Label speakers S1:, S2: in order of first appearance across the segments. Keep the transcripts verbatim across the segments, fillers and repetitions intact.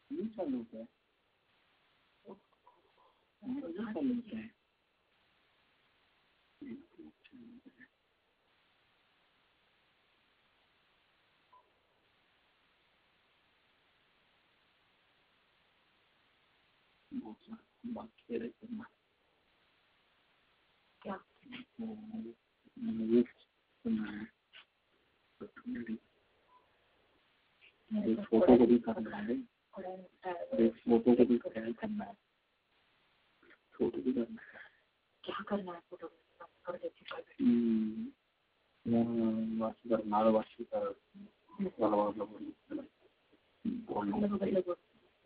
S1: ये चालू क्या है? ये चालू क्या है? बात करे करना क्या ये सुना है फोटो को भी करना है फोटो को भी करना है फोटो भी करना है क्या करना है फोटो कर देती वासी नाल वासी कर वाला वाला बोल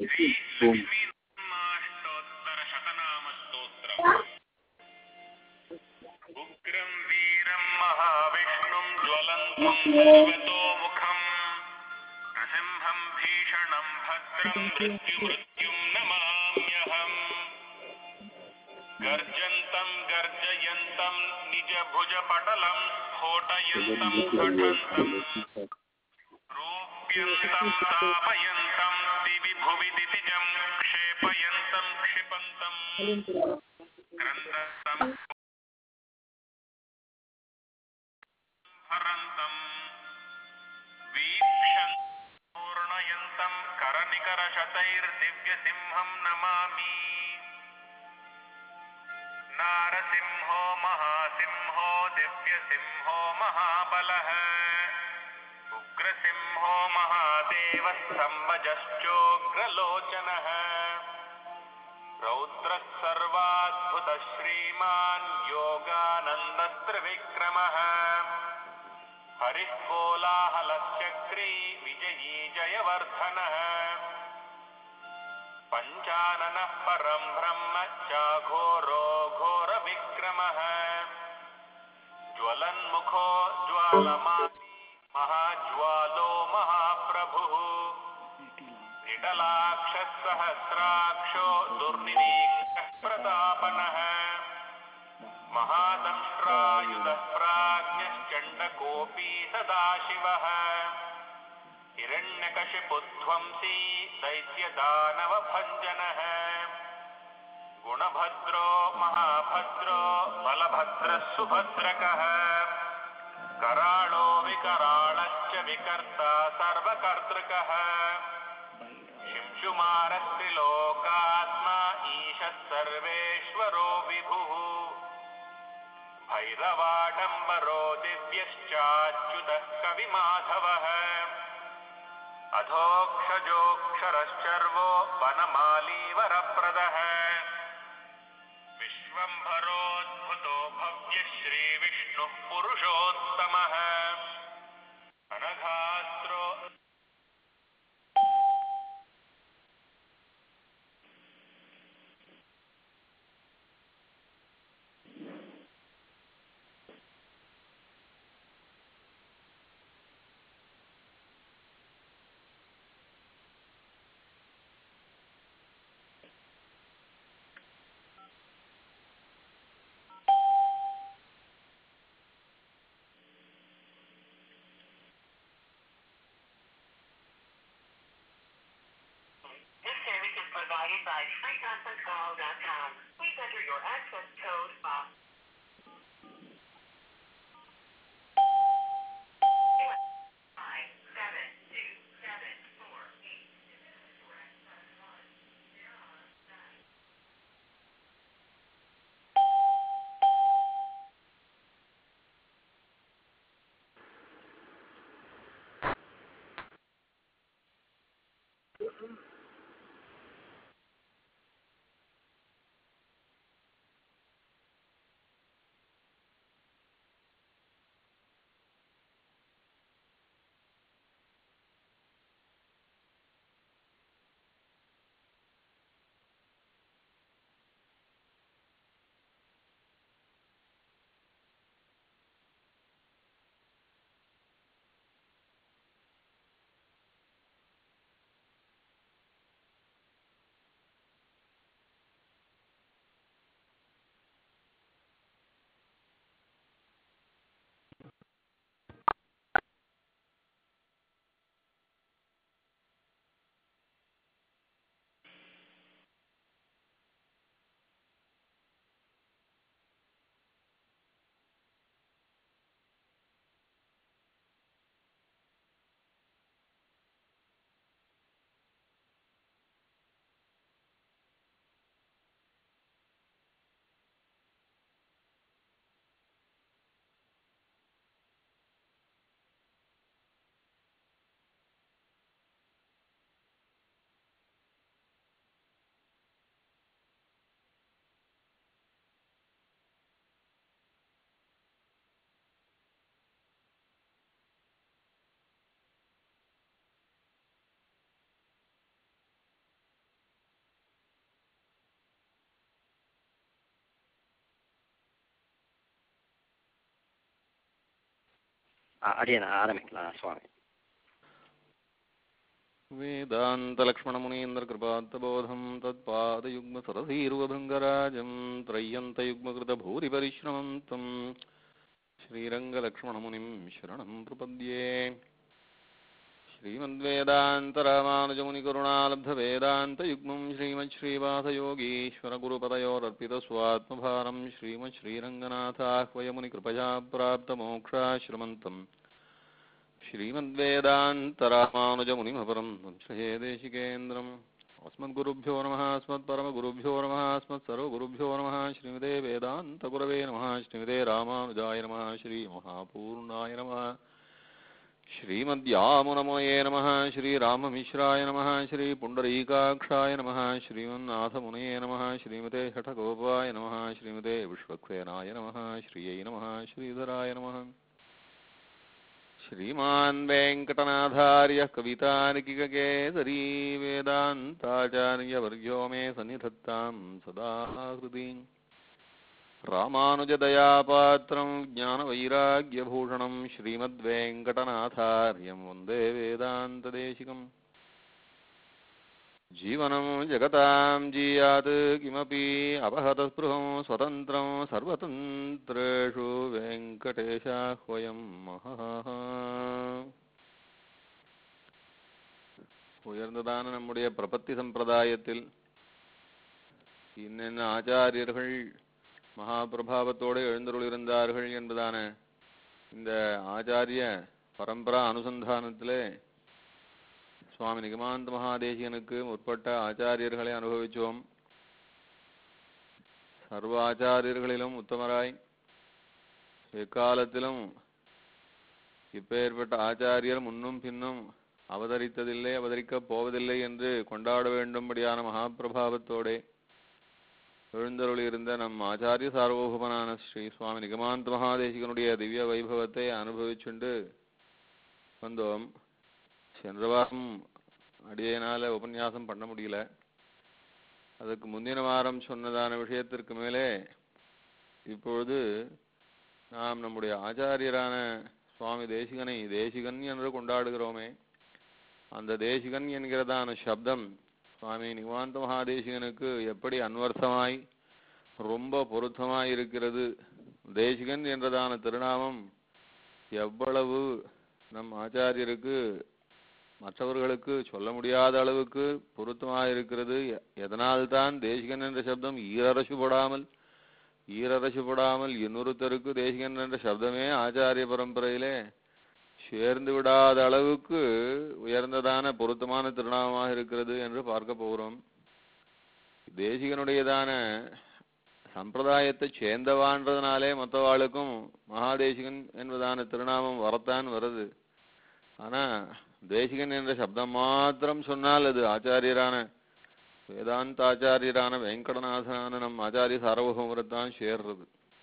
S1: उग्रं वीरं महाविष्णुं ज्वलन्तं सर्वतोमुखं नृसिंहं भीषणं भद्रं मृत्युमृत्युं नमाम्यहम् गर्जन्तं गर्जयन्तं निजभुजपटलं स्फोटयन्तं घटन्तं रूप्यन्तं तापयन्तं दिवि भुवि दितिजं क्षेपयन्तं क्षिपन्तं क्रन्दन्तं हरन्तं वीक्षन् पूर्णयन्तं करनिकरशतैर्दिव्यसिंहं नमामि नारसिंहो महासिंहो दिव्यसिंहो महाबलः उग्रसिंहो महादेवः सम्भजश्चोग्रलोचनः रौद्रः सर्वाद्भुतः श्रीमान् योगानन्दस्त्रिविक्रमः हरिः कोलाहलश्चक्री विजयी जयवर्धनः पञ्चाननः परं ब्रह्म चाघोरो घोरविक्रमः ज्वलन्मुखो ज्वालमाली महाज्वालो महाप्रभुः निटलाक्षः सहस्राक्षो दुर्निरीक्षः प्रतापनः महादंष्ट्रायुधः प्राज्ञश्चण्डकोऽपि सदाशिवः हिरण्यकशिपुध्वंसी दैत्यदानवभञ्जनः गुणभद्रो महाभद्रो बलभद्रः सुभद्रकः कराळो विकराळश्च विकर्ता सर्वकर्तृकः शिंशुमारस्त्रिलोकात्मा ईशः सर्वेश्वरो विभुः भैरवाडम्बरो दिव्यश्चाच्युतः कविमाधवः अधोक्षजोऽक्षरश्चर्वो वनमालीवरप्रदः विश्वम्भरोद्भुतो भव्यः श्रीविष्णुः पुरुषोत्तमः अनघास्त्रो provided by free conference call dot com. Please enter your access code box. five seven two seven four eight அடியே ஆரம்பிக்கலாம் சுவாமி.
S2: वेदान्तलक्ष्मणमुनीन्द्रकृपात्तबोधं तत्पादयुग्मसरसीर्वभृङ्गराजं त्रय्यन्तयुग्मकृतभूरिपरिश्रमन्तं श्रीरङ्गलक्ष्मणमुनिं शरणं प्रपद्ये. श्रीमद्वेदान्तरामानुजमुनिकरुणालब्धवेदान्तयुग्मं श्रीमच्छ्रीवासयोगीश्वरगुरुपदयोरर्पितस्वात्मभारं श्रीमच्छ्रीरङ्गनाथाह्वयमुनिकृपया प्राप्तमोक्षाश्रमन्तम् श्रीमद्वेदान्तरामानुजमुनिमपरं वंशे देशिकेन्द्रम्. अस्मद्गुरुभ्यो नमः. अस्मत्परमगुरुभ्यो नमः. अस्मत्सर्वगुरुभ्यो नमः. श्रीमते वेदान्तगुरवे नमः. श्रीमते रामानुजाय नमः. श्रीमहापूर्णाय नमः. श्रीमद्यामुनमुनये नमः. श्रीराममिश्राय नमः. श्रीपुण्डरीकाक्षाय नमः. श्रीमन्नाथमुनये नमः. श्रीमते हठगोपाय नमः. श्रीमते विश्वक्सेनाय नमः. श्रियै नमः. श्रीधराय नमः. श्रीमान् वेङ्कटनाथार्यः कवितार्किककेसरी वेदान्ताचार्यवर्यो मे सन्निधत्तां सदा हृदि. रामानुजदयापात्रं ज्ञानवैराग्यभूषणं श्रीमद्वेङ्कटनाथार्यं वन्दे वेदान्तदेशिकम्. जीवनं जगतां जीयात् किमपि अपहतस्पृहं स्वतन्त्रं सर्वतन्त्रेषु वेङ्कटेशाह्वयं महः. உயர்ந்ததான நம்முடைய பிரபத்தி சம்பிரதாயத்தில் இன்னென்ன ஆச்சாரியர்கள் மகாபிரபாவத்தோடு எழுந்தருளிருந்தார்கள் என்பதான இந்த ஆச்சாரிய பரம்பரா அனுசந்தானத்திலே சுவாமி நிகமாந்த மகாதேசிகனுக்கு முற்பட்ட ஆச்சாரியர்களை அனுபவிச்சோம். சர்வ ஆச்சாரியர்களிலும் உத்தமராய் எக்காலத்திலும் இப்பேற்பட்ட ஆச்சாரியர் முன்னும் பின்னும் அவதரித்ததில்லை, அவதரிக்கப் போவதில்லை என்று கொண்டாட வேண்டும்படியான மகாபிரபாவத்தோடே எழுந்தருளி இருந்த நம் ஆச்சாரிய சார்வோபமனான ஸ்ரீ சுவாமி நிகமாந்த மகாதேசிகனுடைய திவ்ய வைபவத்தை அனுபவிச்சுண்டு வந்தோம். சென்ற வாரம் அடியேனால உபன்யாசம் பண்ண முடியல. அதுக்கு முந்தின வாரம் சொன்னதான விஷயத்திற்கு மேலே இப்பொழுது நாம் நம்முடைய ஆச்சாரியரான சுவாமி தேசிகனை தேசிகன் என்று கொண்டாடுகிறோமே, அந்த தேசிகன் என்கிறதான சப்தம் சுவாமி நிகமாந்த மகாதேசிகனுக்கு எப்படி அன்வர்த்தமாய் ரொம்ப பொருத்தமாய் இருக்கிறது. தேசிகன் என்றதான திருநாமம் எவ்வளவு நம் ஆச்சாரியருக்கு மற்றவர்களுக்கு சொல்ல முடியாத அளவுக்கு பொருத்தமாக இருக்கிறது. எதனால்தான் தேசிகன் என்ற சப்தம் ஈரரசுபடாமல் ஈரரசுபடாமல் இன்னொருத்தருக்கு தேசிகன் என்ற சப்தமே ஆச்சாரிய பரம்பரையிலே சேர்ந்து விடாத அளவுக்கு உயர்ந்ததான பொருத்தமான திருநாமமாக இருக்கிறது என்று பார்க்க போகிறோம். தேசிகனுடையதான சம்பிரதாயத்தை சேர்ந்தவான்றதுனாலே மற்றவாளுக்கும் மகாதேசிகன் என்பதான திருநாமம் வரத்தான் வருது. ஆனா தேசிகன் என்ற சப்தம் மாத்திரம் சொன்னால் அது ஆச்சாரியரான வேதாந்த ஆச்சாரியரான வெங்கடநாதனான நம் ஆச்சாரிய சார்வபௌமரத்தான் சேர்றது.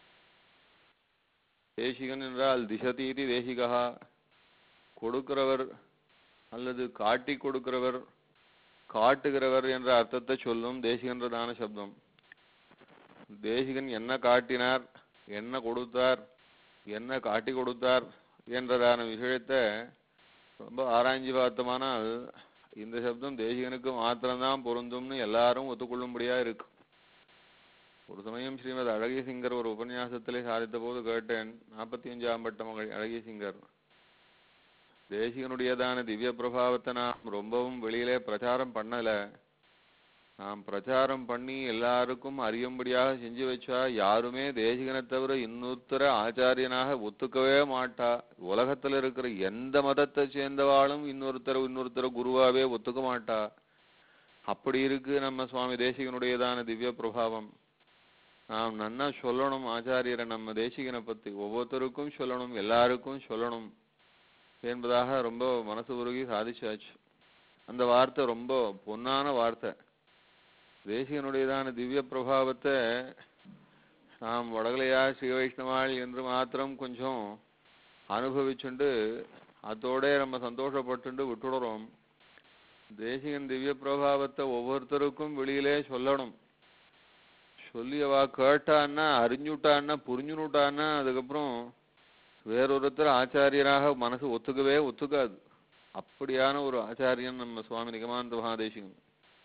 S2: தேசிகன் என்றால் திசதீதி தேசிகா, கொடுக்கிறவர் அல்லது காட்டி கொடுக்கிறவர், காட்டுகிறவர் என்ற அர்த்தத்தை சொல்லும் தேசிகன்றதான சப்தம். தேசிகன் என்ன காட்டினார், என்ன கொடுத்தார், என்ன காட்டி கொடுத்தார் என்றதான விஷயத்தை ரொம்ப ஆராய்ச்சி பார்த்தோமானால் இந்த சப்தம் தேசிகனுக்கு மாத்திரம்தான் பொருந்தும்னு எல்லாரும் ஒத்துக்கொள்ளும்படியா இருக்கு. ஒரு சமயம் ஸ்ரீமத் அழகிய சிங்கர் ஒரு உபன்யாசத்திலே சாதித்த போது கேட்டேன். நாற்பத்தி அஞ்சாம் பட்ட மகள் அழகிய சிங்கர் தேசிகனுடையதான திவ்ய பிரபாவத்தை நாம் ரொம்பவும் வெளியிலே பிரச்சாரம் பண்ணல. நாம் பிரச்சாரம் பண்ணி எல்லாருக்கும் அறியும்படியாக செஞ்சு வச்சா யாருமே தேசிகனை தவிர இன்னொருத்தர ஆச்சாரியனாக ஒத்துக்கவே மாட்டா. உலகத்துல இருக்கிற எந்த மதத்தை சேர்ந்தவாளும் இன்னொருத்தர இன்னொருத்தர குருவாவே ஒத்துக்க மாட்டா. அப்படி இருக்கு நம்ம சுவாமி தேசிகனுடையதான திவ்ய பிரபாவம். நாம் நன்னா சொல்லணும் ஆச்சாரியரை, நம்ம தேசிகனை பத்தி ஒவ்வொருத்தருக்கும் சொல்லணும், எல்லாருக்கும் சொல்லணும் என்பதாக ரொம்ப மனசு உருகி சாதிச்சாச்சு. அந்த வார்த்தை ரொம்ப பொன்னான வார்த்தை. தேசிகனுடையதான திவ்ய பிரபாவத்தை நாம் வடகலையா ஸ்ரீ வைஷ்ணவாள் என்று மாத்திரம் கொஞ்சம் அனுபவிச்சுண்டு அதோட நம்ம சந்தோஷப்பட்டு விட்டுடுறோம். தேசிகன் திவ்ய பிரபாவத்தை ஒவ்வொருத்தருக்கும் வெளியிலே சொல்லணும். சொல்லி அவ கேட்டான்னா, அறிஞ்சுட்டான்னா, புரிஞ்சுனுட்டான்னா அதுக்கப்புறம் வேறொருத்தர் ஆச்சாரியராக மனசு ஒத்துக்கவே ஒத்துக்காது. அப்படியான ஒரு ஆச்சாரியன் நம்ம சுவாமி நிகமாந்த மகாதேசிகன்.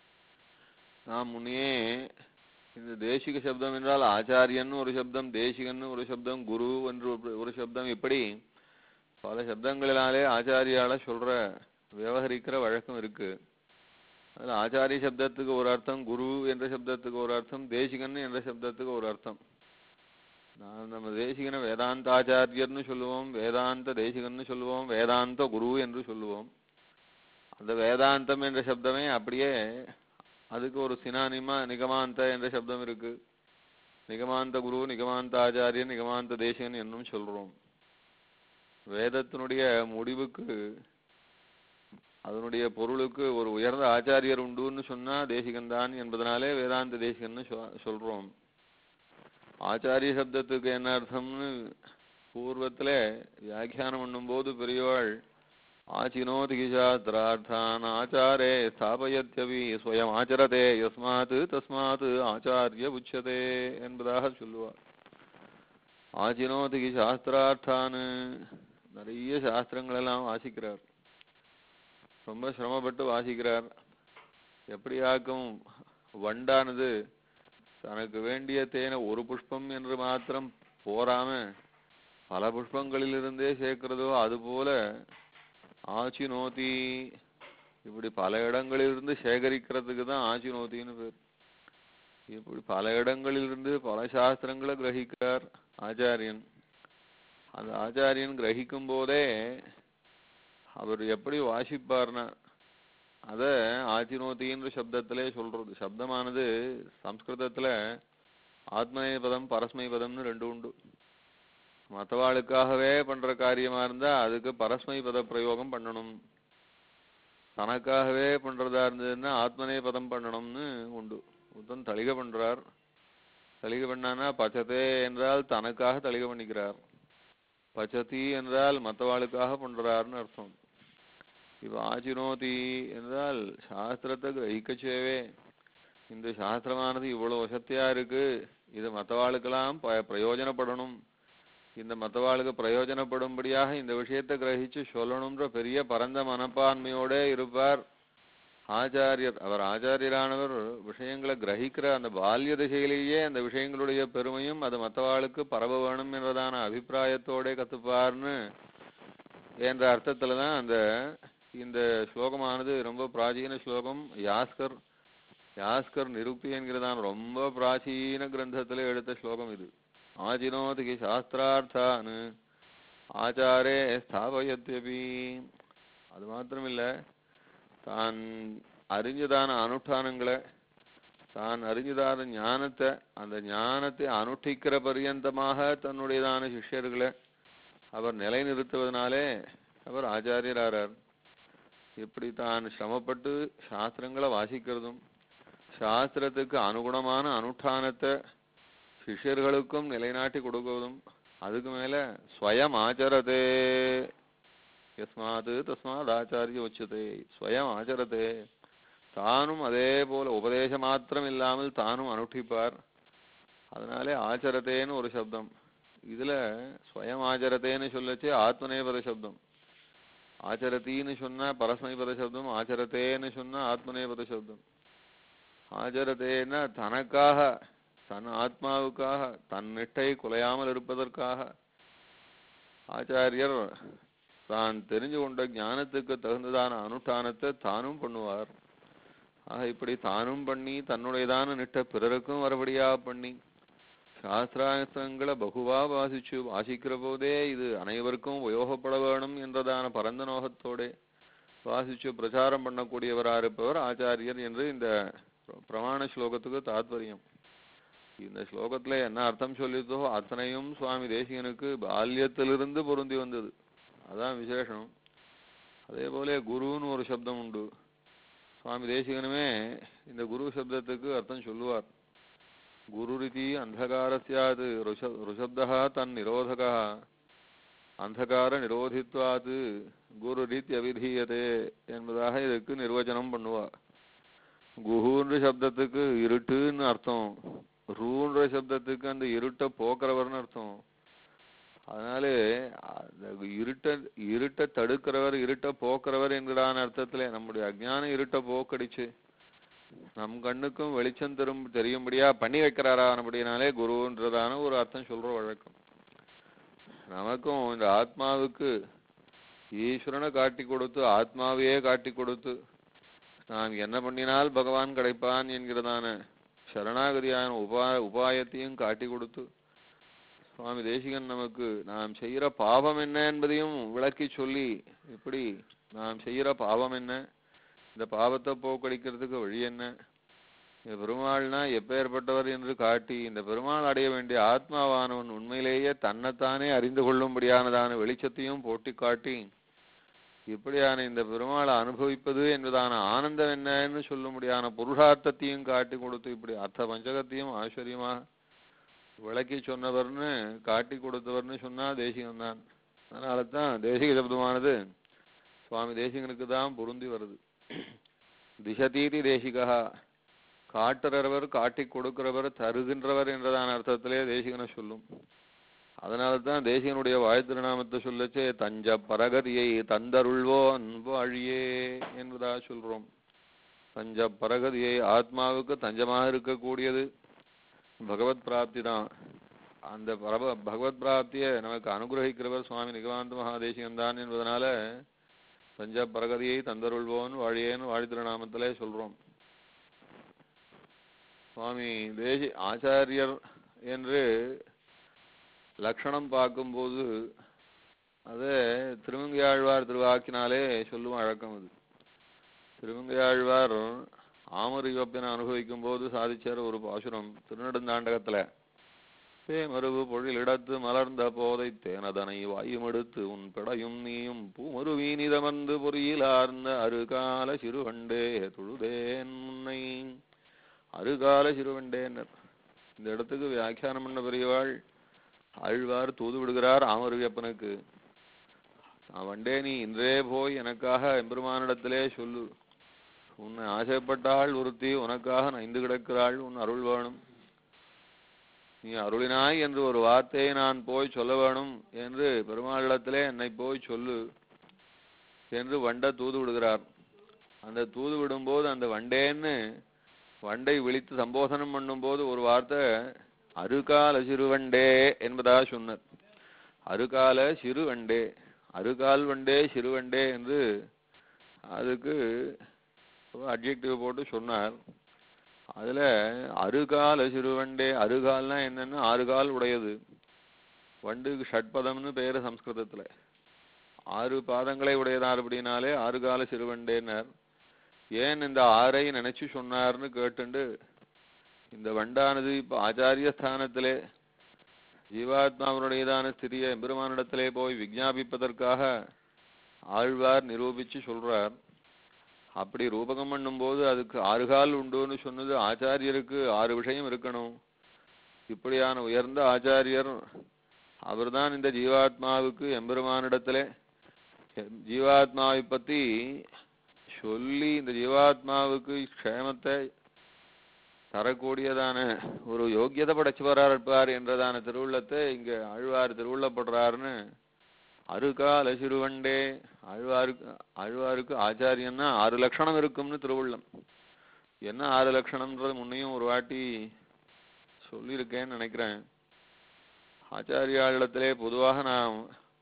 S2: நாம் முன்னே இந்த தேசிக சப்தம் என்றால் ஆச்சாரியன் ஒரு சப்தம், தேசிகன் ஒரு சப்தம், குரு என்று ஒரு சப்தம், இப்படி பல சப்தங்களினாலே ஆச்சாரியால சொல்ற விவகரிக்கிற வழக்கம் இருக்கு. அதில் ஆச்சாரிய சப்தத்துக்கு ஒரு அர்த்தம், குரு என்ற சப்தத்துக்கு ஒரு அர்த்தம், தேசிகன் என்ற சப்தத்துக்கு ஒரு அர்த்தம். நான் நம்ம தேசிகனை வேதாந்தாச்சாரியர்னு சொல்லுவோம், வேதாந்த தேசிகன்னு சொல்லுவோம், வேதாந்த குரு என்று சொல்லுவோம். அந்த வேதாந்தம் என்ற சப்தமே அப்படியே அதுக்கு ஒரு சினானிமா நிகமாந்த என்ற சப்தம் இருக்கு. நிகமாந்த குரு, நிகமாந்த ஆச்சாரியன், நிகமாந்த தேசிகன் என்னும் சொல்றோம். வேதத்தினுடைய முடிவுக்கு அதனுடைய பொருளுக்கு ஒரு உயர்ந்த ஆச்சாரியர் உண்டுன்னு சொன்னா தேசிகன் தான் என்பதனாலே வேதாந்த தேசிகன்னு சொல்றோம். ஆச்சாரிய சப்தத்துக்கு என்ன அர்த்தம்னு பூர்வத்துல வியாக்கியானம் பண்ணும் போது பெரியவாள் ஆச்சினோதி சாஸ்திரார்த்தான் ஆச்சாரே ஸ்தாபயத்யபி ஸ்வயம் ஆச்சரதே யஸ்மாத் தஸ்மாத் ஆச்சாரிய உச்சதே என்பதாக சொல்லுவார். ஆச்சினோதி சாஸ்திரார்த்தான் நிறைய சாஸ்திரங்கள் எல்லாம் வாசிக்கிறார், ரொம்ப சிரமப்பட்டு வாசிக்கிறார். எப்படியாக்கும் வண்டானது தனக்கு வேண்டிய தேனை ஒரு புஷ்பம் என்று மாத்திரம் போராம பல புஷ்பங்களிலிருந்தே சேர்க்கிறதோ அதுபோல ஆச்சினோதி இப்படி பல இடங்களிலிருந்து சேகரிக்கிறதுக்கு தான் ஆச்சினோத்தின்னு பேர். இப்படி பல இடங்களிலிருந்து பல சாஸ்திரங்களை கிரகிக்கிறார் ஆச்சாரியன். அந்த ஆச்சாரியன் கிரகிக்கும் போதே அவர் எப்படி வாசிப்பார்னா அத ஆச்சினோத்தின்ற சப்தத்திலே சொல்றது. சப்தமானது சம்ஸ்கிருதத்துல ஆத்மநேய பதம் பரஸ்மை பதம்னு ரெண்டு உண்டு. மற்றவாளுக்காகவே பண்ற காரியமா இருந்தா அதுக்கு பரஸ்மை பத பிரயோகம் பண்ணணும், தனக்காகவே பண்றதா இருந்ததுன்னா ஆத்மநேய பதம் பண்ணணும்னு உண்டு. உத்தன் தளிகை பண்றார், தளிகை பண்ணானா பச்சதே என்றால் தனக்காக தளிகை பண்ணிக்கிறார், பச்சதி என்றால் மற்றவாளுக்காக பண்றாருன்னு அர்த்தம். இப்ப ஆச்சினோதி என்றால் சாஸ்திரத்தை கிரகிக்கச்சேவே இந்த சாஸ்திரமானது இவ்வளவு வசத்தியா இருக்கு, இது மற்றவாளுக்கெல்லாம் பிரயோஜனப்படணும், இந்த மற்றவாளுக்கு பிரயோஜனப்படும்படியாக இந்த விஷயத்தை கிரகிச்சு சொல்லணும்ன்ற பெரிய பரந்த மனப்பான்மையோட இருப்பார் ஆச்சாரியர். அவர் ஆச்சாரியரானவர் விஷயங்களை கிரகிக்கிற அந்த பால்ய திசையிலேயே அந்த விஷயங்களுடைய பெருமையும் அது மற்றவாளுக்கு பரவ வேணும் என்றதான அபிப்பிராயத்தோட கத்துப்பார்னு என்ற அர்த்தத்துலதான் அந்த இந்த ஸ்லோகமானது ரொம்ப பிராச்சீன ஸ்லோகம். யாஸ்கர் யாஸ்கர் நிருக்தி என்கிறதான ரொம்ப பிராச்சீன கிரந்தத்துல எடுத்த ஸ்லோகம் இது. ஆச்சினோதி சாஸ்திரார்த்தான் ஆச்சாரே ஸ்தாபயத்யபி. அது மாத்திரமில்ல, தான் அறிஞ்சதான அனுஷ்டானங்களை தான் அறிஞ்சதான ஞானத்தை அந்த ஞானத்தை அனுஷ்டிக்கிற பரியந்தமாக தன்னுடையதான சிஷ்யர்களை அவர் நிலைநிறுத்துவதனாலே அவர் ஆச்சாரியராகிறார். இப்படி தான் சிரமப்பட்டு சாஸ்திரங்களை வாசிக்கிறதும் சாஸ்திரத்துக்கு அனுகுணமான அனுஷ்டானத்தை சிஷ்யர்களுக்கும் நிலைநாட்டி கொடுக்குவதும் அதுக்கு மேல ஸ்வயம் ஆச்சரதே யஸ்மாத் தஸ்மாத் ஆச்சாரிய உச்சதே. ஸ்வயம் ஆச்சரதே, தானும் அதே போல உபதேசம் மாத்திரம் இல்லாமல் தானும் அனுஷ்டிப்பார். அதனாலே ஆச்சரத்தேன்னு ஒரு சப்தம். இதுல ஸ்வயம் ஆச்சரத்தேன்னு சொல்லச்சு ஆத்மநேபத சப்தம், ஆச்சரத்தின்னு சொன்னா பரஸ்மை பத சப்தம், ஆச்சரத்தேன்னு சொன்னா ஆத்மநேபத சப்தம். ஆச்சரத்தேன்னா தனக்காக தன் ஆத்மாவுக்காக தன் நிட்டை குலையாமல் இருப்பதற்காக ஆச்சாரியர் தான் தெரிஞ்சு கொண்ட ஞானத்துக்கு தகுந்ததான அனுஷ்டானத்தை தானும் பண்ணுவார். ஆக இப்படி தானும் பண்ணி தன்னுடையதான நிட்ட பிறருக்கும் வரபடியா பண்ணி சாஸ்திராஸ்திரங்களை பகுவா வாசிச்சு வாசிக்கிற போதே இது அனைவருக்கும் உபயோகப்பட வேணும் என்றதான பரந்த நோகத்தோட வாசிச்சு பிரச்சாரம் பண்ணக்கூடியவரா இருப்பவர் ஆச்சாரியர் என்று இந்த பிரமாண ஸ்லோகத்துக்கு தாத்பரியம். இந்த ஸ்லோகத்துல என்ன அர்த்தம் சொல்லித்தோ அத்தனையும் சுவாமி தேசிகனுக்கு பால்யத்திலிருந்து பொருந்தி வந்தது, அதான் விசேஷம். அதே போல குருன்னு ஒரு சப்தம் உண்டு. சுவாமி தேசிகனுமே இந்த குரு சப்தத்துக்கு அர்த்தம் சொல்லுவார். குருரிதி அந்தகாரஸ்யாது ருஷப்தா தன் நிரோதகா அந்தகார நிரோதித்வாது குருரித் அவிதீயதே என்பதாக இதுக்கு நிர்வச்சனம் பண்ணுவார். குஹூன்ற சப்தத்துக்கு இருட்டுன்னு அர்த்தம், ரூன்ற சப்தத்துக்கு அந்த இருட்டை போக்குறவர்னு அர்த்தம். அதனால இருட்ட இருட்ட தடுக்கிறவர் இருட்ட போக்குறவர் என்கிறான அர்த்தத்திலே நம்முடைய அஜ்ஞான இருட்ட போக்கடிச்சு நம் கண்ணுக்கும் வெளிச்சம் தரும் தெரியும்படியா பண்ணி வைக்கிறாரானபடினாலே குருன்றதான ஒரு அர்த்தம் சொல்ற வழக்கம். நமக்கும் இந்த ஆத்மாவுக்கு ஈஸ்வரனை காட்டி கொடுத்து ஆத்மாவையே காட்டி கொடுத்து நான் என்ன பண்ணினால் பகவான் கிடைப்பான் என்கிறதான சரணாகதியான உபா உபாயத்தையும் காட்டி கொடுத்து சுவாமி தேசிகன் நமக்கு நாம் செய்கிற பாவம் என்ன என்பதையும் விளக்கி சொல்லி இப்படி நாம் செய்கிற பாவம் என்ன, இந்த பாவத்தை போக்கடிக்கிறதுக்கு வழி என்ன, இந்த பெருமாள்னா எப்பேற்பட்டவர் என்று காட்டி இந்த பெருமாள் அடைய வேண்டிய ஆத்மாவானவன் உண்மையிலேயே தன்னைத்தானே அறிந்து கொள்ளும்படியானதான வெளிச்சத்தையும் போட்டி காட்டி இப்படியான இந்த பெருமாளை அனுபவிப்பது என்பதான ஆனந்தம் என்னன்னு சொல்லும்படியான புருஷார்த்தத்தையும் காட்டி கொடுத்து இப்படி அர்த்த பஞ்சகத்தையும் ஆச்சரியமாக விளக்கி சொன்னவர்னு காட்டி கொடுத்தவர்னு சொன்னா தேசிகன் தான். அதனால தான் தேசிக சப்தமானது சுவாமி தேசிகனுக்கு தான் பொருந்தி வருது. திசதீதி தேசிகா, காட்டுறவர் காட்டி கொடுக்கிறவர் தருகின்றவர் என்றதான அர்த்தத்திலே தேசிகனை சொல்லும். அதனால தான் தேசிகனுடைய வாழ்த்திருநாமத்தை சொல்லச்சே தஞ்ச பரகதியை தந்தருள்வோன் வாழியே என்பதா சொல்றோம். தஞ்ச பரகதியை ஆத்மாவுக்கு தஞ்சமாக இருக்கக்கூடியது பகவத் பிராப்தி தான். அந்த பரப பகவத் பிராப்தியை நமக்கு அனுகிரகிக்கிறவர் சுவாமி நிகமாந்த மகாதேசிகன் தான் என்பதனால தஞ்ச பரகதியை தந்தருள்வோன் வாழியேன்னு வாழ்த்திருநாமத்திலே சொல்றோம். சுவாமி தேசி ஆச்சாரியர் என்று லட்சணம் பார்க்கும்போது அதே திருமங்கையாழ்வார் திருவாக்கினாலே சொல்லும் வழக்கம். அது திருமங்கையாழ்வார் ஆமரிவப்பினை அனுபவிக்கும் போது சாதிச்சார் ஒரு பாசுரம் திருநெடுந்தாண்டகத்துல. தேமருவு பொழிலிடத்து மலர்ந்த போதை தேனதனை வாயுமெடுத்து உன் பிடையும் நீயும் பூமருவீனிதமர்ந்து பொறியிலார்ந்த அருகால சிறுவண்டே தொழுதேன் முன்னை. அருகால சிறுவண்டேன்னர். இந்த இடத்துக்கு வியாக்கியானம் பண்ண பெரியவாள் ஆழ்வார் தூது விடுகிறார் ஆமருவியப்பனுக்கு. வண்டே நீ இன்றே போய் எனக்காக எம்பெருமானிடத்திலே சொல்லு, உன்னை ஆசைப்பட்டாள் ஒருத்தி உனக்காக நைந்து கிடக்கிறாள், உன் அருள் வேணும், நீ அருளினாய் என்று ஒரு வார்த்தையை நான் போய் சொல்ல வேணும் என்று பெருமாளிடத்திலே என்னை போய் சொல்லு என்று வண்டை தூது விடுகிறார். அந்த தூது விடும்போது அந்த வண்டேன்னு வண்டை விழித்து சம்போதனம் பண்ணும் போது ஒரு வார்த்தை அருகால சிறுவண்டே என்பதா சொன்னார். அருகால சிறுவண்டே, அருகால் வண்டே சிறுவண்டே என்று அதுக்கு அட்ஜெக்டிவ் போட்டு சொன்னார். அதுல அருகால சிறுவண்டே, அருகால்னா என்னன்னு ஆறு கால் உடையது. வண்டுக்கு ஷட்பதம்னு பேரு சம்ஸ்கிருதத்துல. ஆறு பாதங்களை உடையதார் அப்படின்னாலே ஆறு கால சிறுவண்டேன்னார். ஏன் இந்த ஆறை நினைச்சு சொன்னார்னு கேட்டுண்டு இந்த வண்டானது இப்ப ஆச்சாரிய ஸ்தானத்திலே ஜீவாத்மாவனுடையதான ஸ்திரிய எம்பெருமானிடத்திலே போய் விஜாபிப்பதற்காக ஆழ்வார் நிரூபிச்சு சொல்றார். அப்படி ரூபகம் பண்ணும் போது அதுக்கு ஆறு கால் உண்டுன்னு சொன்னது ஆச்சாரியருக்கு ஆறு விஷயம் இருக்கணும். இப்படியான உயர்ந்த ஆச்சாரியர் அவர்தான் இந்த ஜீவாத்மாவுக்கு எம்பெருமானிடத்திலே ஜீவாத்மாவை பத்தி சொல்லி இந்த ஜீவாத்மாவுக்கு க்ஷேமத்தை தரக்கூடியதான ஒரு யோக்கியதை படைச்சுவரார் இருப்பார் என்றதான திருவுள்ளத்தை இங்க ஆழ்வார் திருவுள்ளப்படுறாருன்னு அருகால சிறுவண்டே. ஆழ்வாருக்கு ஆழ்வாருக்கு ஆச்சாரியன்னா ஆறு லட்சணம் இருக்கும்னு திருவுள்ளம். என்ன ஆறு லட்சணம்ன்றது முன்னையும் ஒரு வாட்டி சொல்லியிருக்கேன்னு நினைக்கிறேன். ஆச்சாரியாளிடத்திலே பொதுவாக நாம்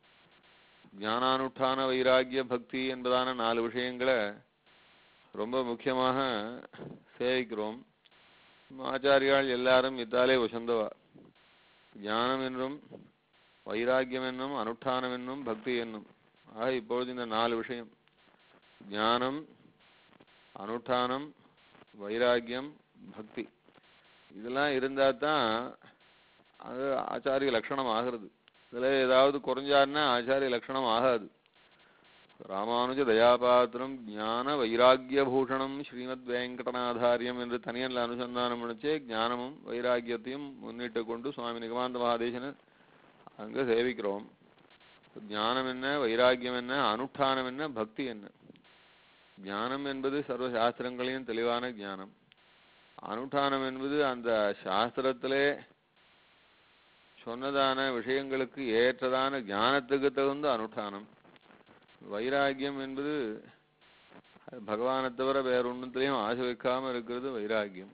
S2: ஞானானுஷ்டான வைராகிய பக்தி என்பதான நாலு விஷயங்களை ரொம்ப முக்கியமாக சேவிக்கிறோம். ஆச்சாரியால் எல்லாரும் இத்தாலே வசந்தவா. ஞானம் என்னும் வைராக்கியம் என்னும் அனுஷ்டானம் என்னும் பக்தி என்னும் ஆக இப்பொழுது இந்த நாலு விஷயம் ஞானம் அனுஷ்டானம் வைராக்கியம் பக்தி இதெல்லாம் இருந்தா தான் அது ஆச்சாரிய லட்சணம் ஆகிறது. இதுல ஏதாவது குறைஞ்சாருன்னா ஆச்சாரிய லட்சணம் ஆகாது. ராமானுஜ தயாபாத்திரம் ஞான வைராக்கிய பூஷணம் ஸ்ரீமத் வெங்கடநாதாரியம் என்று தனியன்ல அனுசந்தானம் நினைச்சே ஞானமும் வைராக்கியத்தையும் முன்னிட்டு கொண்டு சுவாமி நிகமாந்த மகாதேசனை அங்க சேவிக்கிறோம். ஞானம் என்ன, வைராக்கியம் என்ன, அனுஷ்டானம் என்ன, பக்தி என்ன. ஞானம் என்பது சர்வ சாஸ்திரங்களையும் தெளிவான ஞானம். அனுஷ்டானம் என்பது அந்த சாஸ்திரத்திலே சொன்னதான விஷயங்களுக்கு ஏற்றதான ஞானத்துக்கு தகுந்த அனுஷ்டானம். வைராகியம் என்பது பகவானை தவிர வேற ஒன்றுத்திலையும் ஆசை வைக்காம இருக்கிறது வைராகியம்.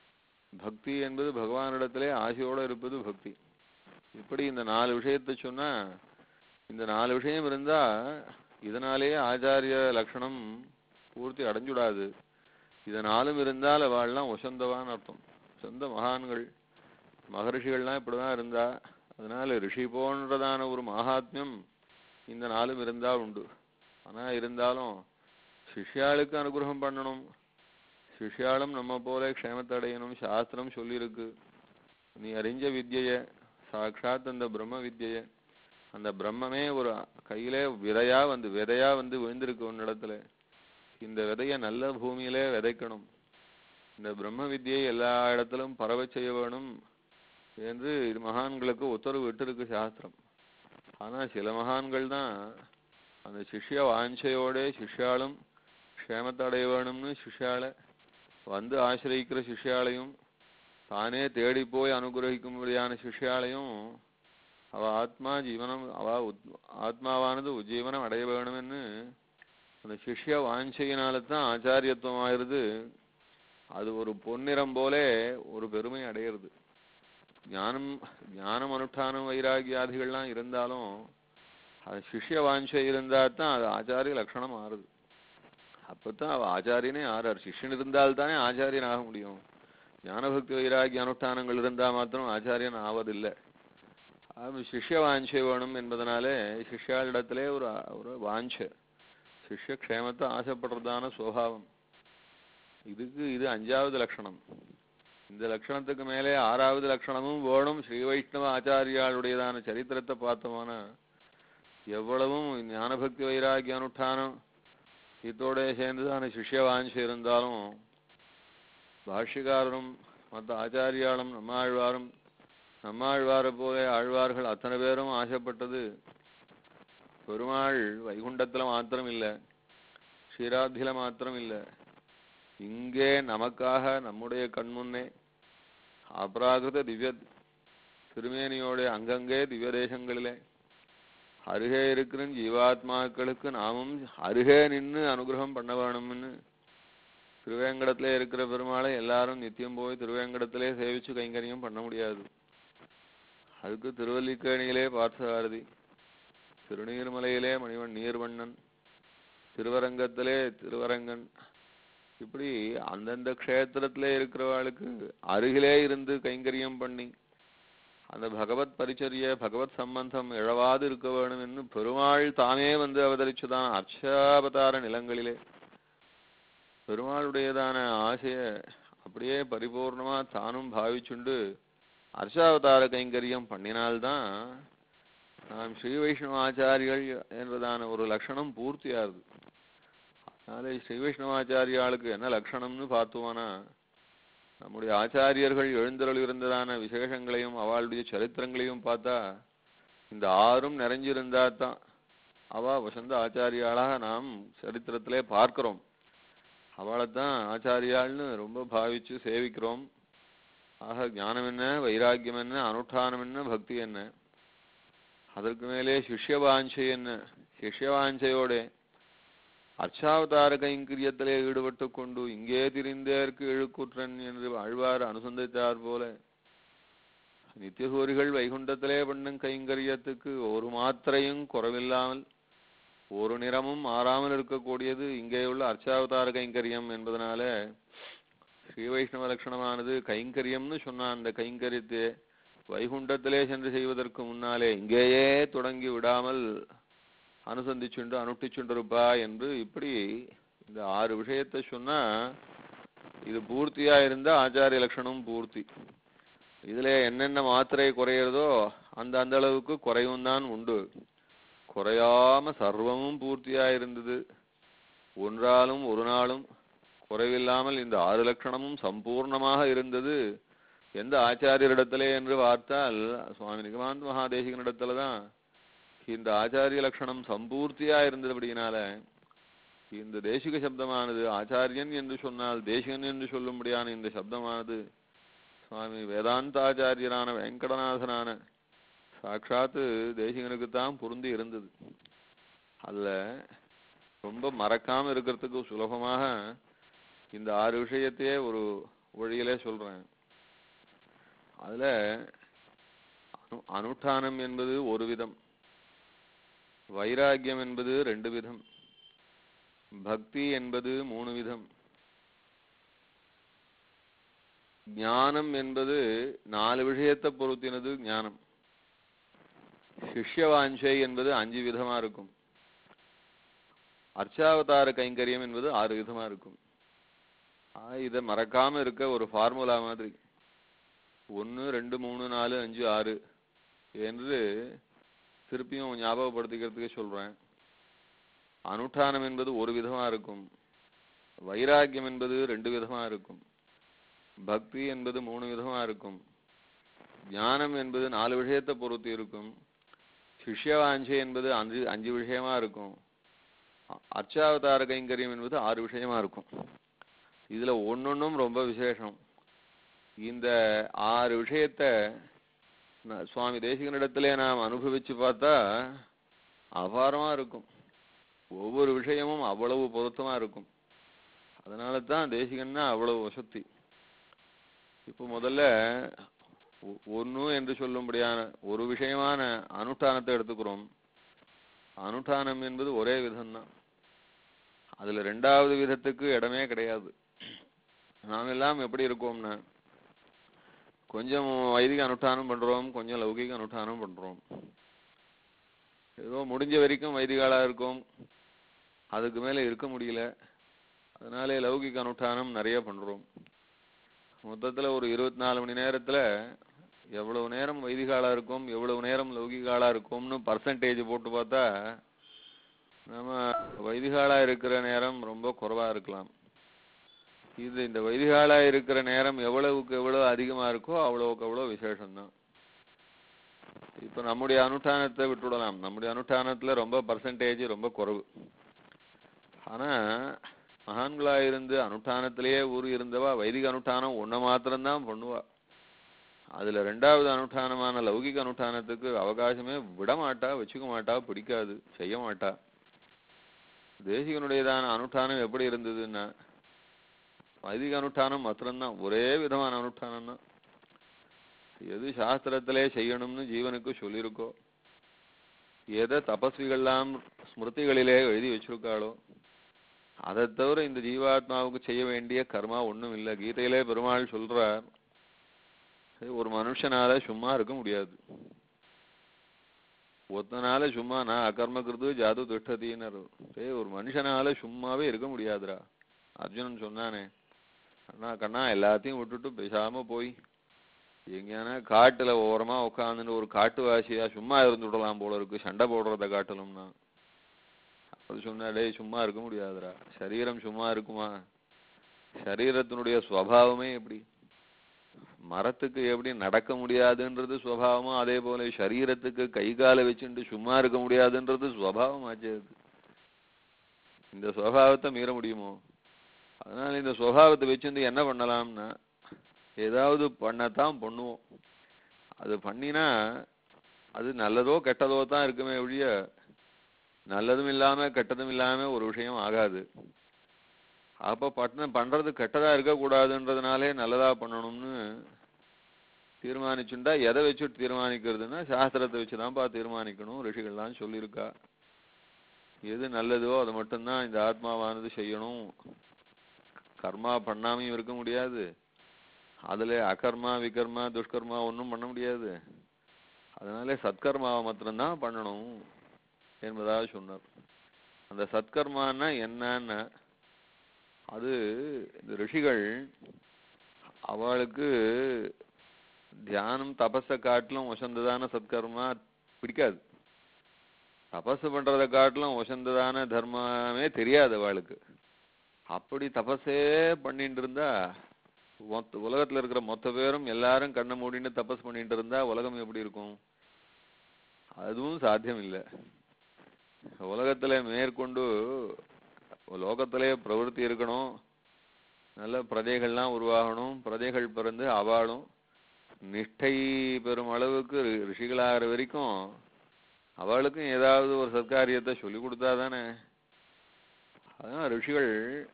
S2: பக்தி என்பது பகவானிடத்திலே ஆசையோடு இருப்பது பக்தி. இப்படி இந்த நாலு விஷயத்தை சொன்னா, இந்த நாலு விஷயம் இருந்தா இதனாலேயே ஆச்சாரிய லட்சணம் பூர்த்தி அடைஞ்சுடாது. இதனாலும் இருந்தால் அவள்லாம் வசந்தவான்னு அர்த்தம். சொந்த மகான்கள் மகரிஷிகள்லாம் இப்படிதான் இருந்தா. அதனால ரிஷி போன்றதான ஒரு மகாத்மியம் இந்த நாளும் இருந்தா உண்டு. ஆனா இருந்தாலும் சிஷ்யாளுக்கு அனுகிரகம் பண்ணணும். சிஷ்யாளும் நம்ம போல க்ஷேமத்தை அடையணும். சாஸ்திரம் சொல்லியிருக்கு, நீ அறிஞ்ச வித்யைய சாட்சாத் அந்த பிரம்ம வித்யைய, அந்த பிரம்மமே ஒரு கையிலே விதையா வந்து விதையா வந்து விழுந்திருக்கு உன்னிடத்துல. இந்த விதைய நல்ல பூமியிலே விதைக்கணும். இந்த பிரம்ம வித்யை எல்லா இடத்திலும் பரவ செய்ய வேணும் என்று இது மகான்களுக்கு உத்தரவு விட்டிருக்கு சாஸ்திரம். ஆனா சில மகான்கள் தான் அந்த சிஷ்ய வாஞ்சையோட சிஷ்யாலும் க்ஷேமத்தை அடைய வேணும்னு சிஷ்யாளை வந்து ஆசிரியிக்கிற சிஷ்யாலையும் தானே தேடி போய் அனுகிரகிக்கும்படியான சிஷ்யாலையும் அவ ஆத்மா ஜீவனம் அவ ஆத்மாவானது உஜ்ஜீவனம் அடைய வேணும்னு அந்த சிஷ்ய வாஞ்சையினால தான் ஆச்சாரியத்துவம் ஆயிருது. அது ஒரு பொன்னிறம் போலே ஒரு பெருமை அடையிறது. ஞானம் ஞானம் அனுஷ்டானம் வைராகியாதிகள்லாம் இருந்தாலும் அது சிஷ்ய வாஞ்சை இருந்தா தான் அது ஆச்சாரிய லட்சணம் ஆறுது. அப்பத்தான் அவ ஆச்சாரியனே ஆறார். சிஷ்யன் இருந்தால்தானே ஆச்சாரியன் ஆக முடியும். ஞானபக்தி வைராகிய அனுஷ்டானங்கள் இருந்தா மாத்திரம் ஆச்சாரியன் ஆவதில்லை. அது சிஷ்ய வாஞ்சை வேணும் என்பதனாலே சிஷ்யாளிடத்திலே ஒரு ஒரு வாஞ்சை, சிஷ்ய க்ஷேமத்தை ஆசைப்படுறதான சுவாவம். இதுக்கு இது அஞ்சாவது லட்சணம். இந்த லட்சணத்துக்கு மேலே ஆறாவது லட்சணமும் வேணும். ஸ்ரீ வைஷ்ணவ ஆச்சாரியாளுடையதான சரித்திரத்தை பார்த்தோம்னா எவ்வளவும் ஞானபக்தி வைராகிய அனுஷ்டானம் இதோட சேர்ந்துதான சிஷ்ய வாஞ்சை இருந்தாலும் பாஷ்யக்காரரும் மற்ற ஆச்சாரியாலும் நம்மாழ்வாரும் நம்மாழ்வாரை போல ஆழ்வார்கள் அத்தனை பேரும் ஆசைப்பட்டது பெருமாள் வைகுண்டத்துல மாத்திரம் இல்லை, க்ஷீராப்தியில மாத்திரம் இல்லை, இங்கே நமக்காக நம்முடைய கண்முன்னே அபராகிருத திவ்ய திருமேனியோட அங்கங்கே திவ்ய தேசங்களிலே அருகே இருக்கிற ஜீவாத்மாக்களுக்கு நாமும் அருகே நின்று அனுகிரகம் பண்ண வேணும்னு திருவேங்கடத்திலே இருக்கிற பெருமாளை எல்லாரும் நித்தியம் போய் திருவேங்கடத்திலே சேவிச்சு கைங்கரியம் பண்ண முடியாது. அதுக்கு திருவல்லிக்கேணியிலே பார்த்தசாரதி, திருநீர்மலையிலே மணிவன் நீர்வண்ணன், திருவரங்கத்திலே திருவரங்கன், இப்படி அந்தந்த க்ஷேத்திரத்திலே இருக்கிறவாளுக்கு அருகிலே இருந்து கைங்கரியம் பண்ணி அந்த பகவத் பரிச்சரிய பகவத் சம்பந்தம் இழவாது இருக்க வேணும் என்று பெருமாள் தாமே வந்து அவதரிச்சுதான் அர்ச்சாவதார நிலங்களிலே பெருமாளுடையதான ஆசைய அப்படியே பரிபூர்ணமா தானும் பாவிச்சுண்டு அர்ச்சாவதார கைங்கரியம் பண்ணினால்தான் நாம் ஸ்ரீ வைஷ்ணவ ஆச்சாரிகள் என்பதான ஒரு லட்சணம் பூர்த்தியாகுது. அதனால ஸ்ரீ வைஷ்ணவாச்சாரியாளுக்கு என்ன லட்சணம்னு பார்த்தோம்னா நம்முடைய ஆச்சாரியர்கள் எழுந்தருள் இருந்ததான விசேஷங்களையும் அவளுடைய சரித்திரங்களையும் பார்த்தா இந்த ஆறும் நிறைஞ்சிருந்தா தான் அவ வசந்த ஆச்சாரியாளாக நாம் சரித்திரத்திலே பார்க்கிறோம். அவளைத்தான் ஆச்சாரியாள்னு ரொம்ப பாவிச்சு சேவிக்கிறோம். ஆக ஞானம் என்ன, வைராக்கியம் என்ன, அனுஷ்டானம் என்ன, பக்தி என்ன, அதற்கு மேலே சிஷ்யவாஞ்சை என்ன, சிஷ்யவாஞ்சையோட அர்ச்சாவதார கைங்கரியத்திலே ஈடுபட்டு கொண்டு இங்கே திரிந்தேற்கு எழுக்குற்றன் என்று ஆழ்வார் அனுசந்தித்தார் போல நித்தியசூரிகள் வைகுண்டத்திலே பண்ணும் கைங்கரியத்துக்கு ஒரு மாத்திரையும் குறைவில்லாமல் ஒரு நிறமும் மாறாமல் இருக்கக்கூடியது இங்கே உள்ள அர்ச்சாவதார கைங்கரியம் என்பதனால ஸ்ரீ வைஷ்ணவ லட்சணமானது கைங்கரியம்னு சொன்ன அந்த கைங்கரியத்தை வைகுண்டத்திலே சென்று செய்வதற்கு முன்னாலே இங்கேயே தொடங்கி விடாமல் அனுசந்திச்சுண்டு அனுஷ்டிச்சுண்டிருப்பா என்று இப்படி இந்த ஆறு விஷயத்தை சொன்னா இது பூர்த்தியா இருந்தா ஆச்சாரிய லட்சணம் பூர்த்தி. இதுல என்னென்ன மாத்திரை குறையிறதோ அந்த அந்த அளவுக்கு குறைவும் தான் உண்டு. குறையாம சர்வமும் பூர்த்தியா இருந்தது. ஒன்றாலும் ஒரு நாளும் குறைவில்லாமல் இந்த ஆறு லட்சணமும் சம்பூர்ணமாக இருந்தது எந்த ஆச்சாரியரிடத்திலே என்று பார்த்தால் சுவாமி நிகமாந்த மகாதேசிகனிடத்துலதான் இந்த ஆச்சாரிய லட்சணம் சம்பூர்த்தியா இருந்தபடியினால இந்த தேசிக சப்தமானது ஆச்சாரியன் என்று சொன்னால் தேசிகன் என்று சொல்லும்படியான இந்த சப்தமானது சுவாமி வேதாந்தாச்சாரியரான வெங்கடநாதனான சாட்சாத்து தேசிகனுக்குத்தான் பொருந்தி இருந்தது. அதுல ரொம்ப மறக்காம இருக்கிறதுக்கு சுலபமாக இந்த ஆறு விஷயத்தையே ஒரு வழியிலே சொல்றேன். அதுல அனு அனுஷ்டானம் என்பது ஒரு விதம், வைராக்கியம் என்பது ரெண்டு விதம், பக்தி என்பது மூணு விதம், ஞானம் என்பது நாலு விஷயத்தை பொருத்தினது ஞானம், சிஷ்யவாஞ்சை என்பது அஞ்சு விதமா இருக்கும், அர்ச்சாவதார கைங்கரியம் என்பது ஆறு விதமா இருக்கும். இதை மறக்காம இருக்க ஒரு ஃபார்முலா மாதிரி ஒன்று ரெண்டு மூணு நாலு அஞ்சு ஆறு என்று திருப்பியும் ஞாபகப்படுத்திக்கிறதுக்கு சொல்றேன். அனுஷ்டானம் என்பது ஒரு விதமா இருக்கும், வைராக்கியம் என்பது ரெண்டு விதமா இருக்கும், பக்தி என்பது மூணு விதமா இருக்கும், ஞானம் என்பது நாலு விஷயத்தை பொறுத்து இருக்கும், சிஷ்யவாஞ்சை என்பது அஞ்சு அஞ்சு விஷயமா இருக்கும், அர்ச்சாவதார கைங்கரியம் என்பது ஆறு விஷயமா இருக்கும். இதுல ஒன்னொன்னும் ரொம்ப விசேஷம். இந்த ஆறு விஷயத்த சுவாமி தேசிகனிடத்திலே நாம் அனுபவிச்சு பார்த்தா அபாரமா இருக்கும். ஒவ்வொரு விஷயமும் அவ்வளவு பொருத்தமா இருக்கும். அதனால தான் தேசிகன்னா அவ்வளவு வசதி. இப்போ முதல்ல ஒன்னு என்று சொல்லும்படியான ஒரு விஷயமான அனுஷ்டானத்தை எடுத்துக்கிறோம். அனுஷ்டானம் என்பது ஒரே விதம்தான். அதுல ரெண்டாவது விதத்துக்கு இடமே கிடையாது. நாம் எல்லாம் எப்படி இருக்கோம்னா கொஞ்சம் வைதிக அனுஷ்டானம் பண்றோம், கொஞ்சம் லௌகிக அனுஷ்டானம் பண்றோம். ஏதோ முடிஞ்ச வரைக்கும் வைதிகாலா இருக்கும், அதுக்கு மேல இருக்க முடியல, அதனாலே லௌகிக அனுஷ்டானம் நிறைய பண்றோம். மொத்தத்துல ஒரு இருபத்தி நாலு மணி நேரத்துல எவ்வளவு நேரம் வைதிகாலா இருக்கும், எவ்வளவு நேரம் லௌகிகாலா இருக்கும்னு பர்சன்டேஜ் போட்டு பார்த்தா நம்ம வைதிகாலா இருக்கிற நேரம் ரொம்ப குறைவா இருக்கலாம். இது இந்த வைதிகாலா இருக்கிற நேரம் எவ்வளவுக்கு எவ்வளவு அதிகமா இருக்கோ அவ்வளவுக்கு அவ்வளவு விசேஷம்தான். இப்ப நம்முடைய அனுஷ்டானத்தை விட்டுவிடலாம். நம்முடைய அனுஷ்டானத்துல ரொம்ப பர்சன்டேஜ் ரொம்ப குறைவு. ஆனா மகான்களா இருந்து அனுஷ்டானத்திலேயே ஊர் இருந்தவா வைதிக அனுஷ்டானம் ஒன்ன மாத்திரம்தான் பண்ணுவா. அதுல ரெண்டாவது அனுஷ்டானமான லௌகிக அனுஷ்டானத்துக்கு அவகாசமே விட மாட்டா, வச்சுக்க மாட்டா, பிடிக்காது, செய்ய மாட்டா. தேசிகனுடையதான அனுஷ்டானம் எப்படி இருந்ததுன்னா வைதிக அனுஷ்டானம் மாத்திரம்தான், ஒரே விதமான அனுஷ்டானம் தான். எது சாஸ்திரத்திலே செய்யணும்னு ஜீவனுக்கு சொல்லியிருக்கோ, எதை தபஸ்விகள்லாம் ஸ்மிருதிகளிலே எழுதி வச்சிருக்காளோ அதை தவிர இந்த ஜீவாத்மாவுக்கு செய்ய வேண்டிய கர்மா ஒண்ணும் இல்லை. கீதையிலே பெருமாள் சொல்றார், ஒரு மனுஷனால சும்மா இருக்க முடியாது. ஒத்தனால சும்மா நான் அகர்மக்கிறது ஜாது திட்டத்தின்னு ஒரு மனுஷனால சும்மாவே இருக்க முடியாதுரா. அர்ஜுனன் சொன்னானே, அண்ணா கண்ணா எல்லாத்தையும் விட்டுட்டு பேசாம போய் எங்கேனா காட்டுல ஓரமா உட்காந்துன்னு ஒரு காட்டுவாசியா சும்மா இருந்து விடலாம் போல இருக்கு, சண்டை போடுறத காட்டலும்னா. அப்படி சொன்னா, டேய் சும்மா இருக்க முடியாதுரா, சரீரம் சும்மா இருக்குமா? சரீரத்தினுடைய சுவாவமே எப்படி? மரத்துக்கு எப்படி நடக்க முடியாதுன்றது சுவாவமோ அதே போல சரீரத்துக்கு கை காலை வச்சுட்டு சும்மா இருக்க முடியாதுன்றது சுவாவம் ஆச்சு. இந்த சுவாவத்தை மீற முடியுமோ? அதனால இந்த சுவாவத்தை வச்சுட்டு என்ன பண்ணலாம்னா ஏதாவது பண்ணத்தான் பண்ணுவோம். அது பண்ணினா அது நல்லதோ கெட்டதோ தான் இருக்குமே ஒழிய நல்லதும் இல்லாம கெட்டதும் இல்லாம ஒரு விஷயம் ஆகாது. அப்ப பட்ன பண்றது கெட்டதா இருக்கக்கூடாதுன்றதுனாலே நல்லதா பண்ணணும்னு தீர்மானிச்சுட்டா எதை வச்சுட்டு தீர்மானிக்கிறதுன்னா சாஸ்திரத்தை வச்சுதான்ப்பா தீர்மானிக்கணும். ரிஷிகள்லாம் சொல்லியிருக்கா, எது நல்லதோ அதை மட்டும்தான் இந்த ஆத்மாவானது செய்யணும். கர்மா பண்ணாமையும் இருக்க முடியாது, அதுல அகர்மா விகர்மா துஷ்கர்மா ஒன்றும் பண்ண முடியாது. அதனால சத்கர்மாவை மாத்திரம்தான் பண்ணணும் என்பதாக சொன்னார். அந்த சத்கர்மான்னா என்னன்னா அது இந்த ரிஷிகள் அவளுக்கு தியானம் தபஸை காட்டிலும் வசந்ததான சத்கர்மா பிடிக்காது. தபஸ் பண்றதை காட்டிலும் வசந்ததான தர்மமே தெரியாது அவளுக்கு. அப்படி தபஸே பண்ணிட்டு இருந்தா மொத்த உலகத்துல இருக்கிற மொத்த பேரும் எல்லாரும் கண்ணை மூடின்னு தபஸ் பண்ணிட்டு இருந்தா உலகம் எப்படி இருக்கும்? அதுவும் சாத்தியம் இல்லை. உலகத்துல மேற்கொண்டு லோகத்திலே பிரவருத்தி இருக்கணும், நல்ல பிரஜைகள்லாம் உருவாகணும், பிரஜைகள் பிறந்து அவாளும் நிஷ்டை பெறும் அளவுக்கு ரிஷிகளாகிற வரைக்கும் அவளுக்கும் ஏதாவது ஒரு சத்காரியத்தை சொல்லி கொடுத்தாதானே. அதான் ரிஷிகள்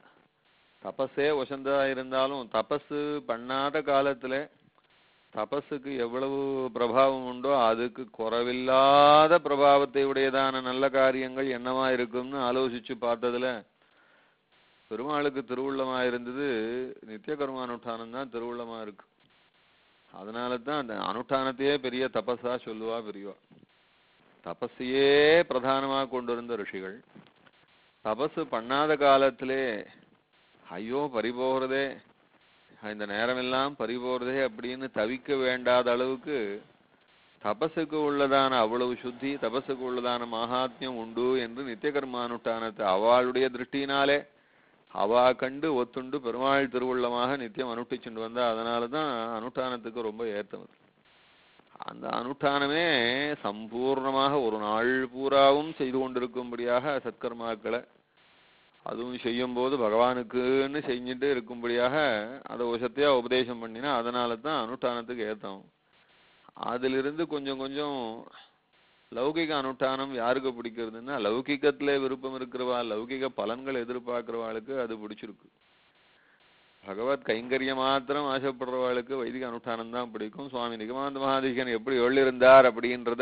S2: தபஸே வசந்தா இருந்தாலும் தபஸு பண்ணாத காலத்துல தபஸுக்கு எவ்வளவு பிரபாவம் உண்டோ அதுக்கு குறைவில்லாத பிரபாவத்தை உடையதான நல்ல காரியங்கள் என்னவா இருக்கும்னு ஆலோசிச்சு பார்த்ததுல பெருமாளுக்கு திருவுள்ளமா இருந்தது நித்திய கர்ம அனுஷ்டானம் தான் திருவுள்ளமா இருக்கு. அதனால தான் அந்த அனுஷ்டானத்தையே பெரிய தபஸா சொல்லுவா பெரியவா. தபஸையே பிரதானமா கொண்டிருந்த ரிஷிகள் தபசு பண்ணாத காலத்திலே ஐயோ பறிபோகிறதே, இந்த நேரமெல்லாம் பறிபோகிறதே அப்படின்னு தவிக்க வேண்டாத அளவுக்கு தபசுக்கு உள்ளதான அவ்வளவு சுத்தி தபசுக்கு உள்ளதான மகாத்மியம் உண்டு என்று நித்திய கர்மானுஷ்டானத்தை அவளுடைய திருஷ்டினாலே அவா கண்டு ஒத்துண்டு பெருமாள் திருவுள்ளமாக நித்தியம் அனுஷ்டிச்சுட்டு வந்தா. அதனாலதான் அனுஷ்டானத்துக்கு ரொம்ப ஏற்றம். அந்த அனுஷ்டானமே சம்பூர்ணமாக ஒரு நாள் பூராவும் செய்து கொண்டிருக்கும்படியாக சத்கர்மாக்களை அதுவும் செய்யும் போது பகவானுக்குன்னு செஞ்சுட்டு இருக்கும்படியாக அதை வசத்தையா உபதேசம் பண்ணினா அதனால தான் அனுஷ்டானத்துக்கு ஏத்தம். அதிலிருந்து கொஞ்சம் கொஞ்சம் லௌகிக அனுஷ்டானம் யாருக்கு பிடிக்கிறதுன்னா லௌகிகத்திலே விருப்பம் இருக்கிறவா லௌகிக பலன்கள் எதிர்பார்க்கிறவாளுக்கு அது பிடிச்சிருக்கு. பகவத் கைங்கரிய மாத்திரம் ஆசைப்படுறவாளுக்கு வைதிக அனுஷ்டானம் தான் பிடிக்கும். சுவாமி நிகமானந்த மகாதேசிகன் எப்படி எழுதியிருந்தார் அப்படின்றத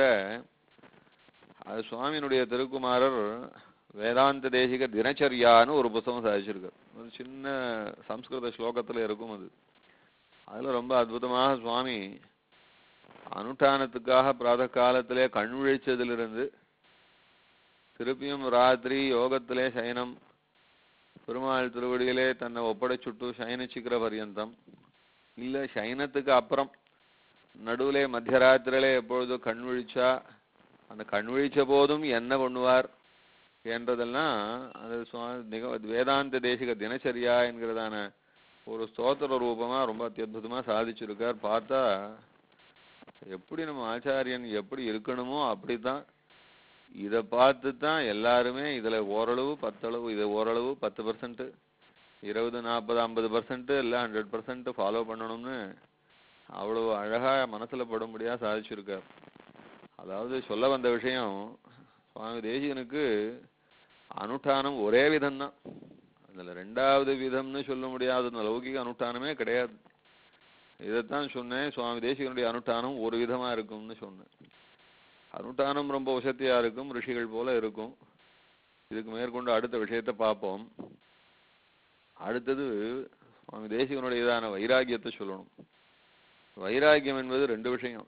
S2: அது சுவாமியினுடைய திருக்குமாரர் வேதாந்த தேசிக தினச்சரியான்னு ஒரு புத்தகம் சாதிச்சிருக்கார். ஒரு சின்ன சம்ஸ்கிருத ஸ்லோகத்துல இருக்கும் அது. அதுல ரொம்ப அற்புதமாக சுவாமி அனுஷ்டானத்துக்காக பிராத காலத்திலே கண் விழிச்சதிலிருந்து திருப்பியும் ராத்திரி யோகத்திலே சயனம் பெருமாள் திருவடியிலே தன்னை ஒப்படைச்சுட்டு சயனிச்சுக்கிற பர்யந்தம் இல்ல சயனத்துக்கு அப்புறம் நடுவிலே மத்தியராத்திரியிலே எப்பொழுது கண் விழிச்சா அந்த கண் விழிச்ச போதும் என்ன பண்ணுவார் என்றதெல்லாம் அது வேதாந்த தேசிக தினச்சரியா என்கிறதான ஒரு ஸ்தோத்திர ரூபமா ரொம்ப அத்தியுதமா சாதிச்சிருக்கார். பார்த்தா எப்படி நம்ம ஆச்சாரியன் எப்படி இருக்கணுமோ அப்படித்தான் இதை பார்த்து தான் எல்லாருமே இதுல ஓரளவு பத்தளவு இது ஓரளவு பத்து பர்சன்ட் இருபது நாற்பது ஐம்பது பர்சன்ட் இல்லை ஹண்ட்ரட் பர்சன்ட் ஃபாலோ பண்ணணும்னு அவ்வளவு அழகா மனசுல படும்படியா சாதிச்சிருக்கார். அதாவது சொல்ல வந்த விஷயம் சுவாமி தேசிகனுக்கு அனுஷ்டானம் ஒரே விதம்தான். அதுல ரெண்டாவது விதம்னு சொல்ல முடியாத லௌகிக அனுஷ்டானமே கிடையாது. இதைத்தான் சொன்னேன். சுவாமி தேசிகனுடைய அனுஷ்டானம் ஒரு விதமா இருக்கும்னு சொன்னேன். அனுஷ்டானம் ரொம்ப வசதியா இருக்கும், ரிஷிகள் போல இருக்கும். இதுக்கு மேற்கொண்டு அடுத்த விஷயத்தை பார்ப்போம். அடுத்தது சுவாமி தேசிகனுடையதான வைராகியத்தை சொல்லணும். வைராகியம் என்பது ரெண்டு விஷயம்.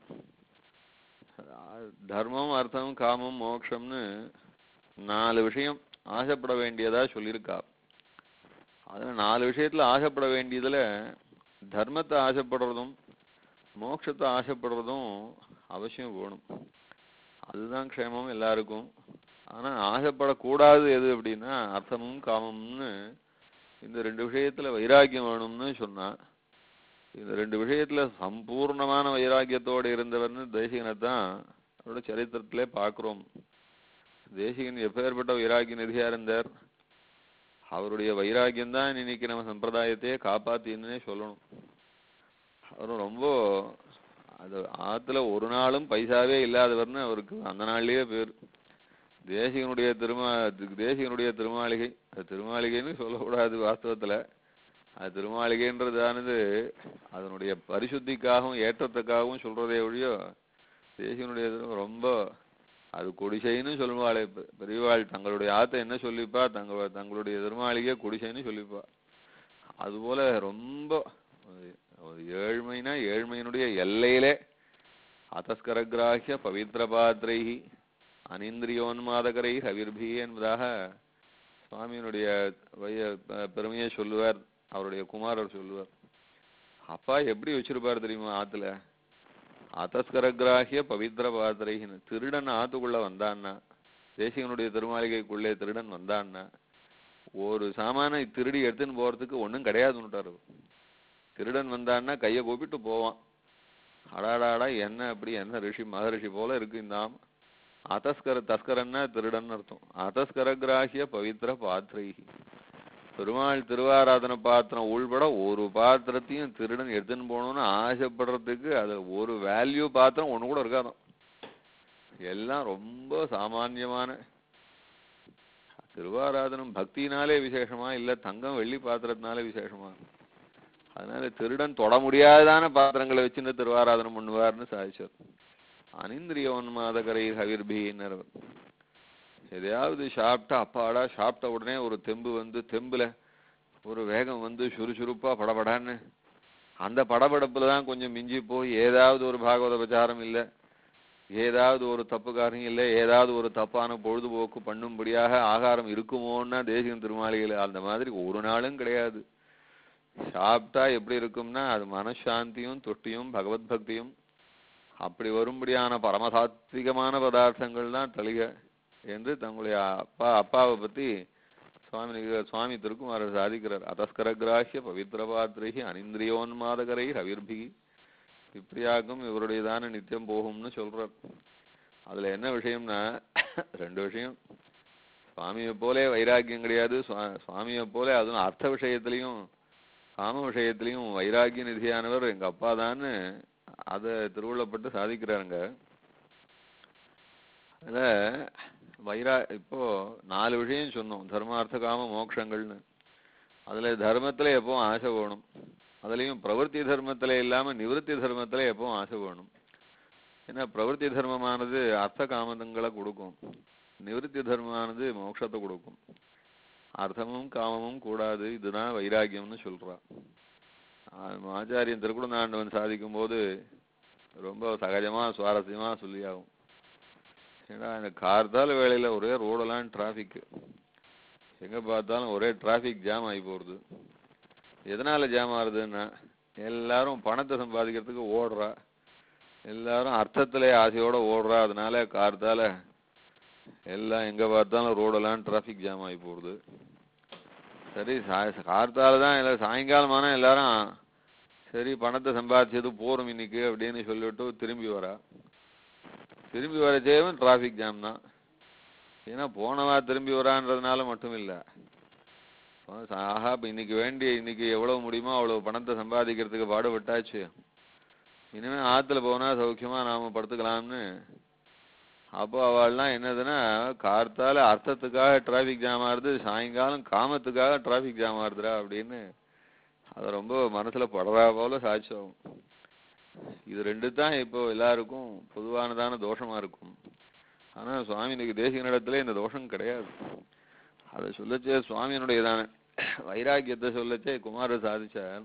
S2: தர்மம் அர்த்தம் காமம் மோட்சம்னு நாலு விஷயம் ஆசைப்பட வேண்டியதா சொல்லியிருக்கா. அதுல நாலு விஷயத்துல ஆசைப்பட வேண்டியதுல தர்மத்தை ஆசைப்படுறதும் மோட்சத்தை ஆசைப்படுறதும் அவசியம் வேணும். அதுதான் க்ஷேமம் எல்லாருக்கும். ஆனா ஆசைப்படக்கூடாது எது அப்படின்னா அர்த்தமும் காமம்னு இந்த ரெண்டு விஷயத்துல வைராக்கியம் வேணும்னு சொன்னா இந்த ரெண்டு விஷயத்துல சம்பூர்ணமான வைராக்கியத்தோடு இருந்தவர்னு தேசிகனைத்தான் அவரோட சரித்திரத்திலே பார்க்கிறோம். தேசிகன் எப்பேற்பட்ட வைராக்கிய நிதியா இருந்தார். அவருடைய வைராக்கியம் தான் இன்னைக்கு நம்ம சம்பிரதாயத்தையே காப்பாத்தின்னு சொல்லணும். அவரும் ரொம்ப அது ஆத்துல ஒரு நாளும் பைசாவே இல்லாதவர்னு அவருக்கு அந்த நாள்லயே பேர். தேசிகனுடைய திருமா தேசிகனுடைய திருமாளிகை அது திருமாளிகைன்னு சொல்லக்கூடாது வாஸ்தவத்துல. அது திருமாளிகைன்றதானது அதனுடைய பரிசுத்திக்காகவும் ஏற்றத்துக்காகவும் சொல்றதே ஒழியோ தேசிகனுடைய ரொம்ப அது குடிசைன்னு சொல்லுவாளே பெரியவாள் தங்களுடைய ஆத்தை என்ன சொல்லிப்பா தங்க தங்களுடைய திருமாளிகை குடிசைன்னு சொல்லிப்பா. அதுபோல ரொம்ப ஏழ்மைனா ஏழ்மையினுடைய எல்லையிலே அத்தஸ்கரகிராஹ்ய பவித்திர பாத்திரைஹி அனிந்திரியோன்மாதகரை ஹவிர்பி என்பதாக சுவாமியினுடைய வைய பெருமையை சொல்லுவார். அவருடைய குமாரர் சொல்லுவார். அப்பா எப்படி வச்சிருப்பார் தெரியுமா ஆத்துல அத்தஸ்கரகிராஹ்ய பவித்திர பாத்திரைன்னு. திருடன் ஆத்துக்குள்ள வந்தான்னா தேசிகனுடைய திருமாளிகைக்குள்ளே திருடன் வந்தான்னா ஒரு சாமான திருடி எடுத்துன்னு போறதுக்கு ஒன்றும் கிடையாதுன்னுட்டாரு. திருடன் வந்தான்னா கையை கூப்பிட்டு போவான். அடாடாடா என்ன அப்படி என்ன ரிஷி மகரிஷி போல இருக்கு இந்த ஆம். அத்தஸ்கர தஸ்கரன்னா திருடன் அர்த்தம். அத்தஸ்கரகிராஹ்ய பவித்திர பாத்திரைஹி பெருமாள் திருவாராதன பாத்திரம் உள்பட ஒரு பாத்திரத்தையும் திருடன் எடுத்துன்னு போகணும்னு ஆசைப்படுறதுக்கு அது ஒரு வேல்யூ பாத்திரம் ஒண்ணு கூட இருக்காதான். எல்லாம் ரொம்ப சாமான்யமான திருவாராதனம் பக்தினாலே விசேஷமா இல்ல தங்கம் வெள்ளி பாத்திரத்தினாலே விசேஷமா. அதனால திருடன் தொட முடியாதான பாத்திரங்களை வச்சுட்டு திருவாராதனம் பண்ணுவார்னு சாதிச்சார். அனிந்திரியோன்மாதகரை ஹவிர்பின்னர். எதையாவது சாப்பிட்டா அப்பாடா சாப்பிட்ட உடனே ஒரு தெம்பு வந்து தெம்புல ஒரு வேகம் வந்து சுறுசுறுப்பா படபடான்னு அந்த படபடப்புலதான் கொஞ்சம் மிஞ்சி போய் ஏதாவது ஒரு பாகவத பிரச்சாரம் இல்லை, ஏதாவது ஒரு தப்பு காரியம் இல்லை, ஏதாவது ஒரு தப்பான பொழுதுபோக்கு பண்ணும்படியாக ஆகாரம் இருக்குமோன்னா தேசிகன் திருமாளிகள் அந்த மாதிரி ஒரு நாளும் கிடையாது. சாப்பிட்டா எப்படி இருக்கும்னா அது மனசாந்தியும் தொட்டியும் பகவத் பக்தியும் அப்படி வரும்படியான பரமசாத்விகமான பதார்த்தங்கள் தான் தலிக என்று தங்களுடைய அப்பா அப்பாவை பத்தி சுவாமி சுவாமி திருக்குமாரர் சாதிக்கிறார். அதஸ்கரகிராஹ்ய பவித்திர பாத்திரைகி அனிந்திரியோன்மாதகரை ஹவிர்பிகி. இப்படியாக்கும் இவருடையதான நித்தியம் போகும்னு சொல்றார். அதுல என்ன விஷயம்னா ரெண்டு விஷயம். சுவாமியை போலே வைராக்கியம் கிடையாது, சுவாமியை போல அதுவும் அர்த்த விஷயத்திலையும் காம விஷயத்திலையும் வைராக்கிய நிதியானவர் எங்க அப்பா தான்னு அதை திருவுள்ளப்பட்டு சாதிக்கிறாருங்க. அதுல வைரா இப்போ நாலு விஷயம் சொன்னோம், தர்மார்த்த காம மோட்சங்கள்னு. அதுல தர்மத்துல எப்பவும் ஆசை வேணும், அதுலயும் பிரவருத்தி தர்மத்துல இல்லாம நிவர்த்தி தர்மத்துல எப்பவும் ஆசை வேணும். ஏன்னா பிரவருத்தி தர்மமானது அர்த்த காமதங்களை கொடுக்கும், நிவர்த்தி தர்மமானது மோட்சத்தை கொடுக்கும். அர்த்தமும் காமமும் கூடாது, இதுதான் வைராக்கியம்னு சொல்றான். ஆச்சாரியன் திருக்குடந்தாண்டவன் சாதிக்கும் போது ரொம்ப சகஜமா சுவாரஸ்யமா சொல்லியாகும். ஏன்னா இந்த கார்த்தால வேளையில ஒரே ரோடெல்லாம் டிராபிக், எங்க பார்த்தாலும் ஒரே டிராபிக் ஜாம் ஆகி போறது. எதனால ஜாம் ஆகுதுன்னா எல்லாரும் பணத்தை சம்பாதிக்கிறதுக்கு ஓடுறா, எல்லாரும் அர்த்தத்திலே ஆசையோட ஓடுறா. அதனால கார்த்தால எல்லாம் எங்க பார்த்தாலும் ரோடெல்லாம் டிராபிக் ஜாம் ஆகி போகுது. சரி கார்த்தால தான் எல்லாரும் சாயங்காலமான எல்லாரும் சரி பணத்தை சம்பாதிச்சது போறோம் இன்னைக்கு அப்படின்னு சொல்லிட்டு திரும்பி வரா. திரும்பி வரச்சேவும் டிராபிக் ஜாம் தான். ஏன்னா போனவா திரும்பி வரான்றதுனால மட்டும் இல்லை, ஆஹா இப்போ இன்னைக்கு வேண்டிய இன்னைக்கு எவ்வளவு முடியுமோ அவ்வளவு பணத்தை சம்பாதிக்கிறதுக்கு பாடுபட்டாச்சு, இனிமே ஆத்துல போனா சௌக்கியமா நாம படுத்துக்கலாம்னு. அப்போ அவள்லாம் என்னதுன்னா கார்த்தால அர்த்தத்துக்காக டிராபிக் ஜாம் ஆகுது, சாயங்காலம் காமத்துக்காக டிராபிக் ஜாம் ஆகுதுரா அப்படின்னு அதை ரொம்ப மனசுல படுறா போல சாட்சியம். இது ரெண்டு தான் இப்போ எல்லாருக்கும் பொதுவானதான தோஷமா இருக்கும். ஆனா சுவாமினுக்கு தேசிகனிடத்துல இந்த தோஷம் கிடையாது. அதை சொல்லச்சே சுவாமியினுடையதான வைராக்கியத்தை சொல்லச்சே குமாரர் சாதிச்சார்.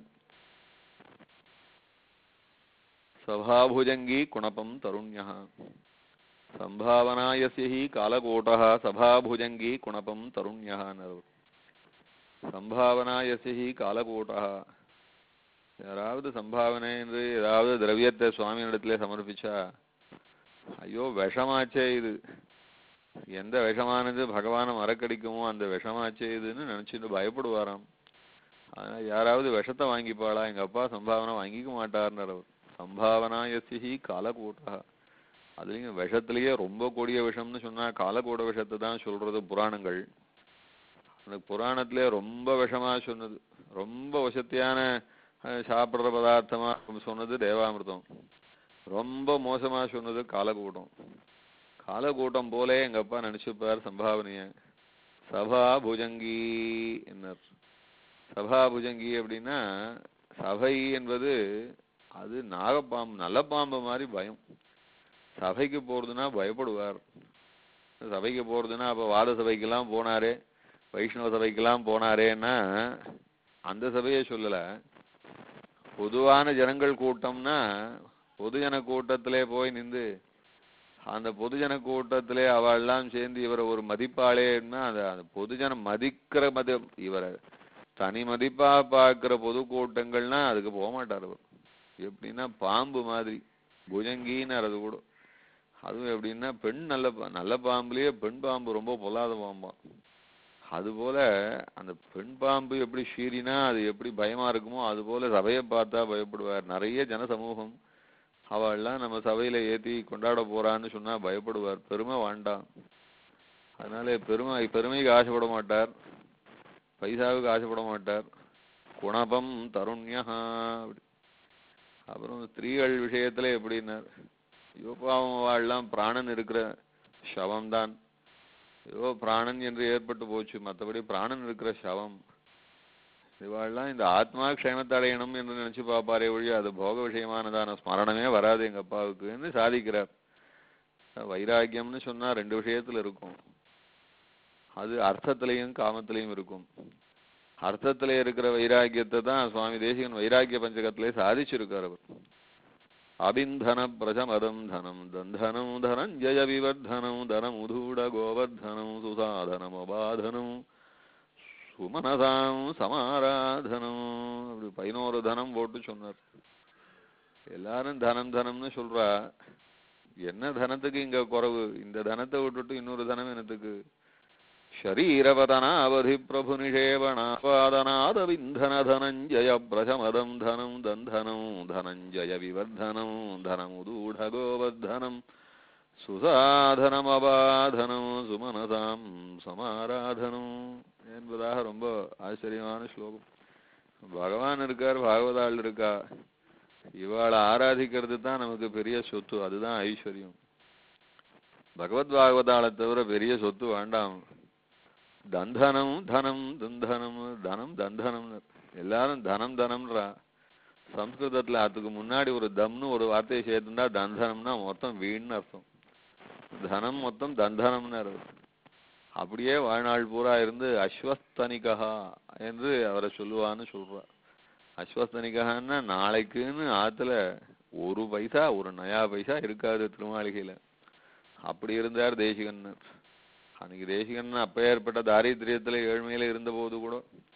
S2: சபாபுஜங்கி குணபம் தருண்யா சம்பாவனாயசி காலகோட்டா சபாபுஜங்கி குணபம் தருண்யா. சம்பாவனாயசி காலகோட்டா, யாராவது சம்பாவனை என்று ஏதாவது திரவியத்தை சுவாமியிடத்திலே சமர்ப்பிச்சா ஐயோ விஷமாச்சே இது, எந்த விஷமானது பகவானை மறக்கடிக்குமோ அந்த விஷமாச்சே இதுன்னு நினைச்சிட்டு பயப்படுவாராம். அதனால யாராவது விஷத்தை வாங்கிப்பாளா, எங்க அப்பா சம்பாவனை வாங்கிக்க மாட்டார்னர். சம்பாவனாயசி காலகோட்டா, அதுலயும் விஷத்திலேயே ரொம்ப கொடிய விஷம்னு சொன்னா காலகோட விஷத்தை தான் சொல்றது புராணங்கள். அந்த புராணத்திலே ரொம்ப விஷமா சொன்னது, ரொம்ப வசத்தியான சாப்பிட்ற பதார்த்தமா சொன்னது தேவாமிர்தம், ரொம்ப மோசமா சொன்னது காலகூட்டம். காலகூட்டம் போலே எங்க அப்பா நினைச்சுப்பார் சம்பாவனைய. சபா புஜங்கி என்ன சபா புஜங்கி அப்படின்னா சபை என்பது அது நாகப்பாம்பு, நல்ல பாம்பு மாதிரி பயம். சபைக்கு போறதுன்னா பயப்படுவார். சபைக்கு போறதுன்னா அப்ப வாத சபைக்கெல்லாம் போனாரே, வைஷ்ணவ சபைக்கெல்லாம் போனாரேன்னா அந்த சபையை சொல்லல. பொதுவான ஜனங்கள் கூட்டம்னா பொதுஜன கூட்டத்திலே போய் நின்று அந்த பொதுஜன கூட்டத்திலே அவெல்லாம் சேர்ந்து இவரை ஒரு மதிப்பாளேன்னா அந்த அந்த பொதுஜன மதிக்கிற மதி இவரை தனி மதிப்பா பார்க்கிற பொது கூட்டங்கள்னா அதுக்கு போக மாட்டார். அவர் எப்படின்னா பாம்பு மாதிரி புஜங்கின்னு அது கூட. அதுவும் எப்படின்னா பெண் நல்ல நல்ல பாம்புலயே பெண் பாம்பு ரொம்ப பொல்லாத பாம்பான். அதுபோல அந்த பெண் பாம்பு எப்படி ஷீரினா அது எப்படி பயமா இருக்குமோ அது போல சபையை பார்த்தா பயப்படுவார். நிறைய ஜன சமூகம் அவள்லாம் நம்ம சபையில ஏத்தி கொண்டாட போறான்னு சொன்னா பயப்படுவார். பெருமை வேண்டாம், அதனால பெருமை பெருமைக்கு ஆசைப்பட மாட்டார். பைசாவுக்கு ஆசைப்பட மாட்டார். குணபம் தருண்யா. அப்படி அப்புறம் ஸ்திரீகள் விஷயத்துல எப்படின்னார், யோபாவம் வாழலாம் பிராணன் இருக்கிற சவம்தான். ஏதோ பிராணன் என்று ஏற்பட்டு போச்சு, மற்றபடி பிராணன் இருக்கிற சவம். இவாள்லாம் இந்த ஆத்மா க்ஷேமத்தை அடையணும் என்று நினைச்சு பார்ப்பாரே ஒழிய அது போக விஷயமானதான ஸ்மரணமே வராது எங்க அப்பாவுக்குன்னு சாதிக்கிறார். வைராக்கியம்னு சொன்னா ரெண்டு விஷயத்துல இருக்கும். அது அர்த்தத்திலையும் காமத்திலையும் இருக்கும். அர்த்தத்திலே இருக்கிற வைராக்கியத்தை தான் சுவாமி தேசிகன் வைராக்கிய பஞ்சகத்திலே சாதிச்சிருக்கார். அவர் அபிந்தன பிரஜமதம் தனம் தந்தனம் தனஞ்சய விவர்தனம் தனம் உதூட கோவர்தனம் சுசாதனம் அபாதனம் சுமனதாம் சமாராதனம். அப்படி பதினோரு தனம் போட்டு சொன்னார். எல்லாரும் தனம் தனம்னு சொல்றா. என்ன தனத்துக்கு இங்க குறவு? இந்த தனத்தை விட்டுட்டு இன்னொரு தனம் என்னத்துக்கு? ஷரீரவதனாவதி பிரபு நிஷேவணாபாதனாதவிந்தன தனஞ்சய பிரசமதம் தனம் தந்தனம் தனஞ்சய விவர்தனம் தனமுதூட கோவர்தனம் சுசாதனம் அபாதனம் சுமனதாம் சமாராதனம் என்பதாக ரொம்ப ஆச்சரியமான ஸ்லோகம். பகவான் இருக்கார், பாகவதாள் இருக்கா. இவாளை ஆராதிக்கிறது தான் நமக்கு பெரிய சொத்து. அதுதான் ஐஸ்வர்யம். பகவத் பாகவதாளை தவிர பெரிய சொத்து வேண்டாம். தந்தனம் தனம் தந்தனம் தனம் தந்தனம் எல்லாரும் தனம் தனம்ன்றா. சம்ஸ்கிருதத்துல அதுக்கு முன்னாடி ஒரு தம்னு ஒரு வார்த்தையை சேர்த்துண்டா தந்தனம்னா மொத்தம் வீண்னு அர்த்தம். தனம் மொத்தம் தந்தனம்னு அர்த்தம். அப்படியே வாழ்நாள் பூரா இருந்து அஸ்வஸ்தனிகா என்று அவரை சொல்லுவான்னு சொல்றா. அஸ்வஸ்தனிகான்னா நாளைக்குன்னு ஆத்துல ஒரு பைசா ஒரு நயா பைசா இருக்காது திருமாளிகையில. அப்படி இருந்தார் தேசிகன். அன்னைக்கு தேசிகன் அப்ப ஏற்பட்ட தாரித்திரியத்துல ஏழ்மையில இருந்த போது கூட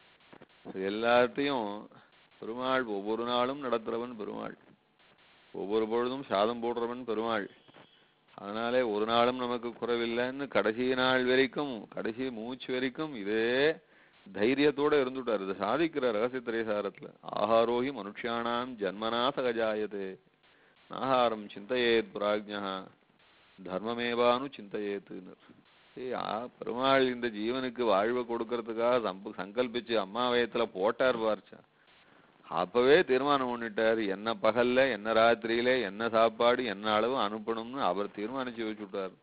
S2: எல்லாத்தையும் பெருமாள் ஒவ்வொரு நாளும் நடத்துறவன் பெருமாள், ஒவ்வொரு பொழுதும் சாதம் போடுறவன் பெருமாள். அதனாலே ஒரு நாளும் நமக்கு குறைவில்லைன்னு கடைசி நாள் வரைக்கும் கடைசி மூச்சு வரைக்கும் இதே தைரியத்தோட இருந்துட்டார். இதை சாதிக்கிற ரகசியத்திரேசாரத்துல ஆஹாரோஹி மனுஷ்யானாம் ஜன்மனா சகஜாயதே நாஹாரம் சிந்தையேத் பிராஜ்ஞா தர்மமேவானு சிந்தையேத்துன்னு. பெருமாள் இந்த ஜீவனுக்கு வாழ்வை கொடுக்கறதுக்காக சம்ப சங்கல்பிச்சு அம்மா வயத்துல போட்டார் பார்ச்சா. அப்பவே தீர்மானம் பண்ணிட்டார், என்ன பகல்ல என்ன ராத்திரியில என்ன சாப்பாடு என்ன அளவு அனுப்பணும்னு அவர் தீர்மானிச்சு வச்சுட்டார்.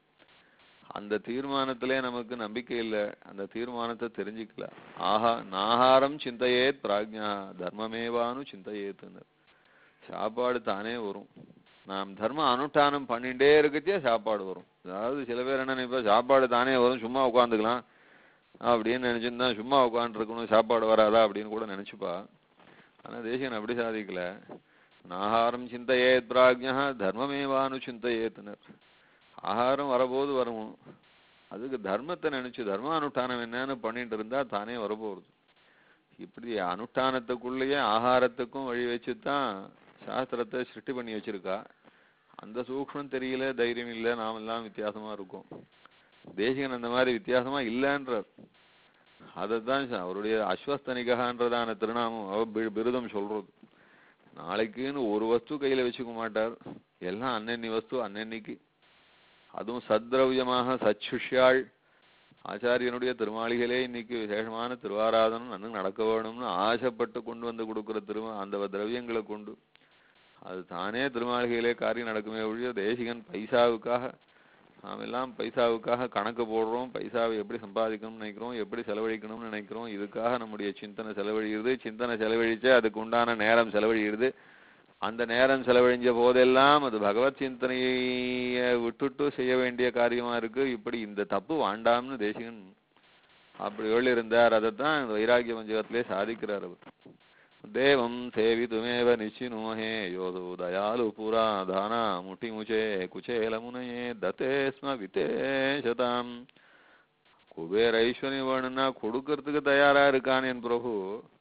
S2: அந்த தீர்மானத்திலே நமக்கு நம்பிக்கை இல்லை. அந்த தீர்மானத்தை தெரிஞ்சுக்கல. ஆஹா நாஹாரம் சிந்தையேத் பிராஜ்ஞா தர்மமேவானு சிந்தையேத்துன்னு. சாப்பாடு தானே வரும். நாம் தர்ம அனுஷ்டானம் பண்ணிட்டே இருக்கச்சே சாப்பாடு வரும். அதாவது சில பேர் என்ன நினைப்பா, சாப்பாடு தானே வரும் சும்மா உட்காந்துக்கலாம் அப்படின்னு நினைச்சுன்னா சும்மா உட்காந்துருக்கணும் சாப்பாடு வராதா அப்படின்னு கூட நினைச்சுப்பா. ஆனா தேசிகன் அப்படி சாதிக்கல. நாஹாரம் சிந்தையேத் பிராஜ்ஞா தர்மமேவானு சிந்தையேத்துனர். ஆகாரம் வரபோது வரும். அதுக்கு தர்மத்தை நினைச்சு தர்ம அனுஷ்டானம் என்னன்னு பண்ணிட்டு இருந்தா தானே வரப்போகுது. இப்படி அனுஷ்டானத்துக்குள்ளேயே ஆகாரத்துக்கும் வழி வச்சுதான் சாஸ்திரத்தை சிருஷ்டி பண்ணி வச்சிருக்கா. அந்த சூக்ஷ்மம் தெரியல, தைரியம் இல்லை, நாமெல்லாம் வித்தியாசமா இருக்கும். தேசிகன் அந்த மாதிரி வித்தியாசமா இல்லைன்றார். அதைத்தான் அவருடைய அஸ்வஸ்தனிகான்றதான திருநாமம் பிருதம் சொல்றது. நாளைக்குன்னு ஒரு வஸ்து கையில வச்சுக்க மாட்டார். எல்லாம் அன்னன்னி வஸ்து அன்னன்னைக்கு. அதுவும் சத்ரவியமாக சச்சுஷ்யாள் ஆச்சாரியனுடைய திருமாளிகளே இன்னைக்கு விசேஷமான திருவாராதனம் நன்கு நடக்க வேணும்னு ஆசைப்பட்டு கொண்டு வந்து கொடுக்குற திருமா அந்த திரவியங்களை கொண்டு அது தானே திருமாளிகையிலே காரியம் நடக்குமே ஒழிய தேசிகன் பைசாவுக்காக நாம் எல்லாம் பைசாவுக்காக கணக்கு போடுறோம். பைசாவை எப்படி சம்பாதிக்கணும்னு நினைக்கிறோம், எப்படி செலவழிக்கணும்னு நினைக்கிறோம். இதுக்காக நம்முடைய சிந்தனை செலவழிகிறது. சிந்தனை செலவழிச்சே அதுக்கு உண்டான நேரம் செலவழிகிறது. அந்த நேரம் செலவழிஞ்ச போதெல்லாம் அது பகவத் சிந்தனையை விட்டுட்டு செய்ய வேண்டிய காரியமா இருக்கு. இப்படி இந்த தப்பு வாண்டாம்னு தேசிகன் அப்படி எழுதியிருந்தார். அதைத்தான் இந்த வைராக்கிய பஞ்சகத்திலே சாதிக்கிறார். அவர் தேவம் சேவிதுமேவ நிச்சினோஹே யோதோ தயாலு புரா தானா முட்டிமுச்சே குச்சேலமுனையே தத்தே ஸ்ம வித்தேஷதாம். குபேர ஐஸ்வர்யம் வேணும்னா கொடுக்கறதுக்கு தயாரா இருக்கான் என் பிரபு.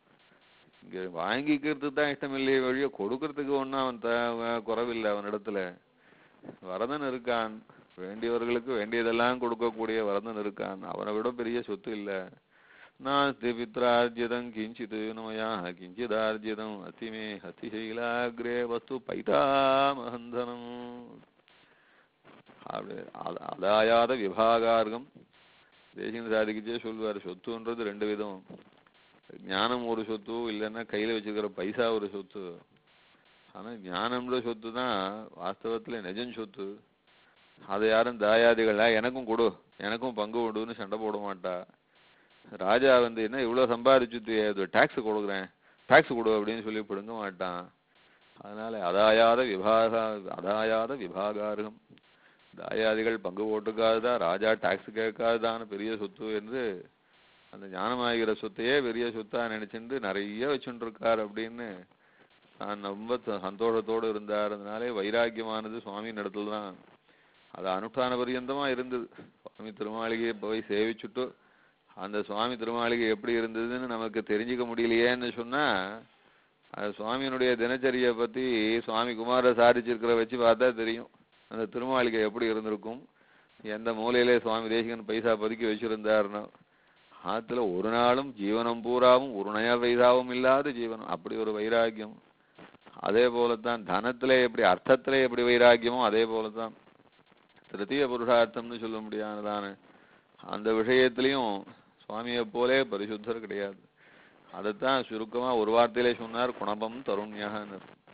S2: இங்க வாங்கிக்கிறதுக்கு தான் இஷ்டம் இல்லையே வழிய கொடுக்கறதுக்கு ஒன்னும் அவன் த குறவில்லை. அவனிடத்துல வரதன் இருக்கான். வேண்டியவர்களுக்கு வேண்டியதெல்லாம் கொடுக்கக்கூடிய வரதன் இருக்கான். அவனை விட பெரிய சொத்து இல்லை. நாஸ்தி பித்ரார்ஜிதம் கிஞ்சித் நோயா கிஞ்சிதார்ஜிதம் அத்திமே அத்திசைலாகிரே வஸ்து பைதாமஹந்தனம். அப்படி அதாயாத விபாகார்கம் தேசிகன் சாதிக்கிச்சே சொல்வார். சொத்துன்றது ரெண்டு விதம். ஞானம் ஒரு சொத்து, இல்லைன்னா கையில வச்சுக்கிற பைசா ஒரு சொத்து. ஆனா ஞானம்ன்ற சொத்து தான் வாஸ்தவத்துல நிஜம் சொத்து. அதை யாரும் தாயாதிகளா எனக்கும் கொடு, எனக்கும் பங்கு உண்டுன்னு சண்டை போட மாட்டா. ராஜா வந்து என்ன இவ்வளவு சம்பாதிச்சுட்டு டாக்ஸ் கொடுக்குறேன், டாக்ஸ் கொடு அப்படின்னு சொல்லி பிடுங்க மாட்டான். அதனால அதாயாத விபாக அதாயாத விபாகாரகம், தாயாதிகள் பங்கு போட்டுக்காதுதான், ராஜா டாக்ஸ் கேட்காதுதான் பெரிய சொத்து என்று அந்த ஞானமாகிற சொத்தையே பெரிய சொத்தா நினைச்சுட்டு நிறைய வச்சுட்டு இருக்கார் அப்படின்னு நான் ரொம்ப சந்தோஷத்தோடு இருந்தார். அதனாலே வைராக்கியமானது சுவாமி இடத்துல தான் அது அனுஷ்டான பரியந்தமா இருந்தது. சுவாமி திருமாளிகையை போய் சேவிச்சுட்டு அந்த சுவாமி திருமாளிகை எப்படி இருந்ததுன்னு நமக்கு தெரிஞ்சுக்க முடியலையேன்னு சொன்னா, அது சுவாமியினுடைய தினச்சரியை பத்தி சுவாமி குமார சாரிச்சிருக்கிற வச்சு பார்த்தா தெரியும் அந்த திருமாளிகை எப்படி இருந்திருக்கும். எந்த மூலையிலே சுவாமி தேசிகன் பைசா பதுக்கி வச்சிருந்தாருன்னா, ஆத்துல ஒரு நாளும் ஜீவனம் பூராவும் ஒரு நய பைசாவும் இல்லாத ஜீவனம், அப்படி ஒரு வைராக்கியம். அதே போலத்தான் தனத்திலே எப்படி அர்த்தத்திலே எப்படி வைராக்கியமோ அதே போலத்தான் திருத்தீய புருஷார்த்தம்னு சொல்ல முடியாதுதானே அந்த விஷயத்திலையும் சுவாமியை போலே பரிசுத்தர் கிடையாது. அதைத்தான் சுருக்கமா ஒரு வார்த்தையிலே சொன்னார், குணபம் தருண்யன்னு.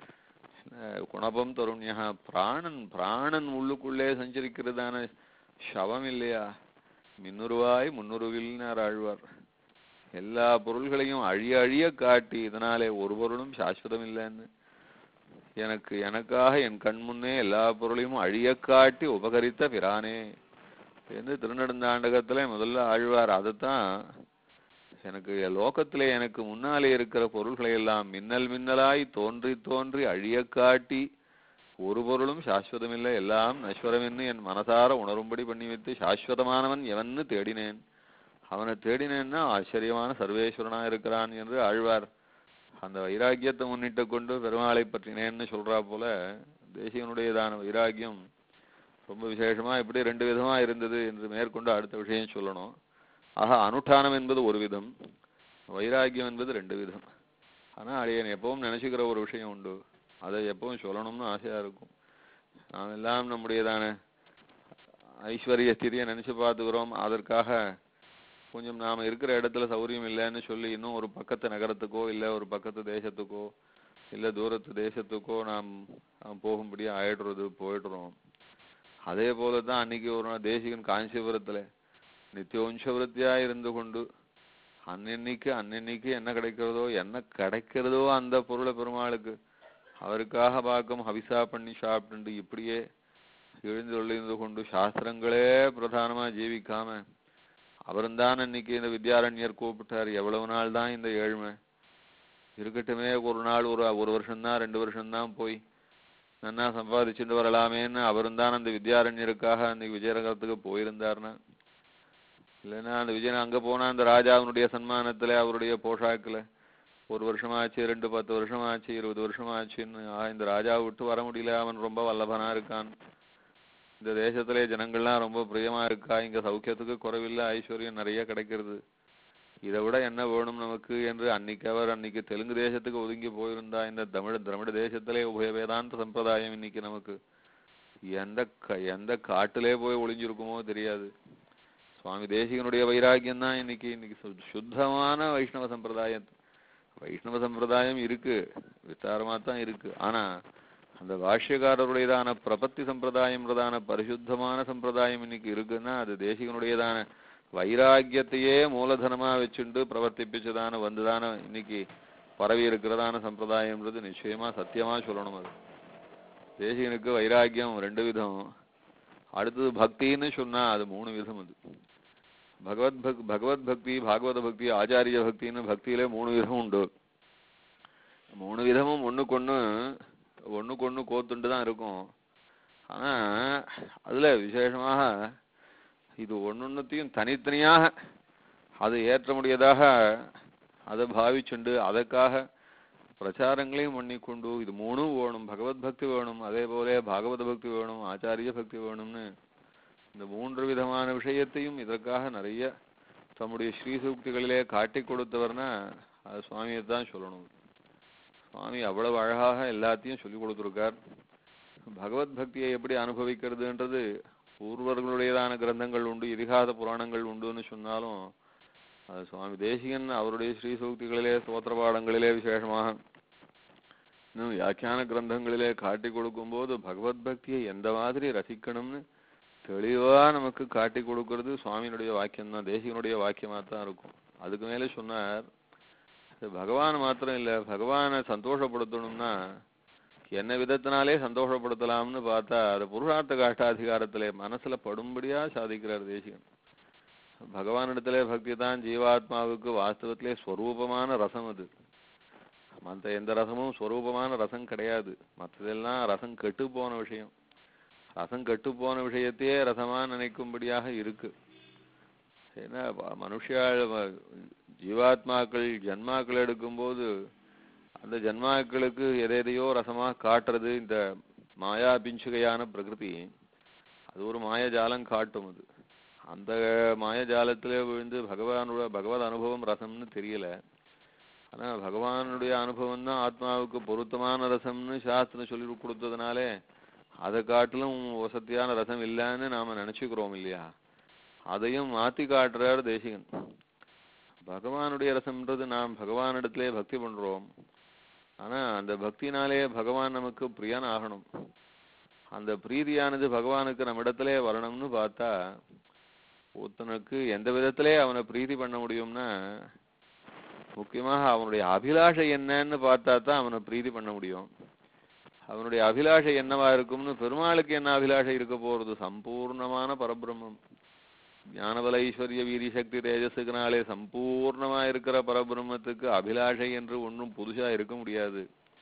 S2: குணபம் தருண்யா, பிராணன் பிராணன் உள்ளுக்குள்ளே சஞ்சரிக்கிறதான சவம் இல்லையா, மின்னுருவாய் முன்னுருவில்னார் ஆழ்வார். எல்லா பொருள்களையும் அழிய அழிய காட்டி இதனாலே ஒரு பொருளும் சாஸ்வதம் இல்லைன்னு, எனக்கு எனக்காக என் கண் முன்னே எல்லா பொருளையும் அழிய காட்டி உபகரித்த பிரானே என்று திருநெடுந்தாண்டகத்திலே முதல்ல ஆழ்வார். அதைத்தான் எனக்கு லோகத்திலே எனக்கு முன்னாலே இருக்கிற பொருள்களை எல்லாம் மின்னல் மின்னலாய் தோன்றி தோன்றி அழிய காட்டி ஒரு பொருளும் சாஸ்வதமில்லை, எல்லாம் நஸ்வரமென்னு என் மனசார உணரும்படி பண்ணி வைத்து சாஸ்வதமானவன் எவன்னு தேடினேன், அவனை தேடினேன்னா ஆச்சரியமான சர்வேஸ்வரனா இருக்கிறான் என்று ஆழ்வார் அந்த வைராக்கியத்தை முன்னிட்டு கொண்டு பெருமாளை பற்றினேன்னு சொல்றா போல தேசிகனுடையதான வைராக்கியம் ரொம்ப விசேஷமா இப்படி ரெண்டு விதமா இருந்தது என்று மேற்கொண்டு அடுத்த விஷயம் சொல்லணும். ஆக அனுஷ்டானம் என்பது ஒரு விதம், வைராக்கியம் என்பது ரெண்டு விதம். ஆனா அடியன் எப்பவும் நினைச்சுக்கிற ஒரு விஷயம் உண்டு, அதை எப்பவும் சொல்லணும்னு ஆசையா இருக்கும். நாம் எல்லாம் நம்முடையதான ஐஸ்வர்ய ஸ்திதியை நினைச்சு பார்த்துக்கிறோம். அதற்காக கொஞ்சம் நாம இருக்கிற இடத்துல சௌரியம் இல்லைன்னு சொல்லி இன்னும் ஒரு பக்கத்து நகரத்துக்கோ இல்லை ஒரு பக்கத்து தேசத்துக்கோ இல்லை தூரத்து தேசத்துக்கோ நாம் போகும்படியா ஆயிடுறது போயிடுறோம். அதே போலதான் அன்னைக்கு ஒரு நாள் தேசிகன் காஞ்சிபுரத்துல நித்தியோஞ்சவருத்தியா இருந்து கொண்டு அன்னன்னைக்கு அன்னன்னைக்கு என்ன கிடைக்கிறதோ என்ன கிடைக்கிறதோ அந்த பொருளை பெருமாளுக்கு அவருக்காக பாக்கம் ஹவிசா பண்ணி சாப்பிட்டு இப்படியே எழுந்து கொண்டு சாஸ்திரங்களே பிரதானமா ஜீவிக்காம அவருந்தான் அன்னைக்கு இந்த வித்யாரண்யர் கூப்பிட்டார். எவ்வளவு நாள் தான் இந்த ஏழ்மை இருக்கட்டுமே, ஒரு நாள் ஒரு ஒரு வருஷம்தான் ரெண்டு வருஷம்தான் போய் நன்னா சம்பாதிச்சுட்டு வரலாமேன்னு அவருந்தான் அந்த வித்யாரண்யருக்காக அன்னைக்கு விஜயநகரத்துக்கு போயிருந்தாருன்னா, இல்லைன்னா அந்த விஜயன் அங்க போனா அந்த ராஜாவினுடைய சன்மானத்துல அவருடைய போஷாக்குல ஒரு வருஷமாச்சு ரெண்டு பத்து வருஷமாச்சு இருபது வருஷமாச்சுன்னு இந்த ராஜாவை விட்டு வர முடியல, அவன் ரொம்ப வல்லபனா இருக்கான், இந்த தேசத்திலே ஜனங்கள்லாம் ரொம்ப பிரியமா இருக்கா, இங்க சௌக்கியத்துக்கு குறைவில்லை, ஐஸ்வர்யம் நிறைய கிடைக்கிறது, இதை விட என்ன வேணும் நமக்கு என்று அன்னைக்கு அவர் அன்னைக்கு தெலுங்கு தேசத்துக்கு ஒதுங்கி போயிருந்தா இந்த தமிழ் திராவிட தேசத்திலே உபய வேதாந்த சம்பிரதாயம் இன்னைக்கு நமக்கு எந்த எந்த காட்டிலே போய் ஒளிஞ்சிருக்குமோ தெரியாது. சுவாமி தேசிகனுடைய வைராக்கியம் தான் இன்னைக்கு இன்னைக்கு சுத்தமான வைஷ்ணவ சம்பிரதாயம். வைஷ்ணவ சம்பிரதாயம் இருக்கு, விஸ்தாரமா தான் இருக்கு. ஆனா அந்த பாஷ்யக்காரருடையதான பிரபத்தி சம்பிரதாயம்ன்றதான பரிசுத்தமான சம்பிரதாயம் இன்னைக்கு இருக்குன்னா அது தேசிகனுடையதான வைராக்கியத்தையே மூலதனமா வச்சுண்டு பிரவர்த்திப்பிச்சதான வந்துதான இன்னைக்கு பரவி இருக்கிறதான சம்பிரதாயம்ன்றது நிச்சயமா சத்தியமா சொல்லணும். அது தேசிகனுக்கு வைராக்கியம் ரெண்டு விதம். அடுத்தது பக்தின்னு சொன்னா அது மூணு விதம். அது பகவத் பக் பகவத் பக்தி, பாகவத பக்தி, ஆச்சாரிய பக்தின்னு பக்தியிலே மூணு விதம் உண்டு. மூணு விதமும் ஒண்ணுக்கு ஒண்ணு ஒண்ணுக்கு ஒண்ணு கோத்துண்டு தான் இருக்கும். ஆனா அதுல விசேஷமாக இது ஒன்னொன்னுத்தையும் தனித்தனியாக அது ஏற்ற முடியதாக அதை பாவிச்சுண்டு அதற்காக பிரச்சாரங்களையும் பண்ணிக்கொண்டு இது மூணும் வேணும், பகவத் பக்தி வேணும், அதே போல பாகவத பக்தி வேணும், ஆச்சாரிய பக்தி வேணும்னு இந்த மூன்று விதமான விஷயத்தையும் இதற்காக நிறைய தம்முடைய ஸ்ரீசூக்திகளிலே காட்டி கொடுத்தவர்னா அது சுவாமியை தான் சொல்லணும். சுவாமி அவ்வளவு அழகாக எல்லாத்தையும் சொல்லி கொடுத்துருக்கார். பகவத் பக்தியை எப்படி அனுபவிக்கிறதுன்றது பூர்வர்களுடையதான கிரந்தங்கள் உண்டு, இதிகாச புராணங்கள் உண்டுன்னு சொன்னாலும் அது சுவாமி தேசிகன் அவருடைய ஸ்ரீசூக்திகளிலே ஸ்தோத்திர பாடங்களிலே விசேஷமாக இன்னும் வியாக்கியான கிரந்தங்களிலே காட்டி கொடுக்கும்போது பகவத் பக்தியை எந்த மாதிரி ரசிக்கணும்னு தெளிவா நமக்கு காட்டி கொடுக்கறது சுவாமியினுடைய வாக்கியம் தான், தேசிகனுடைய வாக்கியமா தான் இருக்கும். அதுக்கு மேலே சொன்னார், பகவான் மாத்திரம் இல்லை, பகவானை சந்தோஷப்படுத்தணும்னா என்ன விதத்தினாலே சந்தோஷப்படுத்தலாம்னு பார்த்தா அது புருஷார்த்த காஷ்டாதிகாரத்திலே மனசுல படும்படியா சாதிக்கிறார் தேசிகன். பகவானிடத்திலே பக்தி தான் ஜீவாத்மாவுக்கு வாஸ்தவத்திலே ஸ்வரூபமான ரசம். அது மற்ற எந்த ரசமும் ஸ்வரூபமான ரசம் கிடையாது. மற்றதெல்லாம் ரசம் கெட்டு போன விஷயம். ரசம் கெட்டு போன விஷயத்தையே ரசமா நினைக்கும்படியாக இருக்கு. ஏன்னா மனுஷாள் ஜீவாத்மாக்கள் ஜன்மாக்கள் எடுக்கும்போது அந்த ஜன்மாக்களுக்கு எதையோ ரசமா காட்டுறது இந்த மாயா பிஞ்சுகையான பிரகிருதி. அது ஒரு மாயஜாலம் காட்டும். அது அந்த மாயஜாலத்திலே விழுந்து பகவானுடைய பகவத் அனுபவம் ரசம்னு தெரியல. ஆனா பகவானுடைய அனுபவம் தான் ஆத்மாவுக்கு பொருத்தமான ரசம்னு சாஸ்திரம் சொல்லி கொடுத்ததுனாலே அதை காட்டிலும் வசதியான ரசம் இல்லைன்னு நாம நினைச்சுக்கிறோம் இல்லையா? அதையும் மாத்தி காட்டுறார் தேசிகன். பகவானுடைய ரசம்ன்றது நாம் பகவானிடத்திலே பக்தி பண்றோம். ஆனா அந்த பக்தினாலே பகவான் நமக்கு பிரியன் ஆகணும். அந்த பிரீதியானது பகவானுக்கு நம்ம இடத்திலே வரணும்னு பார்த்தா ஒருத்தனுக்கு எந்த விதத்திலே அவனை பிரீதி பண்ண முடியும்னா முக்கியமாக அவனுடைய அபிலாஷை என்னன்னு பார்த்தா தான் அவனை பிரீதி பண்ண முடியும். அவனுடைய அபிலாஷை என்னவா இருக்கும்னு பெருமாளுக்கு என்ன அபிலாஷை இருக்க போறது? சம்பூர்ணமான பரபிரம்மம், ஞானபல ஐஸ்வர்ய வீரி சக்தி தேஜஸுக்குனாலே சம்பூர்ணமா இருக்கிற பரபிரம்மத்துக்கு அபிலாஷை என்று ஒன்றும் புதுசா இருக்க முடியாது.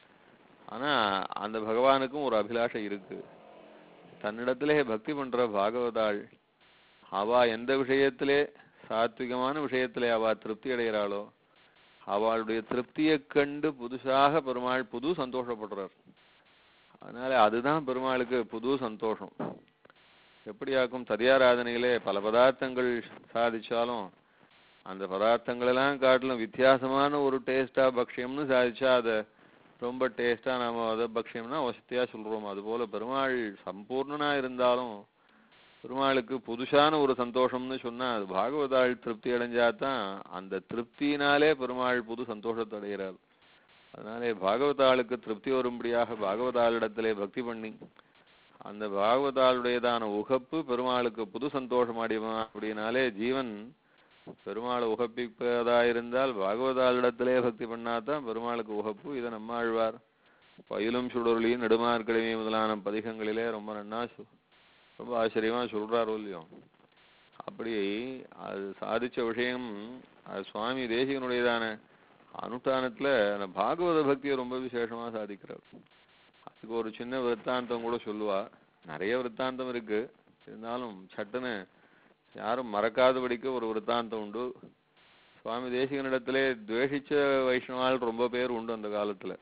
S2: ஆனா அந்த பகவானுக்கும் ஒரு அபிலாஷை இருக்கு. தன்னிடத்திலே பக்தி பண்ற பாகவதாள் அவா எந்த விஷயத்திலே சாத்விகமான விஷயத்திலே அவா திருப்தி அடைகிறாளோ அவளுடைய திருப்தியை கண்டு புதுசாக பெருமாள் புது சந்தோஷப்படுறார். அதனால அதுதான் பெருமாளுக்கு புது சந்தோஷம். எப்படியாக்கும் ததியாராதனையிலே பல பதார்த்தங்கள் சாதிச்சாலும் அந்த பதார்த்தங்கள் எல்லாம் காட்டிலும் வித்தியாசமான ஒரு டேஸ்டா பக்ஷியம்னு சாதிச்சா அதை ரொம்ப டேஸ்டா நாம அதை பக்ஷியம்னா வசதியா சொல்றோம். அதுபோல பெருமாள் சம்பூர்ணனா இருந்தாலும் பெருமாளுக்கு புதுசான ஒரு சந்தோஷம்னு சொன்னா அது பாகவதாள் திருப்தி அடைஞ்சாதான் அந்த திருப்தியினாலே பெருமாள் புது சந்தோஷத்தை அடைகிறார். அதனாலே பாகவதாளுக்கு திருப்தி வரும்படியாக பாகவதாளிடத்திலே பக்தி பண்ணி அந்த பாகவதாளுடையதான உகப்பு பெருமாளுக்கு புது சந்தோஷம் அடையுமா அப்படின்னாலே ஜீவன் பெருமாளை உகப்பிப்பதா இருந்தால் பாகவதாளிடத்திலே பக்தி பண்ணாதான் பெருமாளுக்கு உகப்பு. இதை நம்ம ஆழ்வார் பயிலும் சுடொருளியும் நெடுமார்கடமே முதலான பதிகங்களிலே ரொம்ப நன்னா ரொம்ப ஆச்சரியமா சொல்றாரோ இல்லையோ. அப்படி அது சாதிச்ச விஷயம் அது சுவாமி தேசிகனுடையதான அனுஷ்டானத்துல அந்த பாகவத பக்தியை ரொம்ப விசேஷமா சாதிக்கிறார். அதுக்கு ஒரு சின்ன விற்த்தாந்தம் கூட சொல்லுவா. நிறைய விற்த்தாந்தம் இருக்கு, இருந்தாலும் சட்டுன்னு யாரும் மறக்காதபடிக்கு ஒரு விற்த்தாந்தம் உண்டு. சுவாமி தேசிகனிடத்திலே துவேஷிச்ச வைஷ்ணவால் ரொம்ப பேர் உண்டு அந்த காலத்துல.